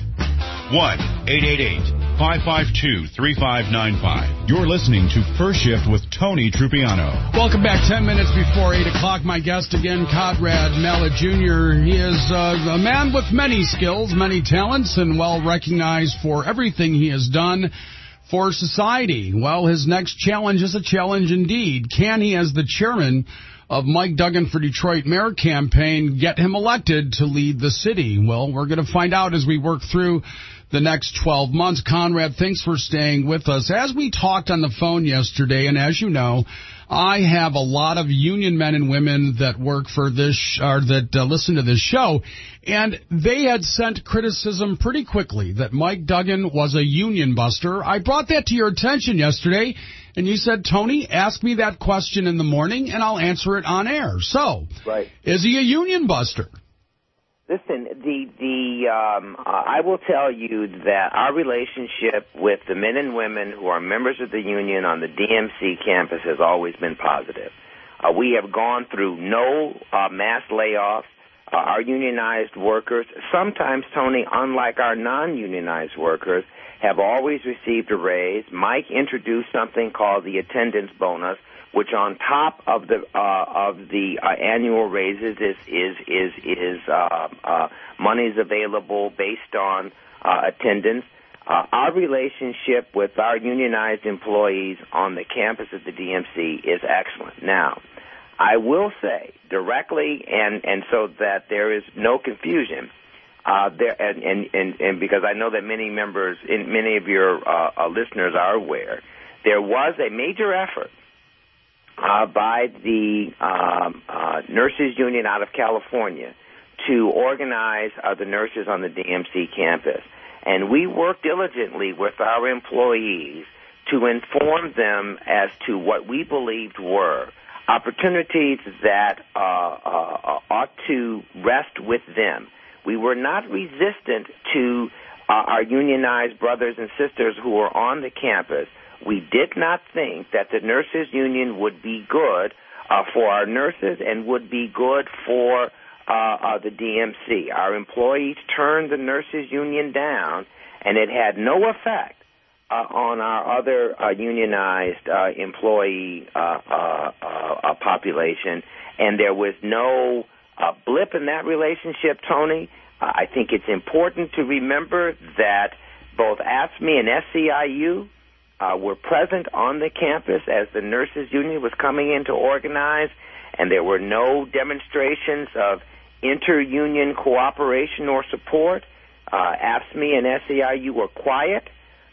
Speaker 20: 1-888-552-3595. You're listening to First Shift with Tony Trupiano.
Speaker 21: Welcome back. 10 minutes before 8 o'clock. My guest again, Conrad Mallett Jr. He is a man with many skills, many talents, and well recognized for everything he has done for society. Well, his next challenge is a challenge indeed. Can he, as the chairman of Mike Duggan for Detroit Mayor campaign, get him elected to lead the city? Well, we're going to find out as we work through the next 12 months. Conrad, thanks for staying with us. As we talked on the phone yesterday, and as you know, I have a lot of union men and women that work for this, or that listen to this show, and they had sent criticism pretty quickly that Mike Duggan was a union buster. I brought that to your attention yesterday, and you said, Tony, ask me that question in the morning, and I'll answer it on air. So,
Speaker 16: right.
Speaker 21: Is he a union buster?
Speaker 16: Listen, I will tell you that our relationship with the men and women who are members of the union on the DMC campus has always been positive. We have gone through no mass layoffs. Our unionized workers, sometimes, Tony, unlike our non-unionized workers, have always received a raise. Mike introduced something called the attendance bonus, which on top of the annual raises is monies available based on attendance. Our relationship with our unionized employees on the campus of the DMC is excellent. Now, I will say directly, and so that there is no confusion, and because I know that many members, many of your listeners are aware, there was a major effort by the nurses union out of California to organize the nurses on the DMC campus. And we worked diligently with our employees to inform them as to what we believed were opportunities that ought to rest with them. We were not resistant to our unionized brothers and sisters who were on the campus. We did not think that the nurses union would be good for our nurses and would be good for the DMC. Our employees turned the nurses union down, and it had no effect on our other unionized employee population, and there was no blip in that relationship, Tony. I think it's important to remember that both AFSCME and SEIU were present on the campus as the nurses union was coming in to organize, and there were no demonstrations of inter-union cooperation or support. AFSCME and SEIU were quiet,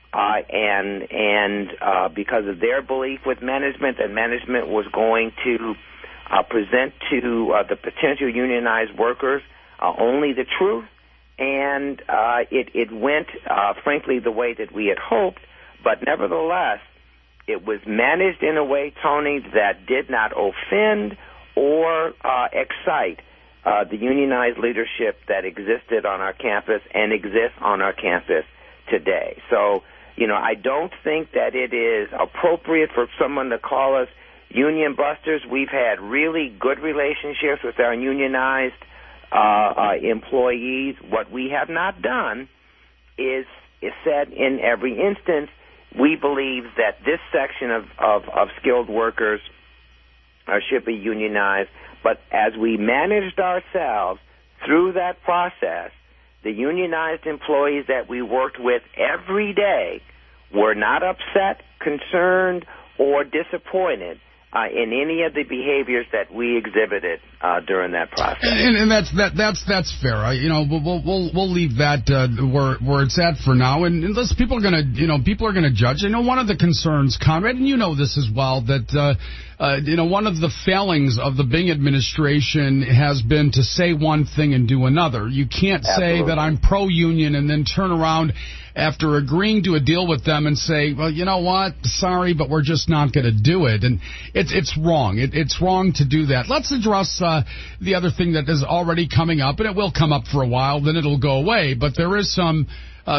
Speaker 16: and because of their belief with management that management was going to present to the potential unionized workers only the truth, and it went, frankly, the way that we had hoped, but nevertheless, it was managed in a way, Tony, that did not offend or excite the unionized leadership that existed on our campus and exists on our campus today. So, I don't think that it is appropriate for someone to call us union busters. We've had really good relationships with our unionized employees. What we have not done is said in every instance, we believe that this section of skilled workers should be unionized. But as we managed ourselves through that process, the unionized employees that we worked with every day were not upset, concerned, or disappointed in any of the behaviors that we exhibited during that process.
Speaker 21: And that's fair. We'll leave that where it's at for now. And unless people are gonna judge. I know one of the concerns, Conrad, and you know this as well, that one of the failings of the Bing administration has been to say one thing and do another. You can't say that I'm pro-union and then turn around after agreeing to a deal with them and say, well, you know what, sorry, but we're just not going to do it. And it's wrong. It's wrong to do that. Let's address the other thing that is already coming up, and it will come up for a while, then it'll go away. But there is some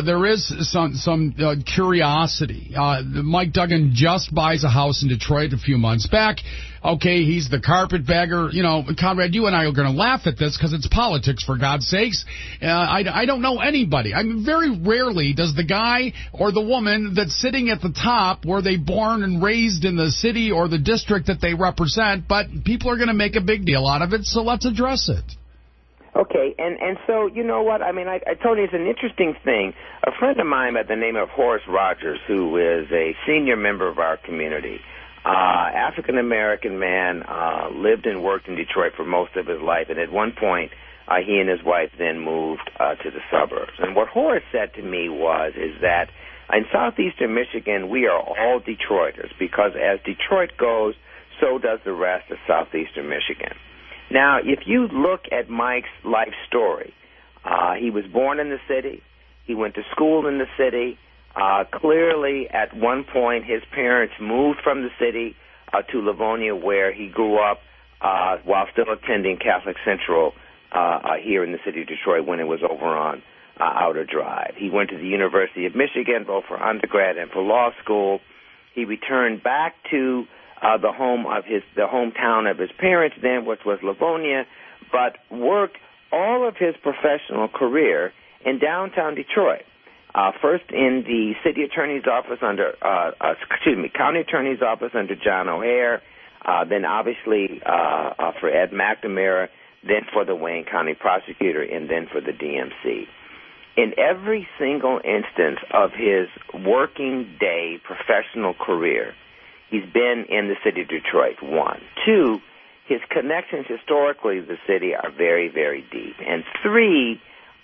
Speaker 21: curiosity. Mike Duggan just buys a house in Detroit a few months back. Okay, he's the carpetbagger. Conrad, you and I are going to laugh at this because it's politics, for God's sakes. I don't know anybody. Very rarely does the guy or the woman that's sitting at the top, were they born and raised in the city or the district that they represent, but people are going to make a big deal out of it, so let's address it.
Speaker 16: Okay, and so, you know what, Tony, it's an interesting thing. A friend of mine by the name of Horace Rogers, who is a senior member of our community, African-American man, lived and worked in Detroit for most of his life, and at one point, he and his wife then moved to the suburbs. And what Horace said to me is that in southeastern Michigan, we are all Detroiters, because as Detroit goes, so does the rest of southeastern Michigan. Now, if you look at Mike's life story, he was born in the city. He went to school in the city. Clearly, at one point, his parents moved from the city to Livonia, where he grew up while still attending Catholic Central here in the city of Detroit when it was over on Outer Drive. He went to the University of Michigan, both for undergrad and for law school. He returned back to the hometown of his parents then, which was Livonia, but worked all of his professional career in downtown Detroit. First in the city attorney's office county attorney's office under John O'Hare, then obviously for Ed McNamara, then for the Wayne County prosecutor, and then for the DMC. In every single instance of his working day professional career, he's been in the city of Detroit, one. Two, his connections historically to the city are very, very deep. And three,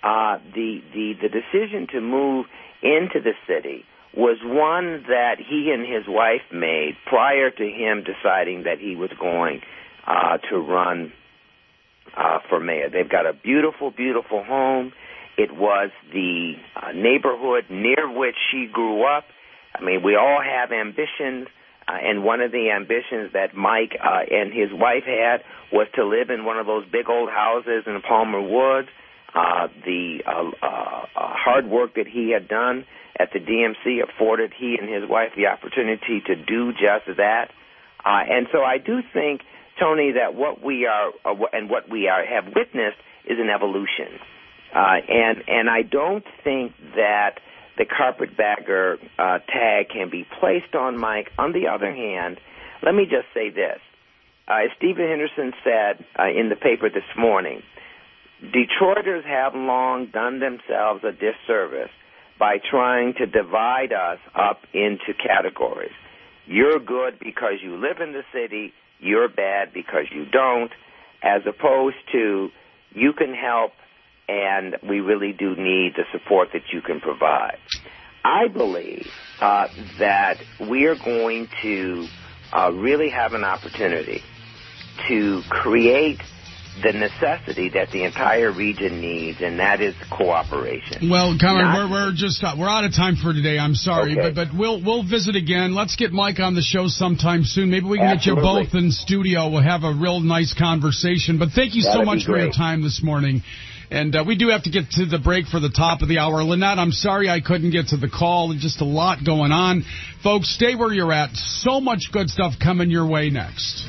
Speaker 16: the decision to move into the city was one that he and his wife made prior to him deciding that he was going to run for mayor. They've got a beautiful, beautiful home. It was the neighborhood near which she grew up. We all have ambitions. And one of the ambitions that Mike and his wife had was to live in one of those big old houses in Palmer Woods. The hard work that he had done at the DMC afforded he and his wife the opportunity to do just that. And so I do think, Tony, that what we have witnessed is an evolution. And I don't think that the carpetbagger tag can be placed on Mike. On the other hand, let me just say this. As Stephen Henderson said in the paper this morning, Detroiters have long done themselves a disservice by trying to divide us up into categories. You're good because you live in the city. You're bad because you don't, as opposed to you can help, and we really do need the support that you can provide. I believe that we are going to really have an opportunity to create the necessity that the entire region needs, and that is cooperation.
Speaker 21: Well, Conrad, we're out of time for today. I'm sorry,
Speaker 16: okay.
Speaker 21: but we'll visit again. Let's get Mike on the show sometime soon. Maybe we can get you both in studio. We'll have a real nice conversation. But thank you so much for your time this morning. And we do have to get to the break for the top of the hour. Lynette, I'm sorry I couldn't get to the call. There's just a lot going on. Folks, stay where you're at. So much good stuff coming your way next.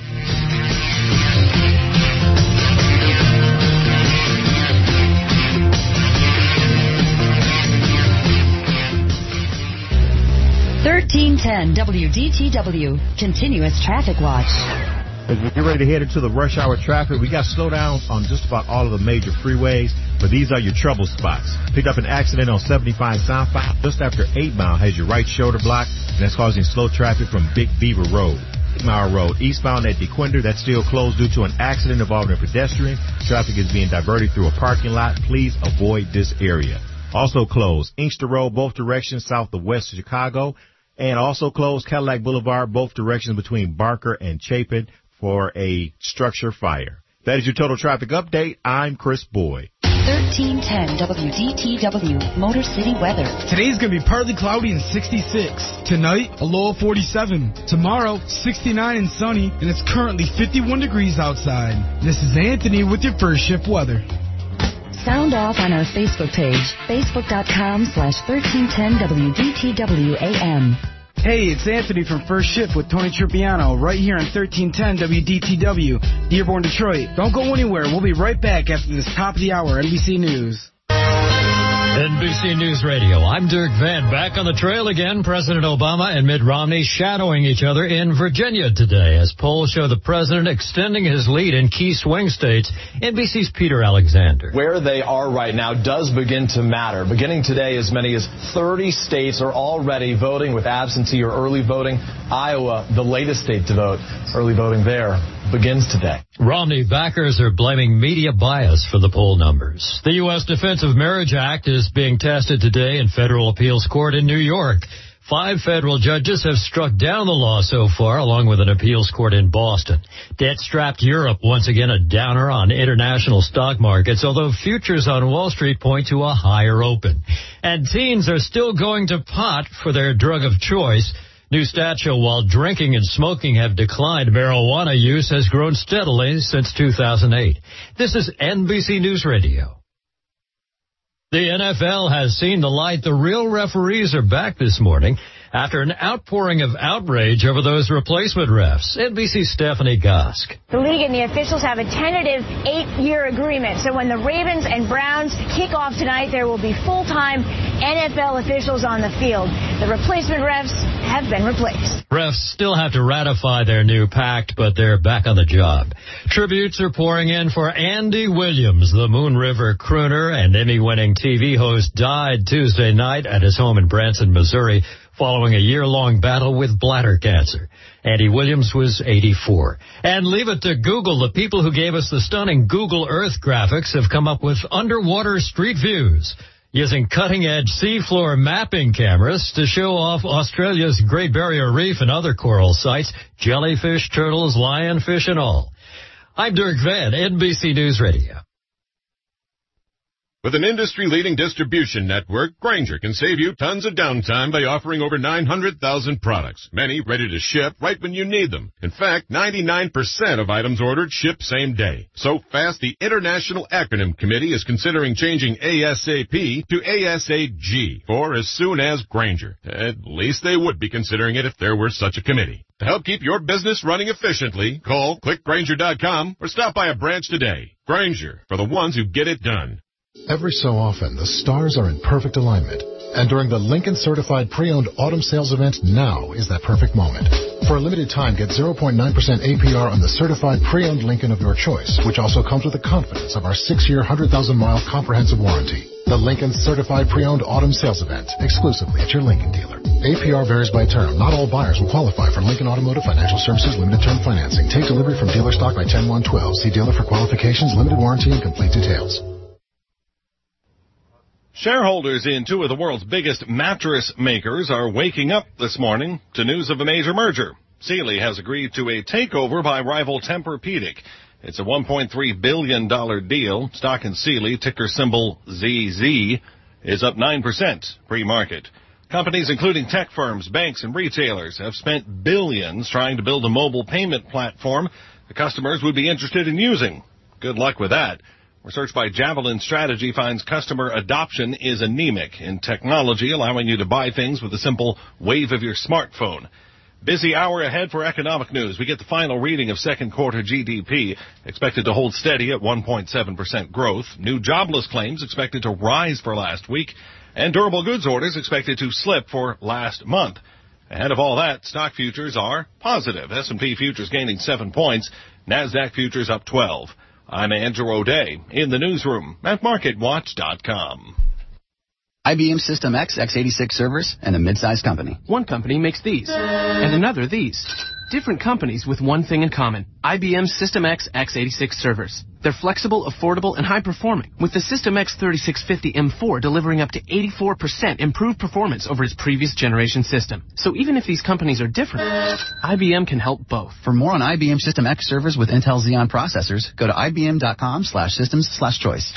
Speaker 4: $1310 WDTW, Continuous Traffic Watch.
Speaker 3: As we get ready to head into the rush hour traffic, we got slowdowns on just about all of the major freeways, but these are your trouble spots. Picked up an accident on 75 southbound just after 8 Mile, has your right shoulder blocked, and that's causing slow traffic from Big Beaver Road. 8 Mile Road, eastbound at DeQuinder, that's still closed due to an accident involving a pedestrian. Traffic is being diverted through a parking lot. Please avoid this area. Also closed, Inkster Road, both directions south of West Chicago, and also closed Cadillac Boulevard, both directions between Barker and Chapin, for a structure fire. That is your total traffic update. I'm Chris Boyd.
Speaker 4: 1310 WDTW, Motor City weather.
Speaker 5: Today's going to be partly cloudy and 66. Tonight, a low of 47. Tomorrow, 69 and sunny, and it's currently 51 degrees outside. This is Anthony with your first shift weather.
Speaker 4: Sound off on our Facebook page, facebook.com/1310WDTWAM.
Speaker 5: Hey, it's Anthony from First Shift with Tony Tripiano right here on 1310 WDTW, Dearborn, Detroit. Don't go anywhere. We'll be right back after this top of the hour NBC News.
Speaker 1: NBC News Radio. I'm Dirk Van. Back on the trail again. President Obama and Mitt Romney shadowing each other in Virginia today as polls show the president extending his lead in key swing states. NBC's Peter Alexander.
Speaker 2: Where they are right now does begin to matter. Beginning today, as many as 30 states are already voting with absentee or early voting. Iowa, the latest state to vote. Early voting there begins today.
Speaker 1: Romney backers are blaming media bias for the poll numbers. The U.S. Defense of Marriage Act is being tested today in federal appeals court in New York. 5 federal judges have struck down the law so far, along with an appeals court in Boston. Debt-strapped Europe, once again a downer on international stock markets, although futures on Wall Street point to a higher open. And teens are still going to pot for their drug of choice. New stats show while drinking and smoking have declined, marijuana use has grown steadily since 2008. This is NBC News Radio. The NFL has seen the light. The real referees are back this morning after an outpouring of outrage over those replacement refs. NBC's Stephanie Gosk.
Speaker 18: The league and the officials have a tentative 8-year agreement. So when the Ravens and Browns kick off tonight, there will be full-time NFL officials on the field. The replacement refs have been replaced.
Speaker 1: Refs still have to ratify their new pact, but they're back on the job. Tributes are pouring in for Andy Williams. The Moon River crooner and Emmy-winning TV host died Tuesday night at his home in Branson, Missouri, following a year-long battle with bladder cancer. Andy Williams was 84. And leave it to Google. The people who gave us the stunning Google Earth graphics have come up with underwater street views using cutting-edge seafloor mapping cameras to show off Australia's Great Barrier Reef and other coral sites, jellyfish, turtles, lionfish, and all. I'm Dirk Van, NBC News Radio.
Speaker 19: With an industry-leading distribution network, Grainger can save you tons of downtime by offering over 900,000 products, many ready to ship right when you need them. In fact, 99% of items ordered ship same day. So fast, the International Acronym Committee is considering changing ASAP to ASAG, for as soon as Grainger. At least they would be considering it if there were such a committee. To help keep your business running efficiently, call clickgrainger.com or stop by a branch today. Grainger, for the ones who get it done.
Speaker 22: Every so often, the stars are in perfect alignment. And during the Lincoln Certified Pre-Owned Autumn Sales Event, now is that perfect moment. For a limited time, get 0.9% APR on the certified pre-owned Lincoln of your choice, which also comes with the confidence of our 6-year, 100,000-mile comprehensive warranty. The Lincoln Certified Pre-Owned Autumn Sales Event, exclusively at your Lincoln dealer. APR varies by term. Not all buyers will qualify for Lincoln Automotive Financial Services limited term financing. Take delivery from dealer stock by 10/1/12. See dealer for qualifications, limited warranty, and complete details.
Speaker 23: Shareholders in 2 of the world's biggest mattress makers are waking up this morning to news of a major merger. Sealy has agreed to a takeover by rival Tempur-Pedic. It's a $1.3 billion deal. Stock in Sealy, ticker symbol ZZ, is up 9% pre-market. Companies including tech firms, banks, and retailers have spent billions trying to build a mobile payment platform the customers would be interested in using. Good luck with that. Research by Javelin Strategy finds customer adoption is anemic in technology, allowing you to buy things with a simple wave of your smartphone. Busy hour ahead for economic news. We get the final reading of second quarter GDP, expected to hold steady at 1.7% growth. New jobless claims expected to rise for last week, and durable goods orders expected to slip for last month. Ahead of all that, stock futures are positive. S&P futures gaining 7 points, NASDAQ futures up 12. I'm Andrew O'Day in the newsroom at MarketWatch.com.
Speaker 6: IBM System X x86 servers and a mid-sized company.
Speaker 9: One company makes these, and another these. Different companies with one thing in common. IBM System X x86 servers. They're flexible, affordable, and high-performing, with the System X 3650 M4 delivering up to 84% improved performance over its previous generation system. So even if these companies are different, IBM can help both.
Speaker 6: For more on IBM System X servers with Intel Xeon processors, go to ibm.com/systems/choice.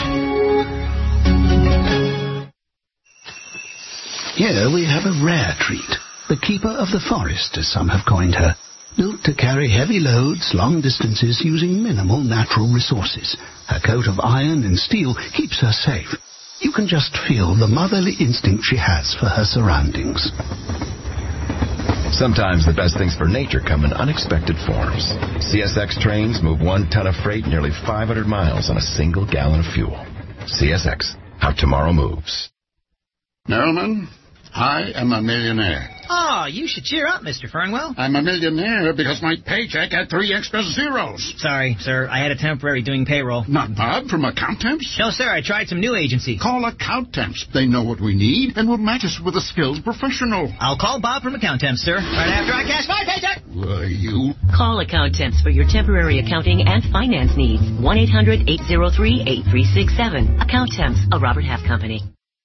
Speaker 11: Here we have a rare treat, the keeper of the forest, as some have coined her. Built to carry heavy loads long distances using minimal natural resources. Her coat of iron and steel keeps her safe. You can just feel the motherly instinct she has for her surroundings.
Speaker 15: Sometimes the best things for nature come in unexpected forms. CSX trains move 1 ton of freight nearly 500 miles on a single gallon of fuel. CSX, how tomorrow moves.
Speaker 24: Nerlman, I am a millionaire.
Speaker 25: Oh, you should cheer up, Mr. Fernwell.
Speaker 24: I'm a millionaire because my paycheck had 3 extra zeros.
Speaker 25: Sorry, sir. I had a temporary doing payroll.
Speaker 24: Not Bob from Accountemps?
Speaker 25: No, sir. I tried some new agency.
Speaker 24: Call Accountemps. They know what we need and will match us with a skilled professional.
Speaker 25: I'll call Bob from Accountemps, sir. Right after I cash my paycheck.
Speaker 24: You?
Speaker 26: Call Accountemps for your temporary accounting and finance needs. 1-800-803-8367. Accountemps, a Robert Half company.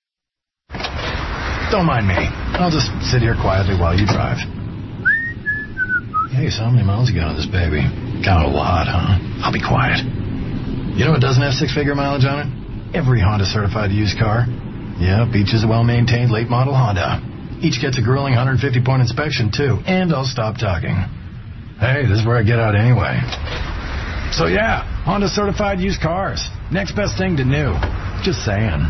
Speaker 27: Don't mind me. I'll just sit here quietly while you drive. Hey, so how many miles you got on this baby? Got a lot, huh? I'll be quiet. You know what doesn't have 6-figure mileage on it? Every Honda certified used car. Yep, each is a well-maintained late model Honda. Each gets a grueling 150-point inspection, too. And I'll stop talking. Hey, this is where I get out anyway. So yeah, Honda certified used cars. Next best thing to new. Just saying.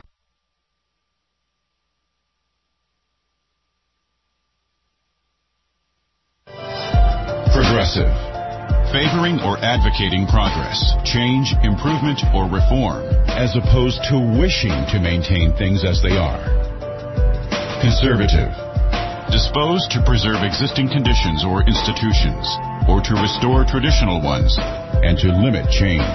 Speaker 20: Progressive. Favoring or advocating progress, change, improvement, or reform, as opposed to wishing to maintain things as they are. Conservative. Disposed to preserve existing conditions or institutions, or to restore traditional ones, and to limit change.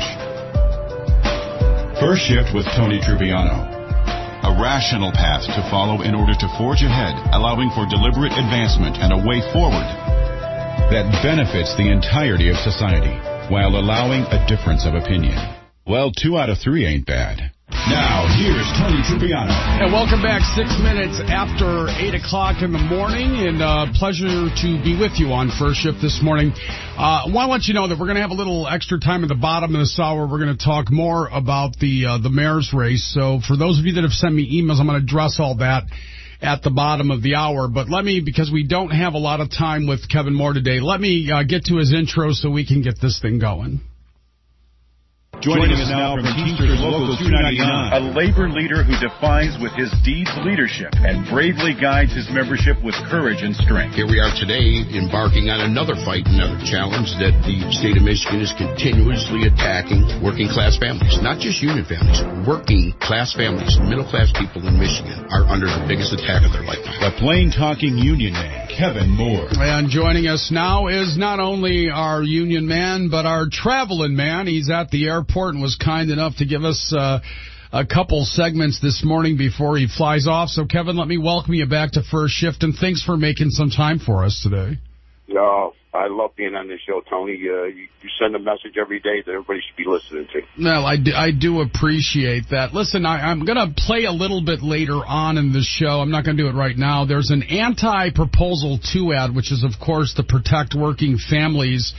Speaker 20: First Shift with Tony Trupiano. A rational path to follow in order to forge ahead, allowing for deliberate advancement and a way forward that benefits the entirety of society while allowing a difference of opinion. Well, 2 out of 3 ain't bad. Now, here's Tony Trupiano.
Speaker 21: And welcome back 6 minutes after 8 o'clock in the morning, and pleasure to be with you on First Shift this morning. I want to let you know that we're going to have a little extra time at the bottom of this hour. We're going to talk more about the mayor's race. So for those of you that have sent me emails, I'm going to address all that at the bottom of the hour. But let me, because we don't have a lot of time with Kevin Moore today, let me get to his intro so we can get this thing going.
Speaker 20: Joining us now from Teamsters Local 299. A labor leader who defines with his deeds leadership and bravely guides his membership with courage and strength.
Speaker 28: Here we are today embarking on another fight, another challenge that the state of Michigan is continuously attacking working class families. Not just union families, working class families, middle class people in Michigan are under the biggest attack of their lifetime.
Speaker 20: The plain talking union man, Kevin Moore.
Speaker 21: And joining us now is not only our union man, but our traveling man. He's at the airport and was kind enough to give us a couple segments this morning before he flies off. So, Kevin, let me welcome you back to First Shift, and thanks for making some time for us today.
Speaker 29: I love being on this show, Tony. You send a message every day that everybody should be listening to.
Speaker 21: Well, I do appreciate that. Listen, I'm going to play a little bit later on in the show. I'm not going to do it right now. There's an anti-Proposal 2 ad, which is, of course, to protect working families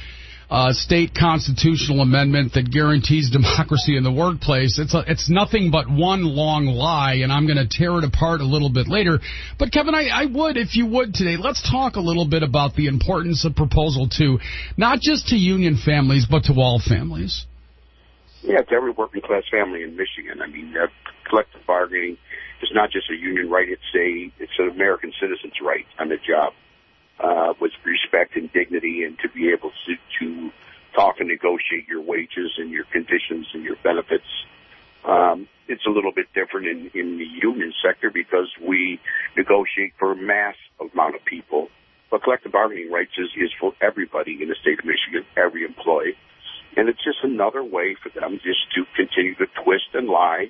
Speaker 21: state constitutional amendment that guarantees democracy in the workplace. It's nothing but one long lie, and I'm going to tear it apart a little bit later. But, Kevin, I would, if you would today, let's talk a little bit about the importance of Proposal 2, not just to union families, but to all families.
Speaker 29: Yeah, to every working-class family in Michigan. I mean, collective bargaining is not just a union right, it's an American citizen's right on the job. With respect and dignity, and to be able to talk and negotiate your wages and your conditions and your benefits. It's a little bit different in the union sector because we negotiate for a mass amount of people. But collective bargaining rights is for everybody in the state of Michigan, every employee. And it's just another way for them just to continue to twist and lie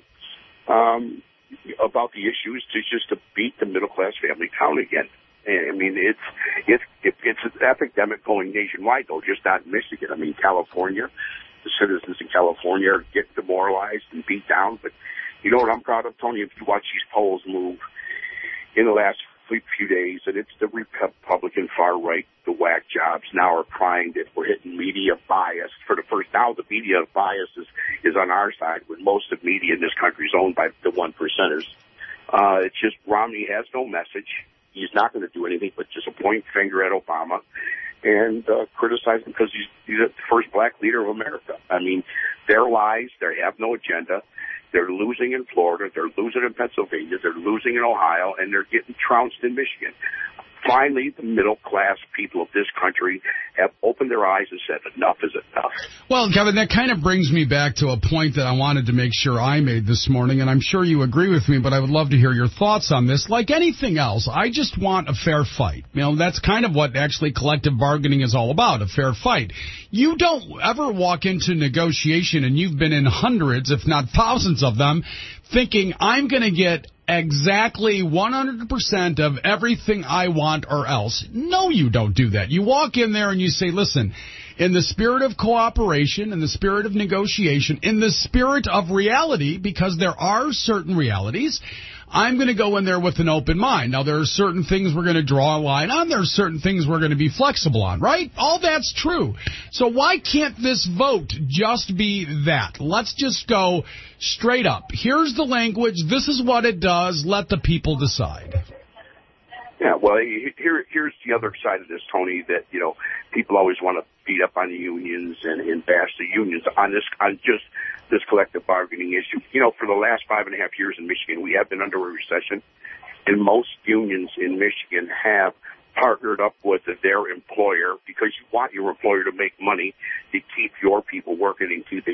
Speaker 29: about the issues, to beat the middle-class family down again. I mean, it's an epidemic going nationwide, though, just not in Michigan. I mean, California, the citizens in California are getting demoralized and beat down. But you know what I'm proud of, Tony? If you watch these polls move in the last few days, and it's the Republican far right, the whack jobs now are crying that we're hitting media bias for the first. Now the media bias is on our side, when most of media in this country is owned by the one percenters. It's just Romney has no message. He's not going to do anything but just point finger at Obama and criticize him because he's the first black leader of America. I mean, their lies, they have no agenda. They're losing in Florida. They're losing in Pennsylvania. They're losing in Ohio, and they're getting trounced in Michigan. Finally, the middle-class people of this country have opened their eyes and said, enough is enough.
Speaker 21: Well, Kevin, that kind of brings me back to a point that I wanted to make sure I made this morning, and I'm sure you agree with me, but I would love to hear your thoughts on this. Like anything else, I just want a fair fight. You know, that's kind of what actually collective bargaining is all about, a fair fight. You don't ever walk into negotiation, and you've been in hundreds, if not thousands of them, thinking I'm going to get exactly 100% of everything I want or else. No, you don't do that. You walk in there and you say, listen, in the spirit of cooperation, in the spirit of negotiation, in the spirit of reality, because there are certain realities, I'm going to go in there with an open mind. Now, there are certain things we're going to draw a line on. There are certain things we're going to be flexible on, right? All that's true. So why can't this vote just be that? Let's just go straight up. Here's the language. This is what it does. Let the people decide.
Speaker 29: Yeah, well, here's the other side of this, Tony, that, you know, people always want to beat up on the unions and bash the unions on just this collective bargaining issue. You know, for the last 5.5 years in Michigan, we have been under a recession, and most unions in Michigan have partnered up with their employer because you want your employer to make money to keep your people working and keep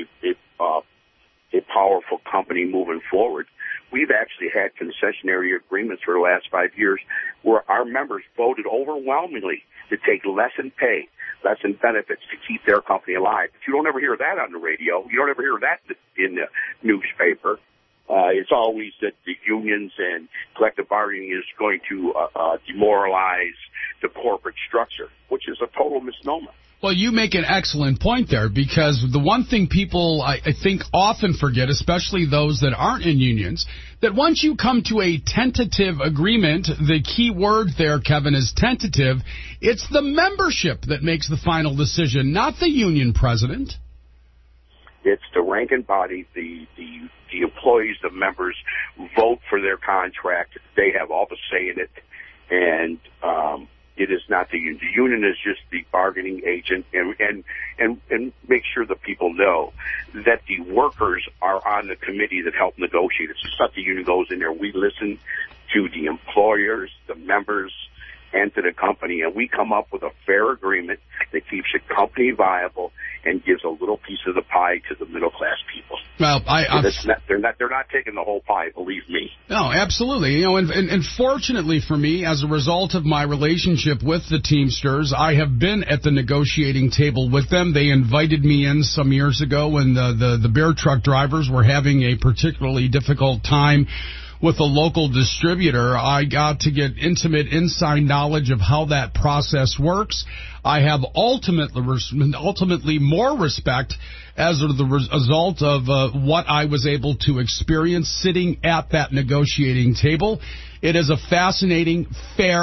Speaker 29: a powerful company moving forward. We've actually had concessionary agreements for the last 5 years where our members voted overwhelmingly to take less in pay, less in benefits to keep their company alive. But you don't ever hear that on the radio. You don't ever hear that in the newspaper. It's always that the unions and collective bargaining is going to demoralize the corporate structure, which is a total misnomer.
Speaker 21: Well, you make an excellent point there, because the one thing people, I think, often forget, especially those that aren't in unions, that once you come to a tentative agreement, the key word there, Kevin, is tentative. It's the membership that makes the final decision, not the union president.
Speaker 29: It's the ranking body, the employees, the members vote for their contract. They have all the say in it, and it is not the union. The union is just the bargaining agent, and make sure the people know that the workers are on the committee that help negotiate. It's just not the union goes in there. We listen to the employers, the members, and to the company, and we come up with a fair agreement that keeps the company viable and gives a little piece of the pie to the middle class people.
Speaker 21: Well,
Speaker 29: they're not taking the whole pie, believe me.
Speaker 21: No, absolutely. You know, and fortunately for me, as a result of my relationship with the Teamsters, I have been at the negotiating table with them. They invited me in some years ago when the bear truck drivers were having a particularly difficult time with a local distributor. I got to get intimate inside knowledge of how that process works. I have ultimately more respect as the result of what I was able to experience sitting at that negotiating table. It is a fascinating, fair,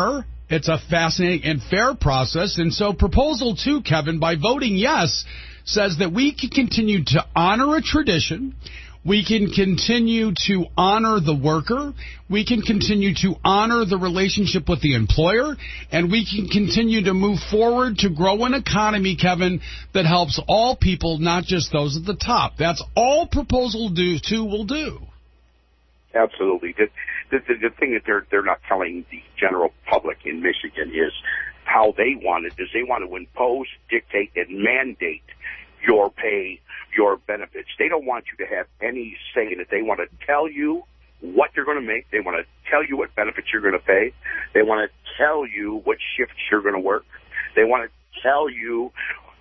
Speaker 21: It's a fascinating and fair process. And so Proposal 2, Kevin, by voting yes, says that we can continue to honor a tradition. We can continue to honor the worker. We can continue to honor the relationship with the employer. And we can continue to move forward to grow an economy, Kevin, that helps all people, not just those at the top. That's all Proposal 2 will do.
Speaker 29: Absolutely. The thing that they're not telling the general public in Michigan is how they want it, is they want to impose, dictate, and mandate your pay, your benefits. They don't want you to have any say in it. They want to tell you what you're going to make. They want to tell you what benefits you're going to pay. They want to tell you what shifts you're going to work. They want to tell you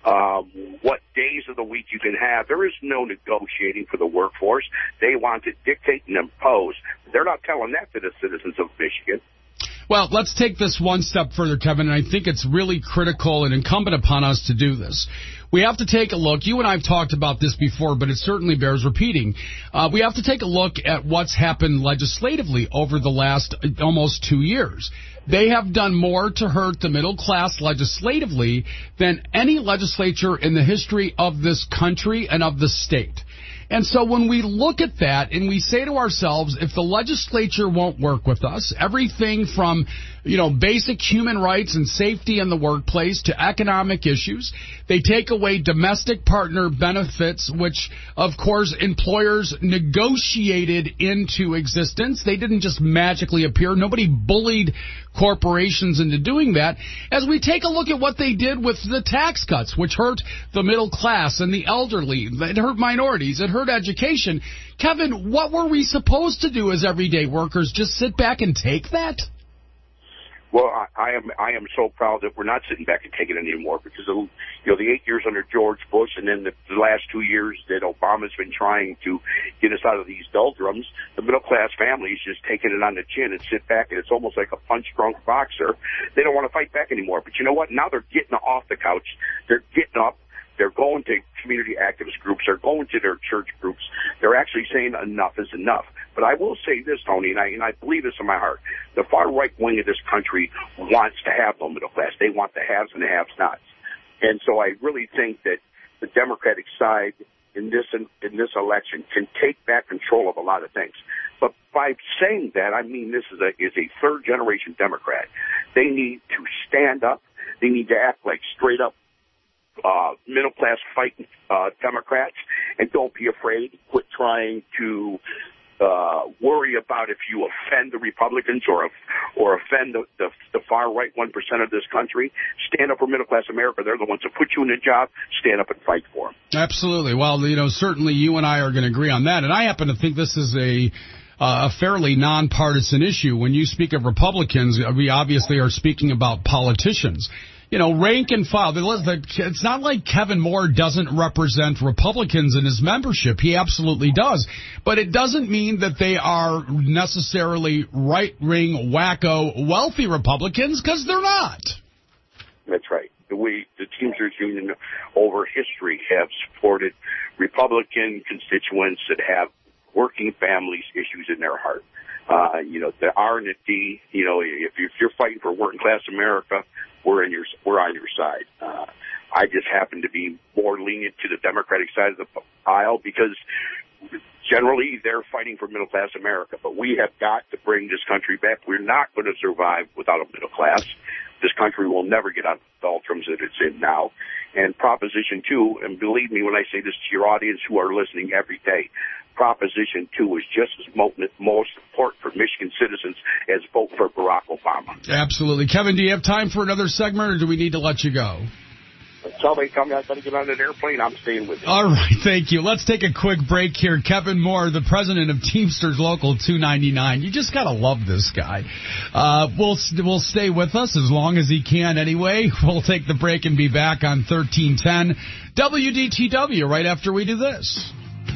Speaker 29: what days of the week you can have. There is no negotiating for the workforce. They want to dictate and impose. They're not telling that to the citizens of Michigan.
Speaker 21: Well, let's take this one step further, Kevin, and I think it's really critical and incumbent upon us to do this. We have to take a look. You and I have talked about this before, but it certainly bears repeating. We have to take a look at what's happened legislatively over the last almost 2 years. They have done more to hurt the middle class legislatively than any legislature in the history of this country and of the state. And so when we look at that and we say to ourselves, if the legislature won't work with us, everything from, basic human rights and safety in the workplace to economic issues, they take away domestic partner benefits, which, of course, employers negotiated into existence. They didn't just magically appear. Nobody bullied corporations into doing that. As we take a look at what they did with the tax cuts, which hurt the middle class and the elderly, it hurt minorities, it hurt education. Kevin, what were we supposed to do as everyday workers? Just sit back and take that?
Speaker 29: Well, I am so proud that we're not sitting back and taking it anymore, because the 8 years under George Bush and then the last 2 years that Obama's been trying to get us out of these doldrums, the middle class family is just taking it on the chin and sit back, and it's almost like a punch-drunk boxer. They don't want to fight back anymore. But you know what? Now they're getting off the couch. They're getting up. They're going to community activist groups. They're going to their church groups. They're actually saying enough is enough. But I will say this, Tony, and I believe this in my heart. The far right wing of this country wants to have no middle class. They want the haves and the have-nots. And so I really think that the Democratic side in this election can take back control of a lot of things. But by saying that, I mean this is a third-generation Democrat. They need to stand up. They need to act like straight-up middle-class fighting Democrats, and don't be afraid. Quit trying to worry about if you offend the Republicans or offend the far right 1% of this country. Stand up for middle-class America. They're the ones that put you in a job. Stand up and fight for them.
Speaker 21: Absolutely. Well, certainly you and I are going to agree on that, and I happen to think this is a fairly nonpartisan issue. When you speak of Republicans, we obviously are speaking about politicians. Rank and file. It's not like Kevin Moore doesn't represent Republicans in his membership. He absolutely does. But it doesn't mean that they are necessarily right-wing, wacko, wealthy Republicans, because they're not.
Speaker 29: That's right. The Teamsters Union over history have supported Republican constituents that have working families issues in their heart. The R and the D, if you're fighting for working class America, we're on your side. I just happen to be more lenient to the Democratic side of the aisle because generally they're fighting for middle class America. But we have got to bring this country back. We're not going to survive without a middle class. This country will never get out of the doldrums that it's in now. And Proposition 2, and believe me when I say this to your audience who are listening every day, Proposition 2 is just as most important for Michigan citizens as vote for Barack Obama.
Speaker 21: Absolutely. Kevin, do you have time for another segment, or do we need to let you go?
Speaker 29: Somebody tell me I better get on an airplane. I'm staying with you.
Speaker 21: All right, thank you. Let's take a quick break here. Kevin Moore, the president of Teamsters Local 299. You just got to love this guy. We'll stay with us as long as he can anyway. We'll take the break and be back on 1310 WDTW right after we do this.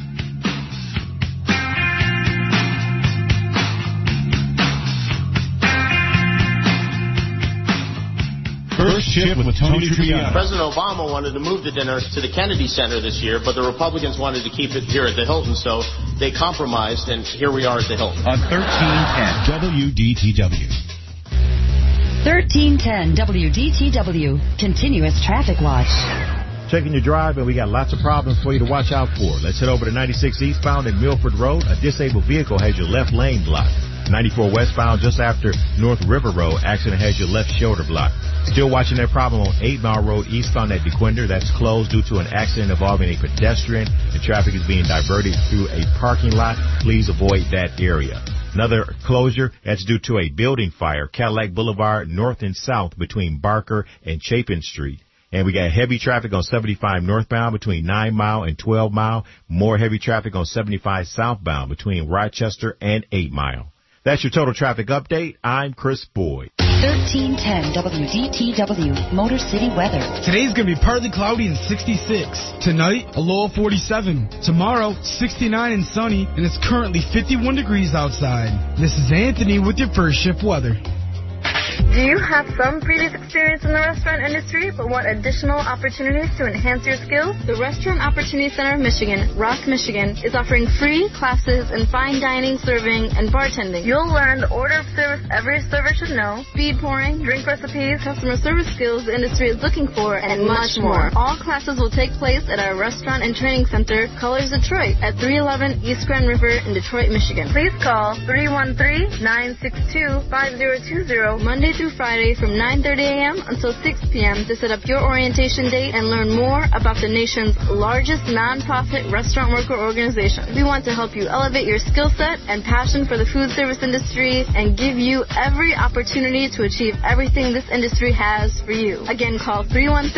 Speaker 20: First Shift with Tony Triviano.
Speaker 3: President Obama wanted to move the dinner to the Kennedy Center this year, but the Republicans wanted to keep it here at the Hilton, so they compromised, and here we are at the Hilton.
Speaker 20: On 1310 WDTW.
Speaker 26: 1310 WDTW, Continuous Traffic Watch.
Speaker 4: Checking your drive, and we got lots of problems for you to watch out for. Let's head over to 96 eastbound in Milford Road. A disabled vehicle has your left lane blocked. 94 westbound just after North River Road, accident has your left shoulder blocked. Still watching that problem on 8 Mile Road eastbound at DeQuinder. That's closed due to an accident involving a pedestrian. The traffic is being diverted through a parking lot. Please avoid that area. Another closure, that's due to a building fire, Cadillac Boulevard north and south between Barker and Chapin Street. And we got heavy traffic on 75 northbound between 9 Mile and 12 Mile. More heavy traffic on 75 southbound between Rochester and 8 Mile. That's your total traffic update. I'm Chris Boyd.
Speaker 26: 1310 WDTW, Motor City weather.
Speaker 5: Today's going to be partly cloudy and 66. Tonight, a low of 47. Tomorrow, 69 and sunny, and it's currently 51 degrees outside. This is Anthony with your first shift weather.
Speaker 7: Do you have some previous experience in the restaurant industry but want additional opportunities to enhance your skills? The Restaurant Opportunity Center of Michigan, Rock, Michigan, is offering free classes in fine dining, serving, and bartending. You'll learn the order of service every server should know, speed pouring, drink recipes, customer service skills the industry is looking for, and much more. All classes will take place at our Restaurant and Training Center, Colors Detroit, at 311 East Grand River in Detroit, Michigan. Please call 313-962-5020 Monday through Friday from 9:30 a.m. until 6 p.m. to set up your orientation date and learn more about the nation's largest nonprofit restaurant worker organization. We want to help you elevate your skill set and passion for the food service industry and give you every opportunity to achieve everything this industry has for you. Again, call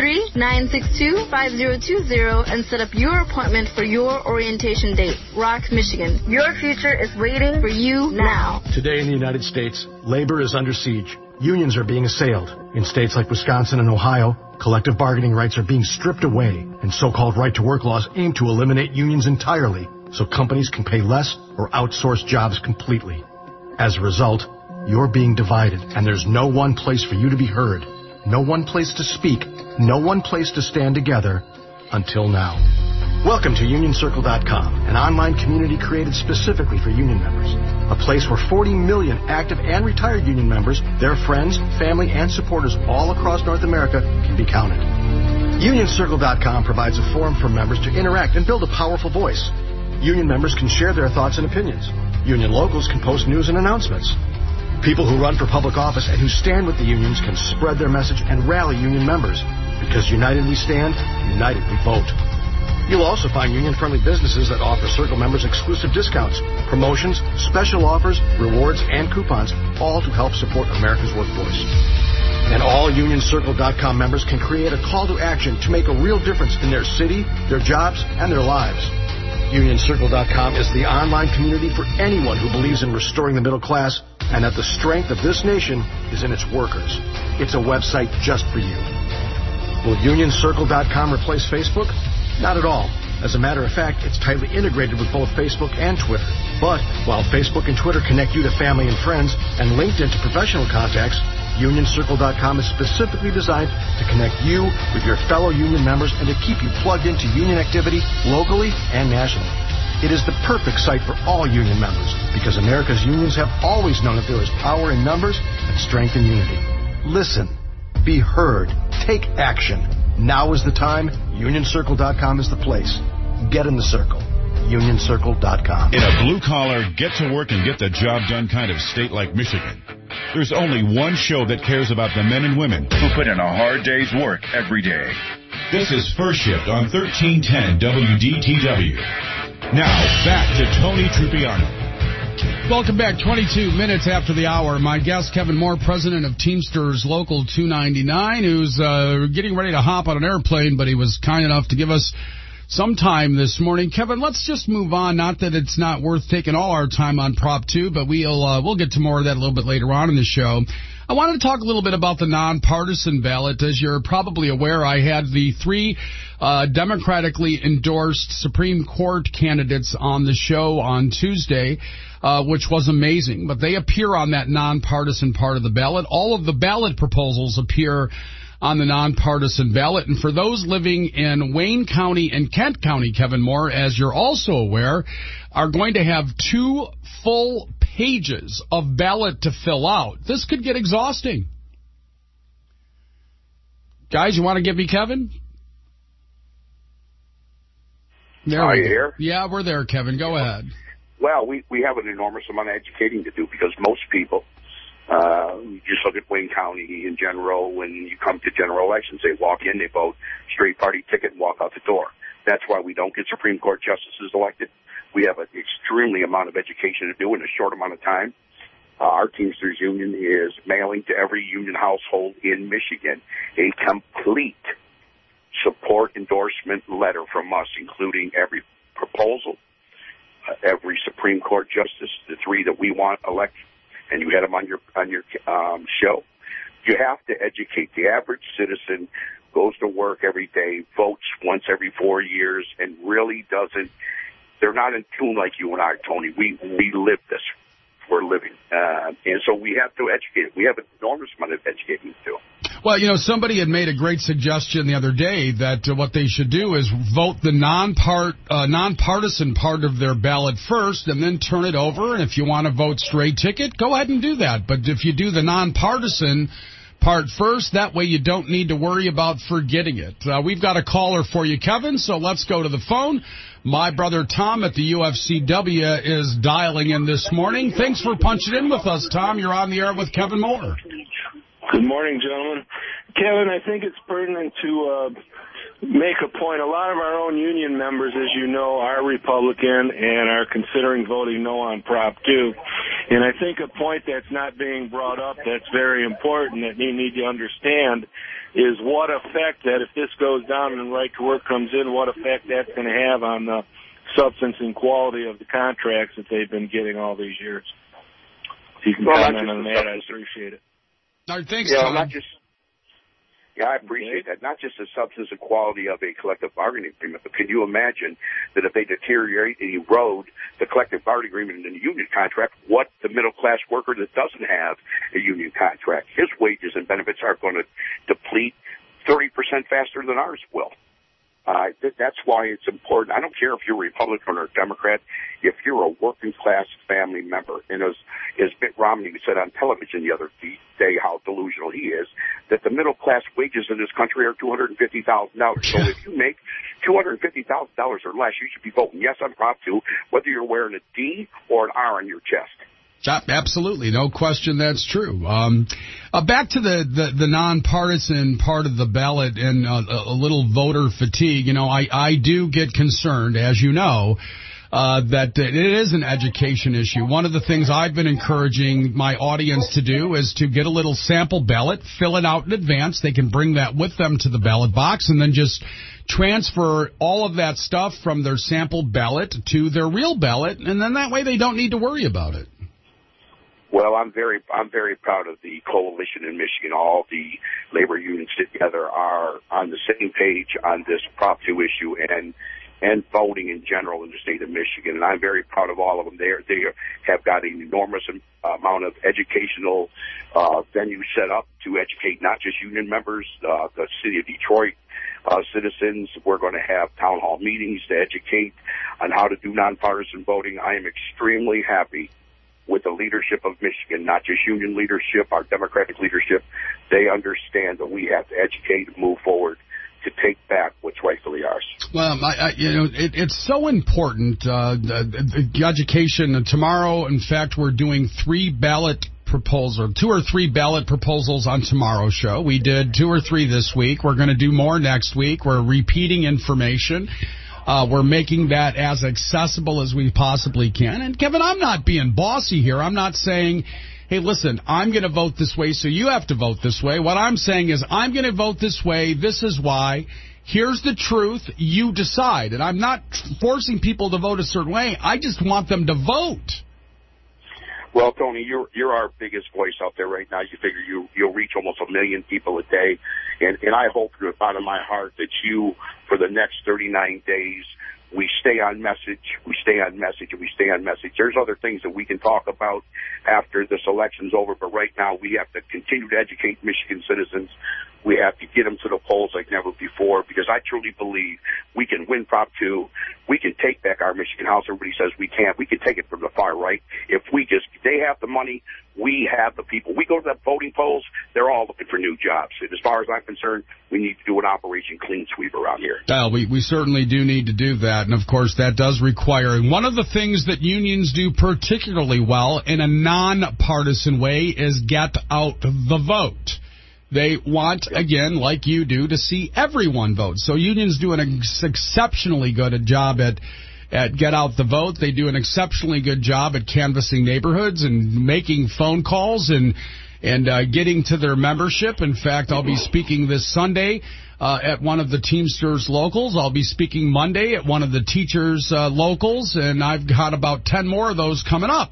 Speaker 7: 313-962-5020 and set up your appointment for your orientation date. Rock, Michigan. Your future is waiting for you now.
Speaker 8: Today in the United States, labor is under siege. Unions are being assailed. In states like Wisconsin and Ohio, collective bargaining rights are being stripped away, and so-called right-to-work laws aim to eliminate unions entirely so companies can pay less or outsource jobs completely. As a result, you're being divided, and there's no one place for you to be heard, no one place to speak, no one place to stand together until now. Welcome to UnionCircle.com, an online community created specifically for union members. A place where 40 million active and retired union members, their friends, family, and supporters all across North America can be counted. UnionCircle.com provides a forum for members to interact and build a powerful voice. Union members can share their thoughts and opinions. Union locals can post news and announcements. People who run for public office and who stand with the unions can spread their message and rally union members. Because united we stand, united we vote. You'll also find union-friendly businesses that offer Circle members exclusive discounts, promotions, special offers, rewards, and coupons, all to help support America's workforce. And all UnionCircle.com members can create a call to action to make a real difference in their city, their jobs, and their lives. UnionCircle.com is the online community for anyone who believes in restoring the middle class and that the strength of this nation is in its workers. It's a website just for you. Will UnionCircle.com replace Facebook? Not at all. As a matter of fact, it's tightly integrated with both Facebook and Twitter. But while Facebook and Twitter connect you to family and friends and LinkedIn to professional contacts, UnionCircle.com is specifically designed to connect you with your fellow union members and to keep you plugged into union activity locally and nationally. It is the perfect site for all union members because America's unions have always known that there is power in numbers and strength in unity. Listen. Be heard. Take action. Now is the time. UnionCircle.com is the place. Get in the circle. UnionCircle.com.
Speaker 20: In a blue-collar, get-to-work and get-the-job done kind of state like Michigan, there's only one show that cares about the men and women who put in a hard day's work every day. This is First Shift on 1310 WDTW. Now, back to Tony Trupiano.
Speaker 21: Welcome back. 22 minutes after the hour. My guest, Kevin Moore, president of Teamsters Local 299, who's getting ready to hop on an airplane, but he was kind enough to give us some time this morning. Kevin, let's just move on. Not that it's not worth taking all our time on Prop 2, but we'll get to more of that a little bit later on in the show. I wanted to talk a little bit about the nonpartisan ballot. As you're probably aware, I had the three democratically endorsed Supreme Court candidates on the show on Tuesday, which was amazing. But they appear on that nonpartisan part of the ballot. All of the ballot proposals appear on the nonpartisan ballot. And for those living in Wayne County and Kent County, Kevin Moore, as you're also aware, are going to have 2 full pages of ballot to fill out. This could get exhausting. Guys, you want to give me Kevin?
Speaker 29: Are you here?
Speaker 21: Yeah, we're there, Kevin. Go ahead.
Speaker 29: Well, we have an enormous amount of educating to do because most people, you just look at Wayne County in general, when you come to general elections, they walk in, they vote, straight party ticket, and walk out the door. That's why we don't get Supreme Court justices elected. We have an extremely amount of education to do in a short amount of time. Our Teamsters Union is mailing to every union household in Michigan a complete support endorsement letter from us, including every proposal, every Supreme Court justice, the 3 that we want elected, and you had them on your show. You have to educate. The average citizen goes to work every day, votes once every 4 years, and really doesn't. They're not in tune like you and I, Tony. We live this for a living, and so we have to educate. We have an enormous amount of educating to do.
Speaker 21: Well, somebody had made a great suggestion the other day that what they should do is vote the nonpartisan part of their ballot first and then turn it over. And if you want to vote straight ticket, go ahead and do that. But if you do the nonpartisan part first, that way you don't need to worry about forgetting it. We've got a caller for you, Kevin, so let's go to the phone. My brother Tom at the UFCW is dialing in this morning. Thanks for punching in with us, Tom. You're on the air with Kevin Moore.
Speaker 1: Good morning, gentlemen. Kevin, I think it's pertinent to make a point. A lot of our own union members, as you know, are Republican and are considering voting no on Prop 2. And I think a point that's not being brought up that's very important that you need to understand is what effect that if this goes down and right to work comes in, what effect that's going to have on the substance and quality of the contracts that they've been getting all these years. If you can comment on that, I'd appreciate it.
Speaker 21: All right, thanks, Tom.
Speaker 29: I appreciate that. Not just the substance and quality of a collective bargaining agreement, but can you imagine that if they deteriorate and erode the collective bargaining agreement and the union contract, what the middle-class worker that doesn't have a union contract, his wages and benefits are going to deplete 30% faster than ours will. That's why it's important. I don't care if you're Republican or Democrat, if you're a working-class family member. And as Mitt Romney said on television the other day how delusional he is, that the middle-class wages in this country are $250,000. So if you make $250,000 or less, you should be voting yes on Prop 2, whether you're wearing a D or an R on your chest.
Speaker 21: Absolutely. No question that's true. Back to the nonpartisan part of the ballot and a little voter fatigue. I do get concerned, as you know, that it is an education issue. One of the things I've been encouraging my audience to do is to get a little sample ballot, fill it out in advance. They can bring that with them to the ballot box and then just transfer all of that stuff from their sample ballot to their real ballot, and then that way they don't need to worry about it.
Speaker 29: Well, I'm very proud of the coalition in Michigan. All the labor unions together are on the same page on this Prop 2 issue and voting in general in the state of Michigan. And I'm very proud of all of them. They have got an enormous amount of educational venues set up to educate not just union members, the city of Detroit citizens. We're going to have town hall meetings to educate on how to do nonpartisan voting. I am extremely happy with the leadership of Michigan, not just union leadership, our Democratic leadership. They understand that we have to educate and move forward to take back what's rightfully ours.
Speaker 21: Well, it's so important, the education. Tomorrow, in fact, we're doing 2 or 3 ballot proposals on tomorrow's show. We did 2 or 3 this week. We're going to do more next week. We're repeating information. We're making that as accessible as we possibly can. And, Kevin, I'm not being bossy here. I'm not saying, hey, listen, I'm going to vote this way, so you have to vote this way. What I'm saying is I'm going to vote this way. This is why. Here's the truth. You decide. And I'm not forcing people to vote a certain way. I just want them to vote.
Speaker 29: Well, Tony, you're our biggest voice out there right now. You figure you'll reach almost 1 million people a day. And I hope from the bottom of my heart that you, for the next 39 days, we stay on message, we stay on message, and we stay on message. There's other things that we can talk about after this election's over, but right now we have to continue to educate Michigan citizens. We have to get them to the polls like never before, because I truly believe we can win Prop 2. We can take back our Michigan House. Everybody says we can't. We can take it from the far right. If they have the money. We have the people. We go to the voting polls, they're all looking for new jobs. And as far as I'm concerned, we need to do an Operation Clean Sweep around here.
Speaker 21: Well, we certainly do need to do that. And, of course, that does require. And one of the things that unions do particularly well in a nonpartisan way is get out the vote. They want, again, like you do, to see everyone vote. So unions do an exceptionally good job at get out the vote. They do an exceptionally good job at canvassing neighborhoods and making phone calls and getting to their membership. In fact, I'll be speaking this Sunday at one of the Teamsters locals. I'll be speaking Monday at one of the teachers locals, and I've got about 10 more of those coming up.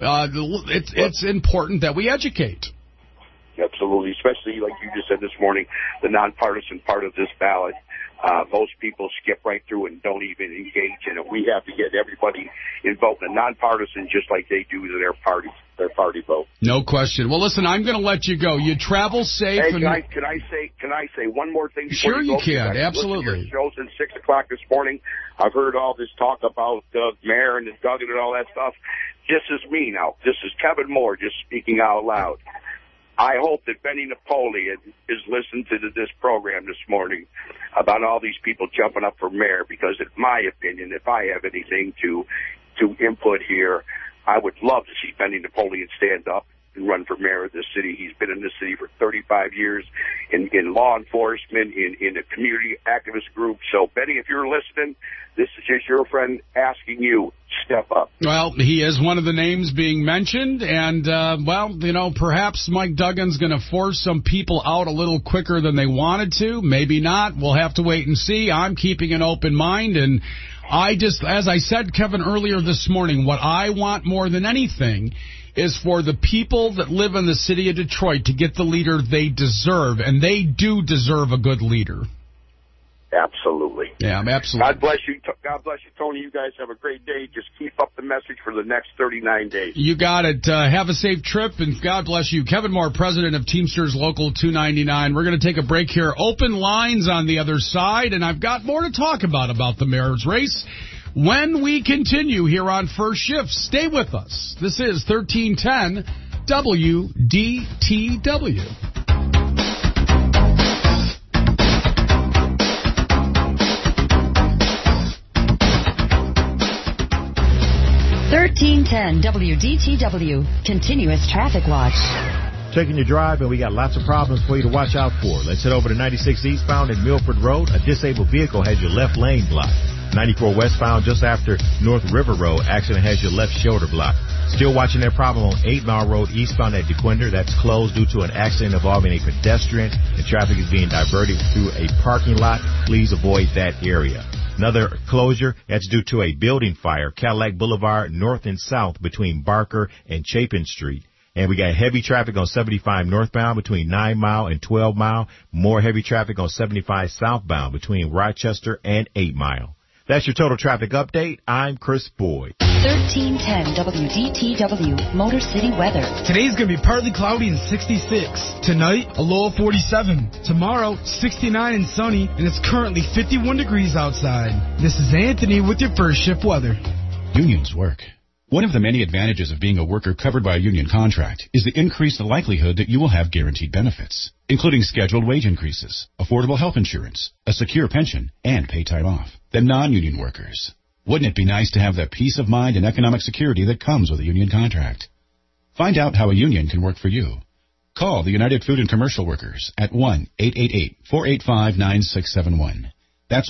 Speaker 21: It's important that we educate.
Speaker 29: Absolutely, especially like you just said this morning, the nonpartisan part of this ballot. Most people skip right through and don't even engage in it. We have to get everybody involved in nonpartisan, just like they do to their party vote.
Speaker 21: No question. Well, listen, I'm going to let you go. You travel safe.
Speaker 29: Hey, can I say one more thing?
Speaker 21: Sure, you can. Absolutely.
Speaker 29: Show since 6 o'clock this morning. I've heard all this talk about the mayor and the Duggan and all that stuff. This is me now. This is Kevin Moore just speaking out loud. I hope that Benny Napoleon is listening to this program this morning about all these people jumping up for mayor, because in my opinion, if I have anything to input here, I would love to see Benny Napoleon stand up and run for mayor of this city. He's been in this city for 35 years in law enforcement, in a community activist group. So, Benny, if you're listening, this is just your friend asking you, step up.
Speaker 21: Well, he is one of the names being mentioned, and, perhaps Mike Duggan's going to force some people out a little quicker than they wanted to. Maybe not. We'll have to wait and see. I'm keeping an open mind, and as I said, Kevin, earlier this morning, what I want more than anything is for the people that live in the city of Detroit to get the leader they deserve, and they do deserve a good leader.
Speaker 29: Absolutely.
Speaker 21: Yeah, absolutely.
Speaker 29: God bless you, Tony. You guys have a great day. Just keep up the message for the next 39 days.
Speaker 21: You got it. Have a safe trip, and God bless you. Kevin Moore, president of Teamsters Local 299. We're going to take a break here. Open lines on the other side, and I've got more to talk about the mayor's race when we continue here on First Shift. Stay with us. This is 1310 WDTW.
Speaker 26: WDTW, continuous traffic watch.
Speaker 4: Taking your drive, and we got lots of problems for you to watch out for. Let's head over to 96 eastbound at Milford Road. A disabled vehicle has your left lane blocked. 94 westbound just after North River Road, accident has your left shoulder blocked. Still watching that problem on 8 Mile Road eastbound at DeQuinder. That's closed due to an accident involving a pedestrian, and traffic is being diverted through a parking lot. Please avoid that area. Another closure, that's due to a building fire, Cadillac Boulevard north and south between Barker and Chapin Street. And we got heavy traffic on 75 northbound between 9 Mile and 12 Mile. More heavy traffic on 75 southbound between Rochester and 8 Mile. That's your total traffic update. I'm Chris Boyd.
Speaker 26: 1310 WDTW, Motor City weather.
Speaker 5: Today's going to be partly cloudy and 66. Tonight, a low of 47. Tomorrow, 69 and sunny, and it's currently 51 degrees outside. This is Anthony with your First Shift weather.
Speaker 2: Unions work. One of the many advantages of being a worker covered by a union contract is the increased likelihood that you will have guaranteed benefits, including scheduled wage increases, affordable health insurance, a secure pension, and paid time off. The non-union workers. Wouldn't it be nice to have the peace of mind and economic security that comes with a union contract? Find out how a union can work for you. Call the United Food and Commercial Workers at 1-888-485-9671. That's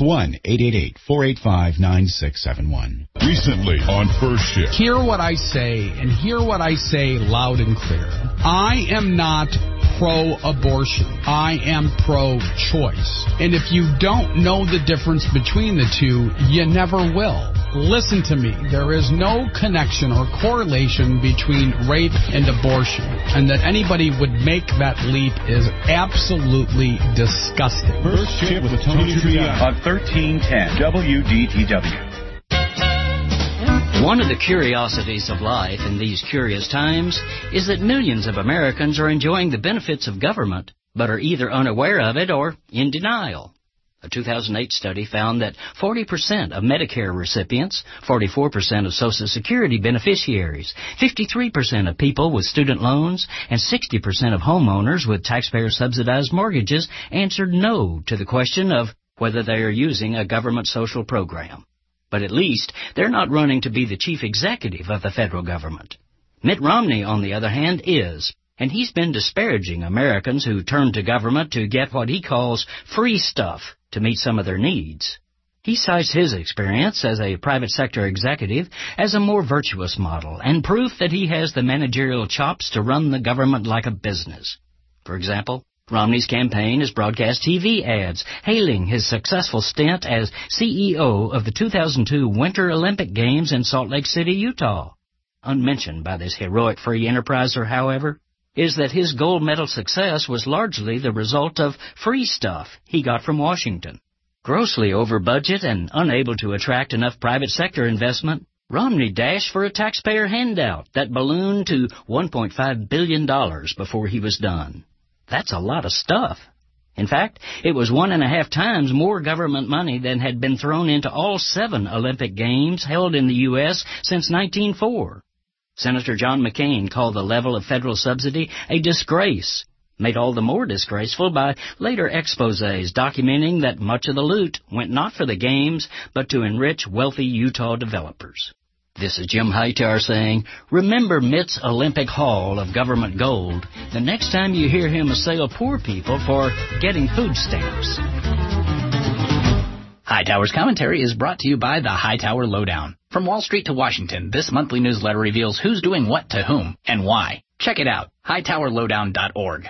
Speaker 2: 1-888-485-9671.
Speaker 20: Recently on First Shift.
Speaker 21: Hear what I say, and hear what I say loud and clear. I am not pro-abortion. I am pro-choice. And if you don't know the difference between the two, you never will. Listen to me. There is no connection or correlation between rape and abortion. And that anybody would make that leap is absolutely disgusting.
Speaker 20: First Shift with Tony Triano on 1310 WDTW.
Speaker 10: One of the curiosities of life in these curious times is that millions of Americans are enjoying the benefits of government, but are either unaware of it or in denial. A 2008 study found that 40% of Medicare recipients, 44% of Social Security beneficiaries, 53% of people with student loans, and 60% of homeowners with taxpayer-subsidized mortgages answered no to the question of whether they are using a government social program. But at least they're not running to be the chief executive of the federal government. Mitt Romney, on the other hand, is. And he's been disparaging Americans who turn to government to get what he calls free stuff to meet some of their needs. He cites his experience as a private sector executive as a more virtuous model and proof that he has the managerial chops to run the government like a business. For example, Romney's campaign has broadcast TV ads hailing his successful stint as CEO of the 2002 Winter Olympic Games in Salt Lake City, Utah. Unmentioned by this heroic free enterpriser, however, is that his gold medal success was largely the result of free stuff he got from Washington. Grossly over budget and unable to attract enough private sector investment, Romney dashed for a taxpayer handout that ballooned to $1.5 billion before he was done. That's a lot of stuff. In fact, it was 1.5 times more government money than had been thrown into all 7 Olympic Games held in the U.S. since 1904. Senator John McCain called the level of federal subsidy a disgrace, made all the more disgraceful by later exposés documenting that much of the loot went not for the games, but to enrich wealthy Utah developers. This is Jim Hightower saying, remember Mitt's Olympic haul of government gold the next time you hear him assail poor people for getting food stamps.
Speaker 12: Hightower's commentary is brought to you by the Hightower Lowdown. From Wall Street to Washington, this monthly newsletter reveals who's doing what to whom and why. Check it out, hightowerlowdown.org.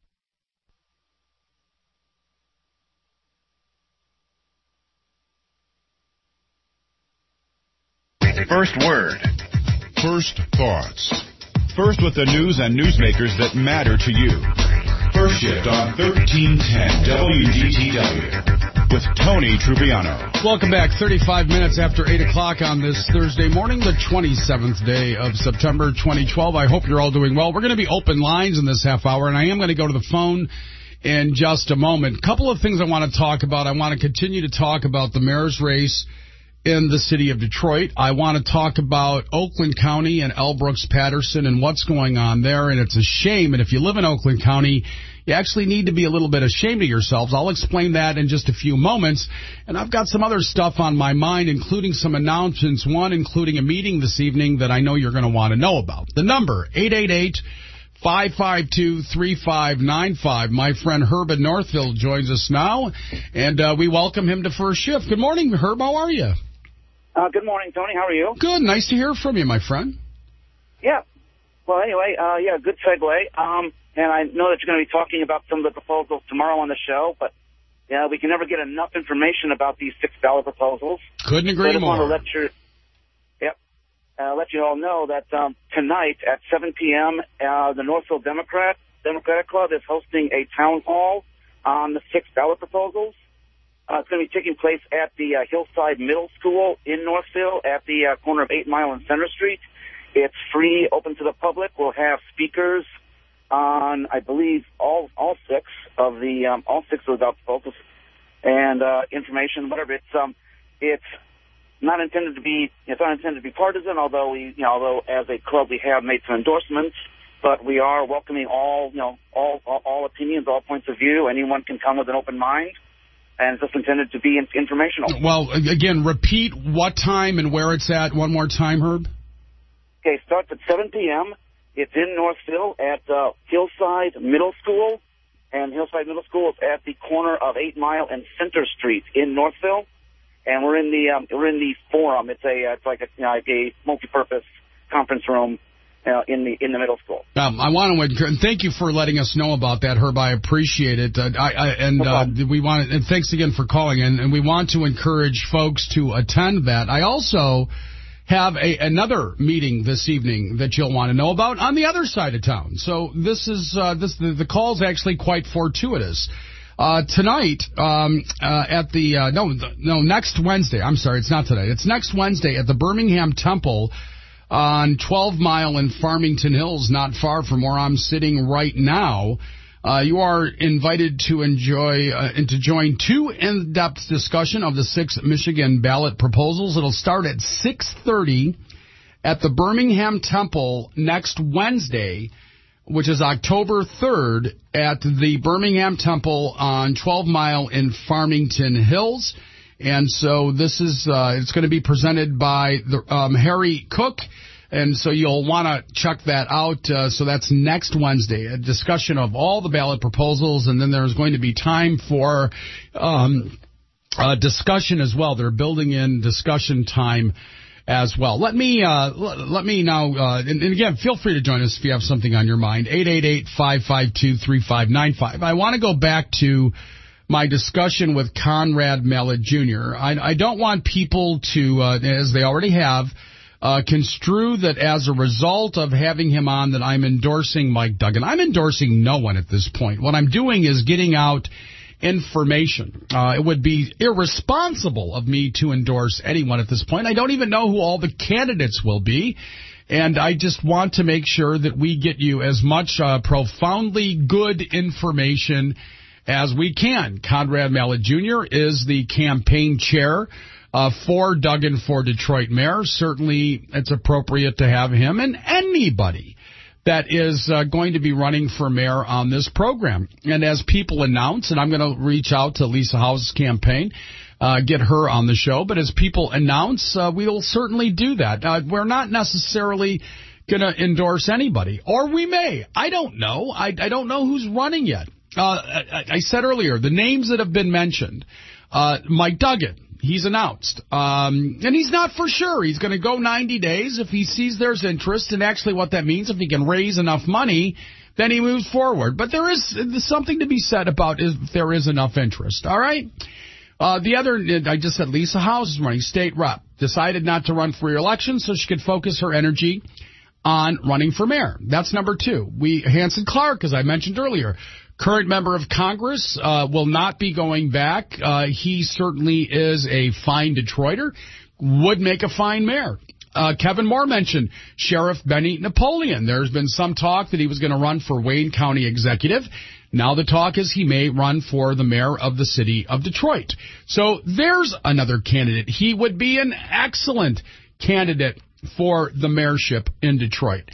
Speaker 20: First word.
Speaker 2: First thoughts. First with the news and newsmakers that matter to you. First Shift on 1310 WDTW. With Tony Trupiano.
Speaker 21: Welcome back. 35 minutes after 8 o'clock on this Thursday morning, the 27th day of September 2012. I hope you're all doing well. We're going to be open lines in this half hour, and I am going to go to the phone in just a moment. Couple of things I want to talk about. I want to continue to talk about the mayor's race in the city of Detroit. I want to talk about Oakland County and L. Brooks Patterson and what's going on there, and it's a shame. And if you live in Oakland County, you actually need to be a little bit ashamed of yourselves. I'll explain that in just a few moments. And I've got some other stuff on my mind, including some announcements, one including a meeting this evening that I know you're going to want to know about. The number, 888-552-3595. My friend Herb in Northville joins us now, and we welcome him to First Shift. Good morning, Herb. How are you?
Speaker 13: Good morning, Tony. How are you?
Speaker 21: Good. Nice to hear from you, my friend.
Speaker 13: Yeah. Well, anyway, good segue. And I know that you're going to be talking about some of the proposals tomorrow on the show, but we can never get enough information about these $6 proposals.
Speaker 21: Couldn't agree more.
Speaker 13: I just want to let you all know that tonight at 7 p.m., the Northville Democratic Club is hosting a town hall on the $6 proposals. It's going to be taking place at the Hillside Middle School in Northville at the corner of 8 Mile and Center Street. It's free, open to the public. We'll have speakers on, I believe, all six of the proposals and information, whatever. It's not intended to be partisan. Although as a club we have made some endorsements, but we are welcoming all opinions, all points of view. Anyone can come with an open mind, and it's just intended to be informational. Well,
Speaker 21: again, repeat what time and where it's at one more time, Herb.
Speaker 13: Okay, starts at 7 p.m. It's in Northville at Hillside Middle School, and Hillside Middle School is at the corner of 8 Mile and Center Street in Northville, and we're in the forum. It's like a multi-purpose conference room in the middle school.
Speaker 21: I want to and thank you for letting us know about that, Herb. I appreciate it. And thanks again for calling. And we want to encourage folks to attend that. I also have another meeting this evening that you'll want to know about on the other side of town. So the call's actually quite fortuitous. Tonight next Wednesday. I'm sorry, it's not today. It's next Wednesday at the Birmingham Temple on 12 Mile in Farmington Hills, not far from where I'm sitting right now. You are invited to enjoy and to join two in-depth discussion of the 6 Michigan ballot proposals. It'll start at 6:30 at the Birmingham Temple next Wednesday, which is October 3rd, at the Birmingham Temple on 12 Mile in Farmington Hills. And so this is it's going to be presented by Harry Cook. And so you'll want to check that out. So that's next Wednesday, a discussion of all the ballot proposals. And then there's going to be time for discussion as well. They're building in discussion time as well. Let me now, and again, feel free to join us if you have something on your mind. 888-552-3595. I want to go back to my discussion with Conrad Mallett Jr. I don't want people to, as they already have, construe that as a result of having him on that I'm endorsing Mike Duggan. I'm endorsing no one at this point. What I'm doing is getting out information. It would be irresponsible of me to endorse anyone at this point. I don't even know who all the candidates will be, and I just want to make sure that we get you as much profoundly good information as we can. Conrad Mallett Jr. is the campaign chair for Duggan for Detroit Mayor. Certainly it's appropriate to have him and anybody that is going to be running for mayor on this program. And as people announce, and I'm going to reach out to Lisa House's campaign, get her on the show, but as people announce, we will certainly do that. We're not necessarily going to endorse anybody, or we may. I don't know. I don't know who's running yet. I said earlier, the names that have been mentioned, Mike Duggan, he's announced. And he's not for sure. He's going to go 90 days. If he sees there's interest, and actually what that means, if he can raise enough money, then he moves forward. But there's something to be said about if there is enough interest. All right? The other, I just said Lisa House is running, state rep. Decided not to run for re-election so she could focus her energy on running for mayor. That's number 2. Hanson Clark, as I mentioned earlier, current member of Congress, will not be going back. He certainly is a fine Detroiter, would make a fine mayor. Kevin Moore mentioned Sheriff Benny Napoleon. There's been some talk that he was going to run for Wayne County Executive. Now the talk is he may run for the mayor of the city of Detroit. So there's another candidate. He would be an excellent candidate for the mayorship in Detroit.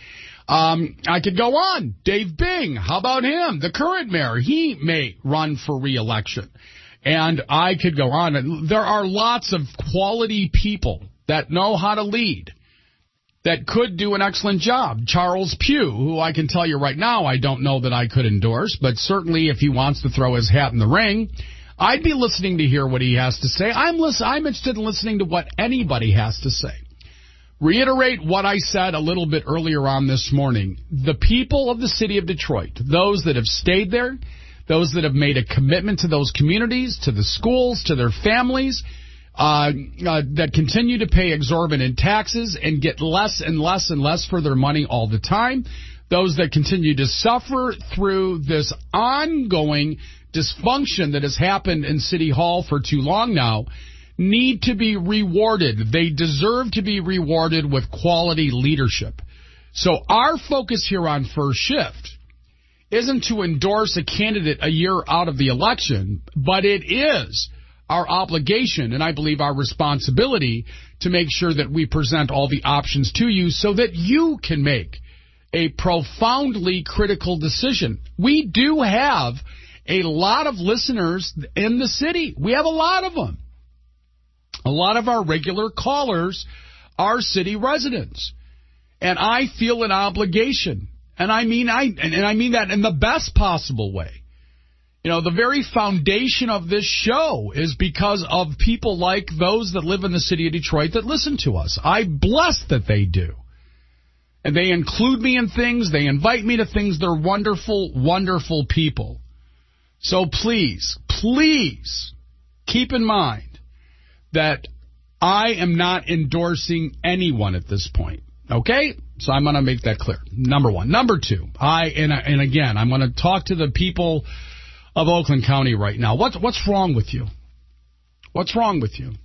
Speaker 21: I could go on. Dave Bing, how about him? The current mayor, he may run for re-election. And I could go on. There are lots of quality people that know how to lead that could do an excellent job. Charles Pugh, who I can tell you right now I don't know that I could endorse, but certainly if he wants to throw his hat in the ring, I'd be listening to hear what he has to say. I'm interested in listening to what anybody has to say. Reiterate what I said a little bit earlier on this morning. The people of the city of Detroit, those that have stayed there, those that have made a commitment to those communities, to the schools, to their families, that continue to pay exorbitant taxes and get less and less and less for their money all the time, those that continue to suffer through this ongoing dysfunction that has happened in City Hall for too long now, need to be rewarded. They deserve to be rewarded with quality leadership. So our focus here on First Shift isn't to endorse a candidate a year out of the election, but it is our obligation and I believe our responsibility to make sure that we present all the options to you so that you can make a profoundly critical decision. We do have a lot of listeners in the city. We have a lot of them. A lot of our regular callers are city residents. And I feel an obligation. And I mean that in the best possible way. You know, the very foundation of this show is because of people like those that live in the city of Detroit that listen to us. I'm blessed that they do. And they include me in things. They invite me to things. They're wonderful, wonderful people. So please, please keep in mind that I am not endorsing anyone at this point. Okay? So I'm going to make that clear. Number 1. Number 2, and again, I'm going to talk to the people of Oakland County right now. What's wrong with you? What's wrong with you?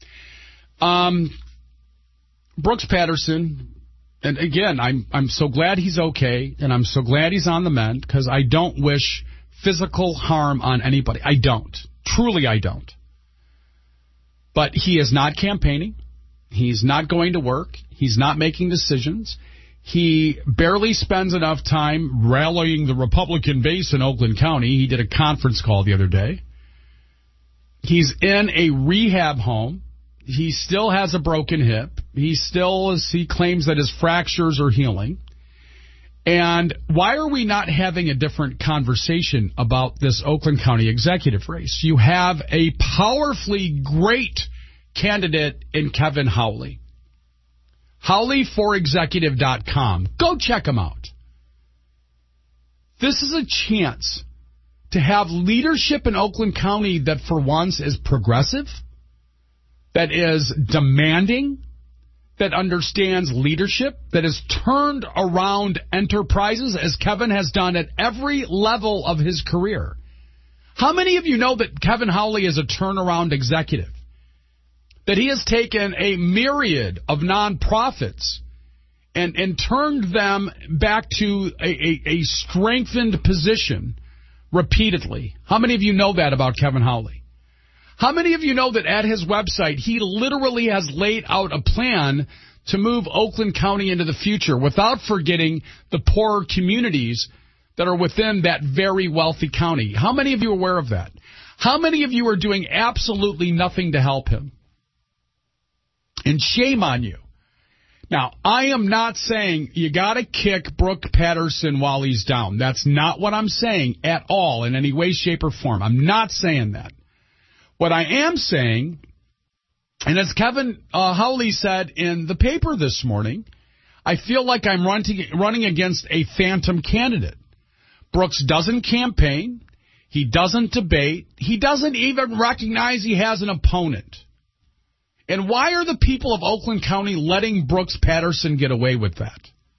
Speaker 21: Brooks Patterson, and again, I'm so glad he's okay, and I'm so glad he's on the mend, because I don't wish physical harm on anybody. I don't. Truly, I don't. But he is not campaigning. He's not going to work. He's not making decisions. He barely spends enough time rallying the Republican base in Oakland County. He did a conference call the other day. He's in a rehab home. He still has a broken hip. He claims that his fractures are healing. And why are we not having a different conversation about this Oakland County executive race? You have a powerfully great candidate in Kevin Howley. HowleyForExecutive.com. Go check him out. This is a chance to have leadership in Oakland County that for once is progressive, that is demanding, that understands leadership, that has turned around enterprises as Kevin has done at every level of his career. How many of you know that Kevin Howley is a turnaround executive? That he has taken a myriad of nonprofits and turned them back to a strengthened position repeatedly. How many of you know that about Kevin Howley? How many of you know that at his website, he literally has laid out a plan to move Oakland County into the future without forgetting the poorer communities that are within that very wealthy county? How many of you are aware of that? How many of you are doing absolutely nothing to help him? And shame on you. Now, I am not saying you got to kick Brooke Patterson while he's down. That's not what I'm saying at all in any way, shape, or form. I'm not saying that. What I am saying, and as Kevin Howley said in the paper this morning, I feel like I'm running against a phantom candidate. Brooks doesn't campaign. He doesn't debate. He doesn't even recognize he has an opponent. And why are the people of Oakland County letting Brooks Patterson get away with that?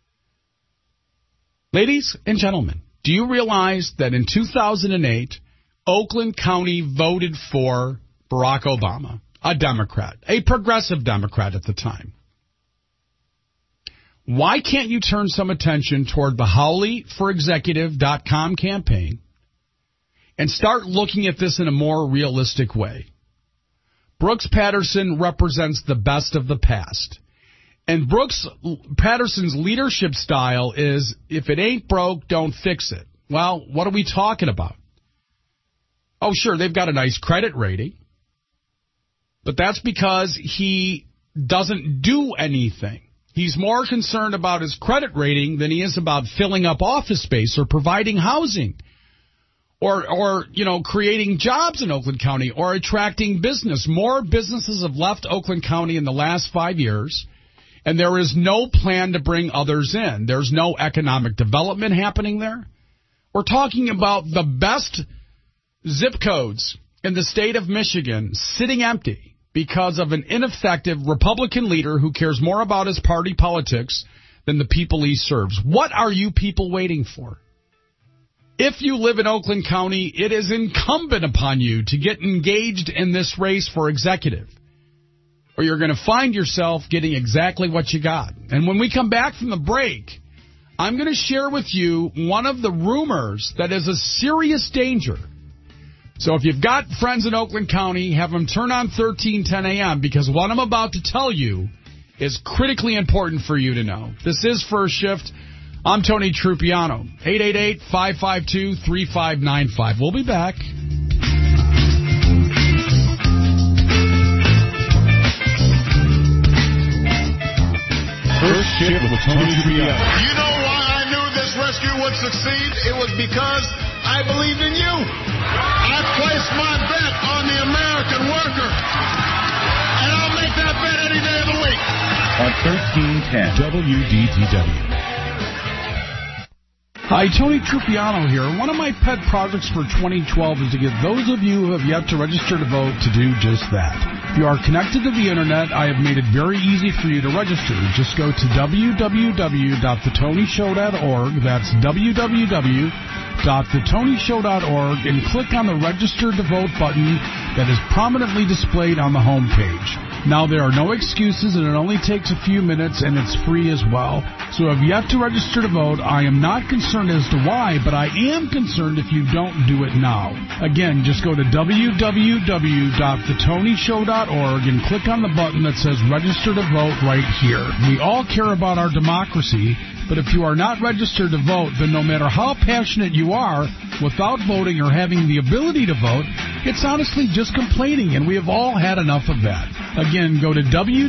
Speaker 21: Ladies and gentlemen, do you realize that in 2008, Oakland County voted for Barack Obama, a Democrat, a progressive Democrat at the time? Why can't you turn some attention toward the HowleyForExecutive.com campaign and start looking at this in a more realistic way? Brooks Patterson represents the best of the past. And Brooks Patterson's leadership style is, if it ain't broke, don't fix it. Well, what are we talking about? Oh, sure, they've got a nice credit rating. But that's because he doesn't do anything. He's more concerned about his credit rating than he is about filling up office space or providing housing. Or creating jobs in Oakland County or attracting business. More businesses have left Oakland County in the last 5 years, and there is no plan to bring others in. There's no economic development happening there. We're talking about the best zip codes in the state of Michigan sitting empty because of an ineffective Republican leader who cares more about his party politics than the people he serves. What are you people waiting for? If you live in Oakland County, it is incumbent upon you to get engaged in this race for executive, or you're going to find yourself getting exactly what you got. And when we come back from the break, I'm going to share with you one of the rumors that is a serious danger. So if you've got friends in Oakland County, have them turn on 1310 AM, because what I'm about to tell you is critically important for you to know. This is First Shift. I'm Tony Trupiano, 888-552-3595. We'll be back.
Speaker 20: First Shift with Tony Trupiano.
Speaker 6: You know why I knew this rescue would succeed? It was because I believed in you. I placed my bet on the American worker. And I'll make that bet any day of the week.
Speaker 20: On 1310 WDTW.
Speaker 21: Hi, Tony Trupiano here. One of my pet projects for 2012 is to get those of you who have yet to register to vote to do just that. If you are connected to the Internet, I have made it very easy for you to register. Just go to www.thetonyshow.org. That's www.thetonyshow.org and click on the Register to Vote button that is prominently displayed on the home page. Now, there are no excuses, and it only takes a few minutes, and it's free as well. So if you have to register to vote, I am not concerned as to why, but I am concerned if you don't do it now. Again, just go to www.thetonyshow.org and click on the button that says register to vote right here. We all care about our democracy, but if you are not registered to vote, then no matter how passionate you are, without voting or having the ability to vote, it's honestly just complaining, and we have all had enough of that. Again, go to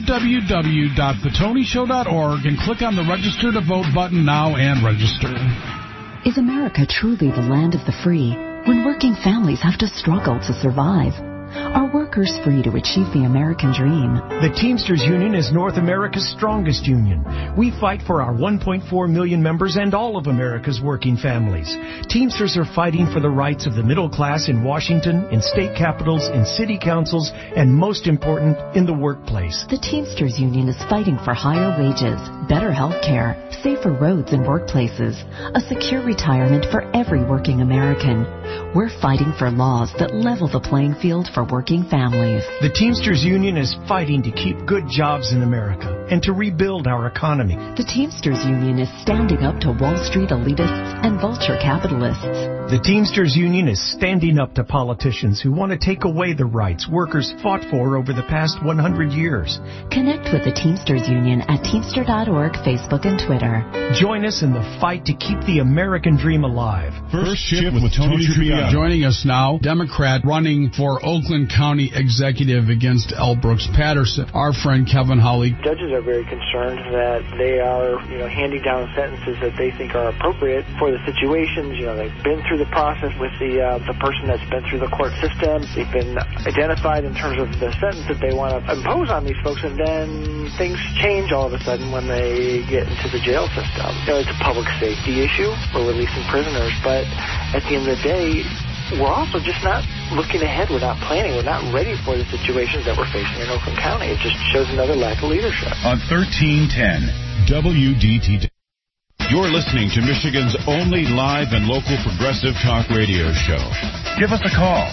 Speaker 21: www.thetonyshow.org and click on the Register to Vote button now and register.
Speaker 9: Is America truly the land of the free when working families have to struggle to survive? Are workers free to achieve the American dream?
Speaker 11: The Teamsters Union is North America's strongest union. We fight for our 1.4 million members and all of America's working families. Teamsters are fighting for the rights of the middle class in Washington, in state capitals, in city councils, and most important, in the workplace.
Speaker 9: The Teamsters Union is fighting for higher wages, better health care, safer roads and workplaces, a secure retirement for every working American. We're fighting for laws that level the playing field for working families.
Speaker 11: The Teamsters Union is fighting to keep good jobs in America and to rebuild our economy.
Speaker 9: The Teamsters Union is standing up to Wall Street elitists and vulture capitalists.
Speaker 11: The Teamsters Union is standing up to politicians who want to take away the rights workers fought for over the past 100 years.
Speaker 9: Connect with the Teamsters Union at Teamster.org, Facebook, and Twitter.
Speaker 11: Join us in the fight to keep the American dream alive.
Speaker 21: First Shift with Tony Trippiano. Joining us now, Democrat running for Oakland County Executive against L. Brooks Patterson, our friend Kevin Hawley.
Speaker 14: Judges are very concerned that they are, handing down sentences that they think are appropriate for the situations. They've been through the process with the person that's been through the court system. They've been identified in terms of the sentence that they want to impose on these folks, and then things change all of a sudden when they get into the jail system. It's a public safety issue. We're releasing prisoners, but at the end of the day, we're also just not looking ahead. We're not planning. We're not ready for the situations that we're facing in Oakland County. It just shows another lack of leadership.
Speaker 20: On 1310 WDT. You're listening to Michigan's only live and local progressive talk radio show. Give us a call.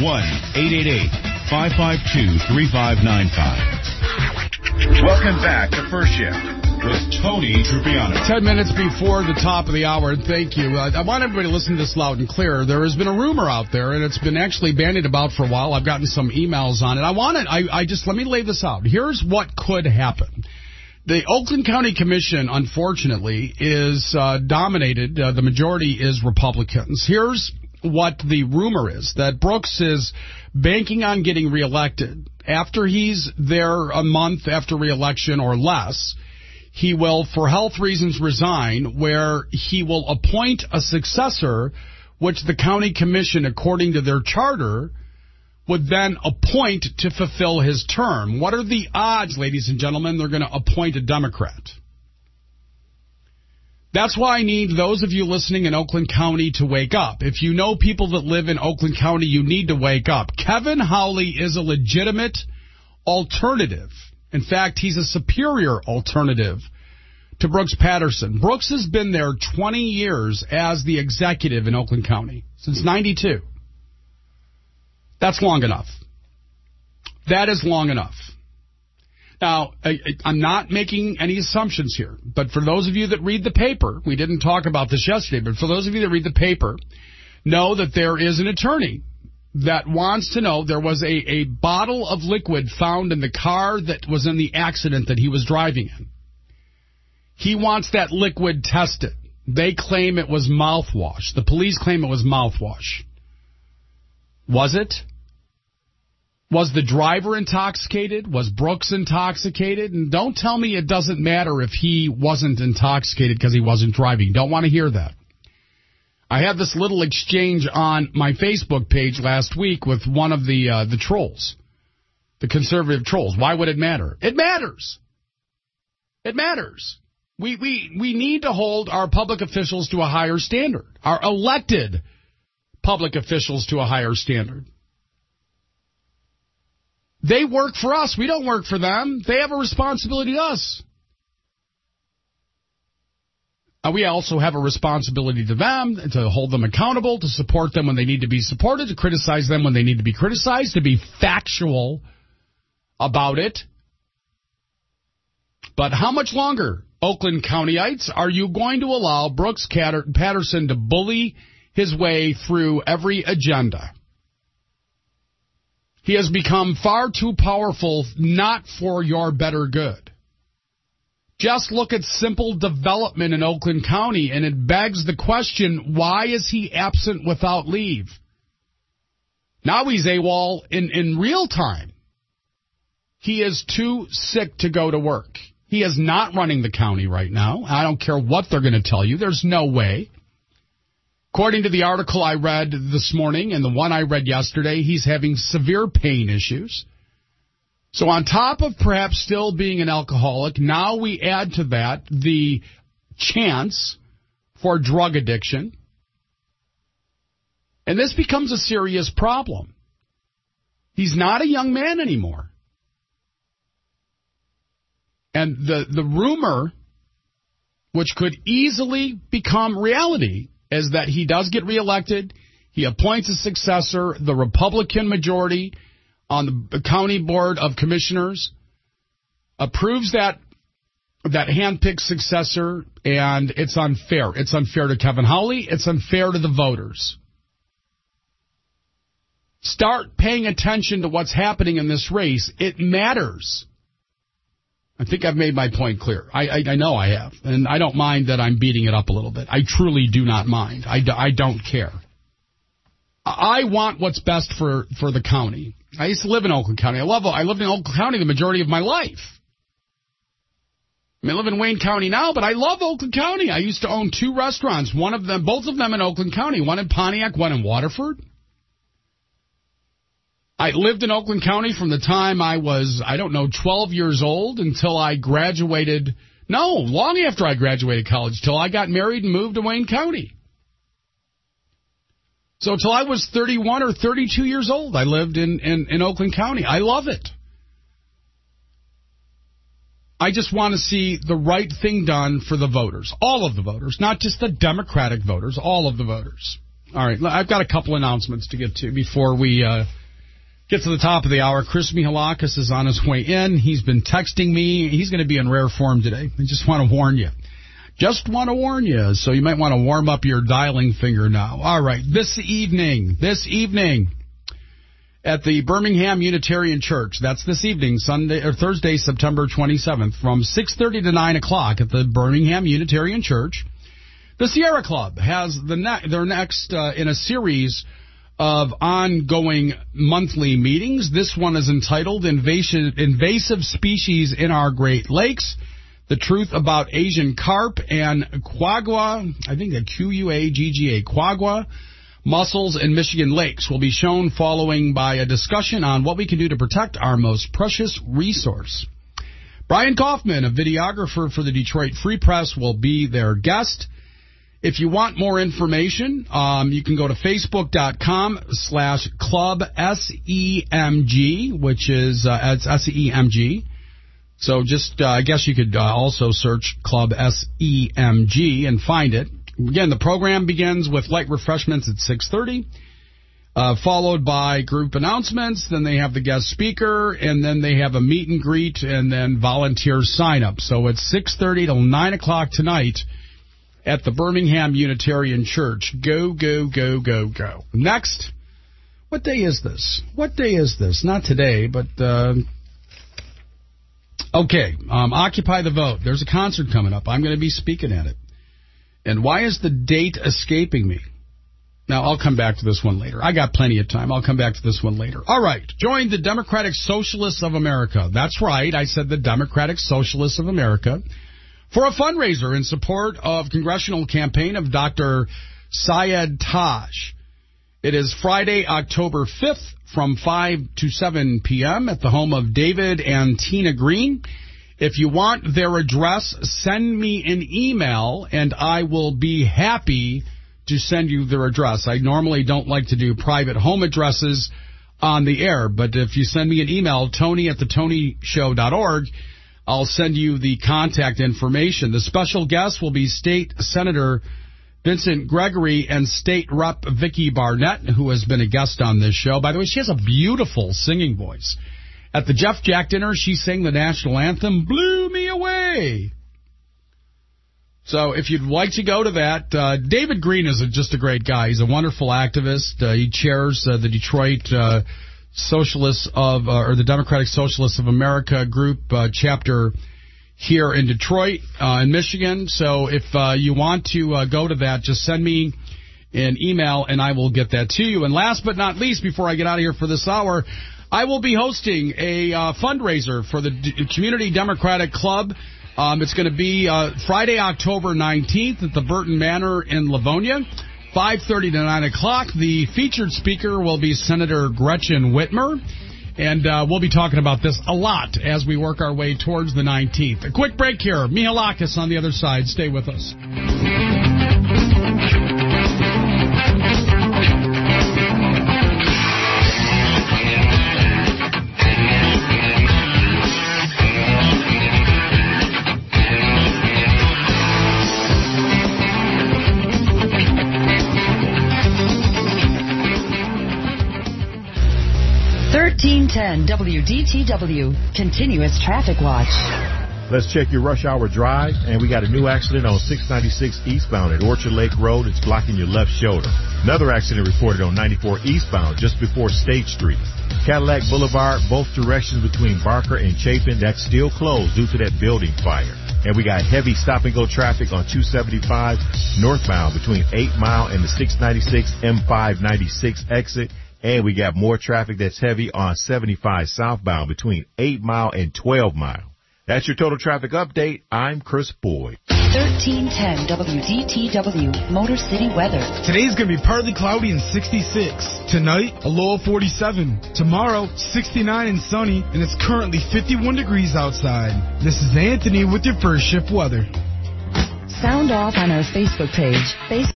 Speaker 20: 1-888-552-3595. Welcome back to First Shift with Tony Trippiano.
Speaker 21: 10 minutes before the top of the hour. Thank you. I want everybody to listen to this loud and clear. There has been a rumor out there, and it's been actually bandied about for a while. I've gotten some emails on it. Let me lay this out. Here's what could happen. The Oakland County Commission, unfortunately, is dominated. The majority is Republicans. Here's what the rumor is, that Brooks is banking on getting reelected. After he's there a month after reelection or less, he will, for health reasons, resign, where he will appoint a successor, which the county commission, according to their charter, would then appoint to fulfill his term. What are the odds, ladies and gentlemen, they're going to appoint a Democrat? That's why I need those of you listening in Oakland County to wake up. If you know people that live in Oakland County, you need to wake up. Kevin Hawley is a legitimate alternative. In fact, he's a superior alternative to Brooks Patterson. Brooks has been there 20 years as the executive in Oakland County, since 92. That's long enough. That is long enough. Now, I'm not making any assumptions here, but for those of you that read the paper, we didn't talk about this yesterday, but for those of you that read the paper, know that there is an attorney that wants to know there was a bottle of liquid found in the car that was in the accident that he was driving in. He wants that liquid tested. They claim it was mouthwash. The police claim it was mouthwash. Was it? Was the driver intoxicated? Was Brooks intoxicated? And don't tell me it doesn't matter if he wasn't intoxicated because he wasn't driving. Don't want to hear that. I had this little exchange on my Facebook page last week with one of the trolls, the conservative trolls. Why would it matter? It matters. It matters. We need to hold our public officials to a higher standard, our elected public officials to a higher standard. They work for us. We don't work for them. They have a responsibility to us. We also have a responsibility to them, to hold them accountable, to support them when they need to be supported, to criticize them when they need to be criticized, to be factual about it. But how much longer, Oakland Countyites, are you going to allow Brooks Patterson to bully his way through every agenda? He has become far too powerful, not for your better good. Just look at simple development in Oakland County, and it begs the question, why is he absent without leave? Now he's AWOL in real time. He is too sick to go to work. He is not running the county right now. I don't care what they're going to tell you. There's no way. According to the article I read this morning and the one I read yesterday, he's having severe pain issues. So on top of perhaps still being an alcoholic, now we add to that the chance for drug addiction. And this becomes a serious problem. He's not a young man anymore. And the rumor, which could easily become reality, is that he does get reelected, he appoints a successor, the Republican majority on the county board of commissioners approves that hand-picked successor, and it's unfair. It's unfair to Kevin Howley. It's unfair to the voters. Start paying attention to what's happening in this race. It matters. I think I've made my point clear. I know I have, and I don't mind that I'm beating it up a little bit. I truly do not mind. I don't care. I want what's best for the county. I used to live in Oakland County. I lived in Oakland County the majority of my life. I live in Wayne County now, but I love Oakland County. I used to own 2 restaurants, both of them in Oakland County, one in Pontiac, one in Waterford. I lived in Oakland County from the time I was, 12 years old until I graduated. No, long after I graduated college, till I got married and moved to Wayne County. So till I was 31 or 32 years old, I lived in Oakland County. I love it. I just want to see the right thing done for the voters, all of the voters, not just the Democratic voters, all of the voters. All right, I've got a couple announcements to get to before we get to the top of the hour. Chris Mihalakis is on his way in. He's been texting me. He's going to be in rare form today. I just want to warn you. Just want to warn you, so you might want to warm up your dialing finger now. All right, this evening, at the Birmingham Unitarian Church, that's this evening, Thursday, September 27th, from 6:30 to 9 o'clock at the Birmingham Unitarian Church, the Sierra Club has their next in a series of ongoing monthly meetings. This one is entitled Invasive Species in Our Great Lakes, The Truth About Asian Carp and Quagga, I think a Q-U-A-G-G-A, Quagga mussels in Michigan lakes will be shown, following by a discussion on what we can do to protect our most precious resource. Brian Kaufman, a videographer for the Detroit Free Press, will be their guest. If you want more information, you can go to facebook.com/club SEMG, which is it's SEMG. So just, I guess you could also search Club SEMG and find it. Again, the program begins with light refreshments at 6:30, followed by group announcements. Then they have the guest speaker, and then they have a meet and greet, and then volunteer sign-up. So it's 6:30 till 9 o'clock tonight at the Birmingham Unitarian Church. Go, go, go, go, go. Next, what day is this? Not today, but, okay, Occupy the Vote. There's a concert coming up. I'm going to be speaking at it. And why is the date escaping me? Now, I'll come back to this one later. I got plenty of time. I'll come back to this one later. All right, join the Democratic Socialists of America. That's right, I said the Democratic Socialists of America, for a fundraiser in support of congressional campaign of Dr. Syed Taj. It is Friday, October 5th from 5 to 7 p.m. at the home of David and Tina Green. If you want their address, send me an email, and I will be happy to send you their address. I normally don't like to do private home addresses on the air, but if you send me an email, tony@thetonyshow.org, I'll send you the contact information. The special guests will be State Senator Vincent Gregory and State Rep Vicky Barnett, who has been a guest on this show. By the way, she has a beautiful singing voice. At the Jeff Jack dinner, she sang the national anthem, Blew Me Away. So if you'd like to go to that, David Green is just a great guy. He's a wonderful activist. He chairs the Detroit Socialists or the Democratic Socialists of America group chapter here in Detroit, in Michigan. So if you want to go to that, just send me an email and I will get that to you. And last but not least, before I get out of here for this hour, I will be hosting a fundraiser for the Community Democratic Club. It's going to be Friday, October 19th at the Burton Manor in Livonia, 5:30 to 9 o'clock. The featured speaker will be Senator Gretchen Whitmer. And we'll be talking about this a lot as we work our way towards the 19th. A quick break here. Mihalakis on the other side. Stay with us.
Speaker 15: WDTW, Continuous Traffic Watch.
Speaker 4: Let's check your rush hour drive, and we got a new accident on 696 eastbound at Orchard Lake Road. It's blocking your left shoulder. Another accident reported on 94 eastbound just before State Street. Cadillac Boulevard, both directions between Barker and Chapin, that's still closed due to that building fire. And we got heavy stop-and-go traffic on 275 northbound between 8 Mile and the 696 M596 exit. And we got more traffic that's heavy on 75 southbound between 8 Mile and 12 Mile. That's your total traffic update. I'm Chris Boyd.
Speaker 15: 1310 WDTW, Motor City weather.
Speaker 5: Today's going to be partly cloudy and 66. Tonight, a low of 47. Tomorrow, 69 and sunny, and it's currently 51 degrees outside. This is Anthony with your first shift weather.
Speaker 15: Sound off on our Facebook page.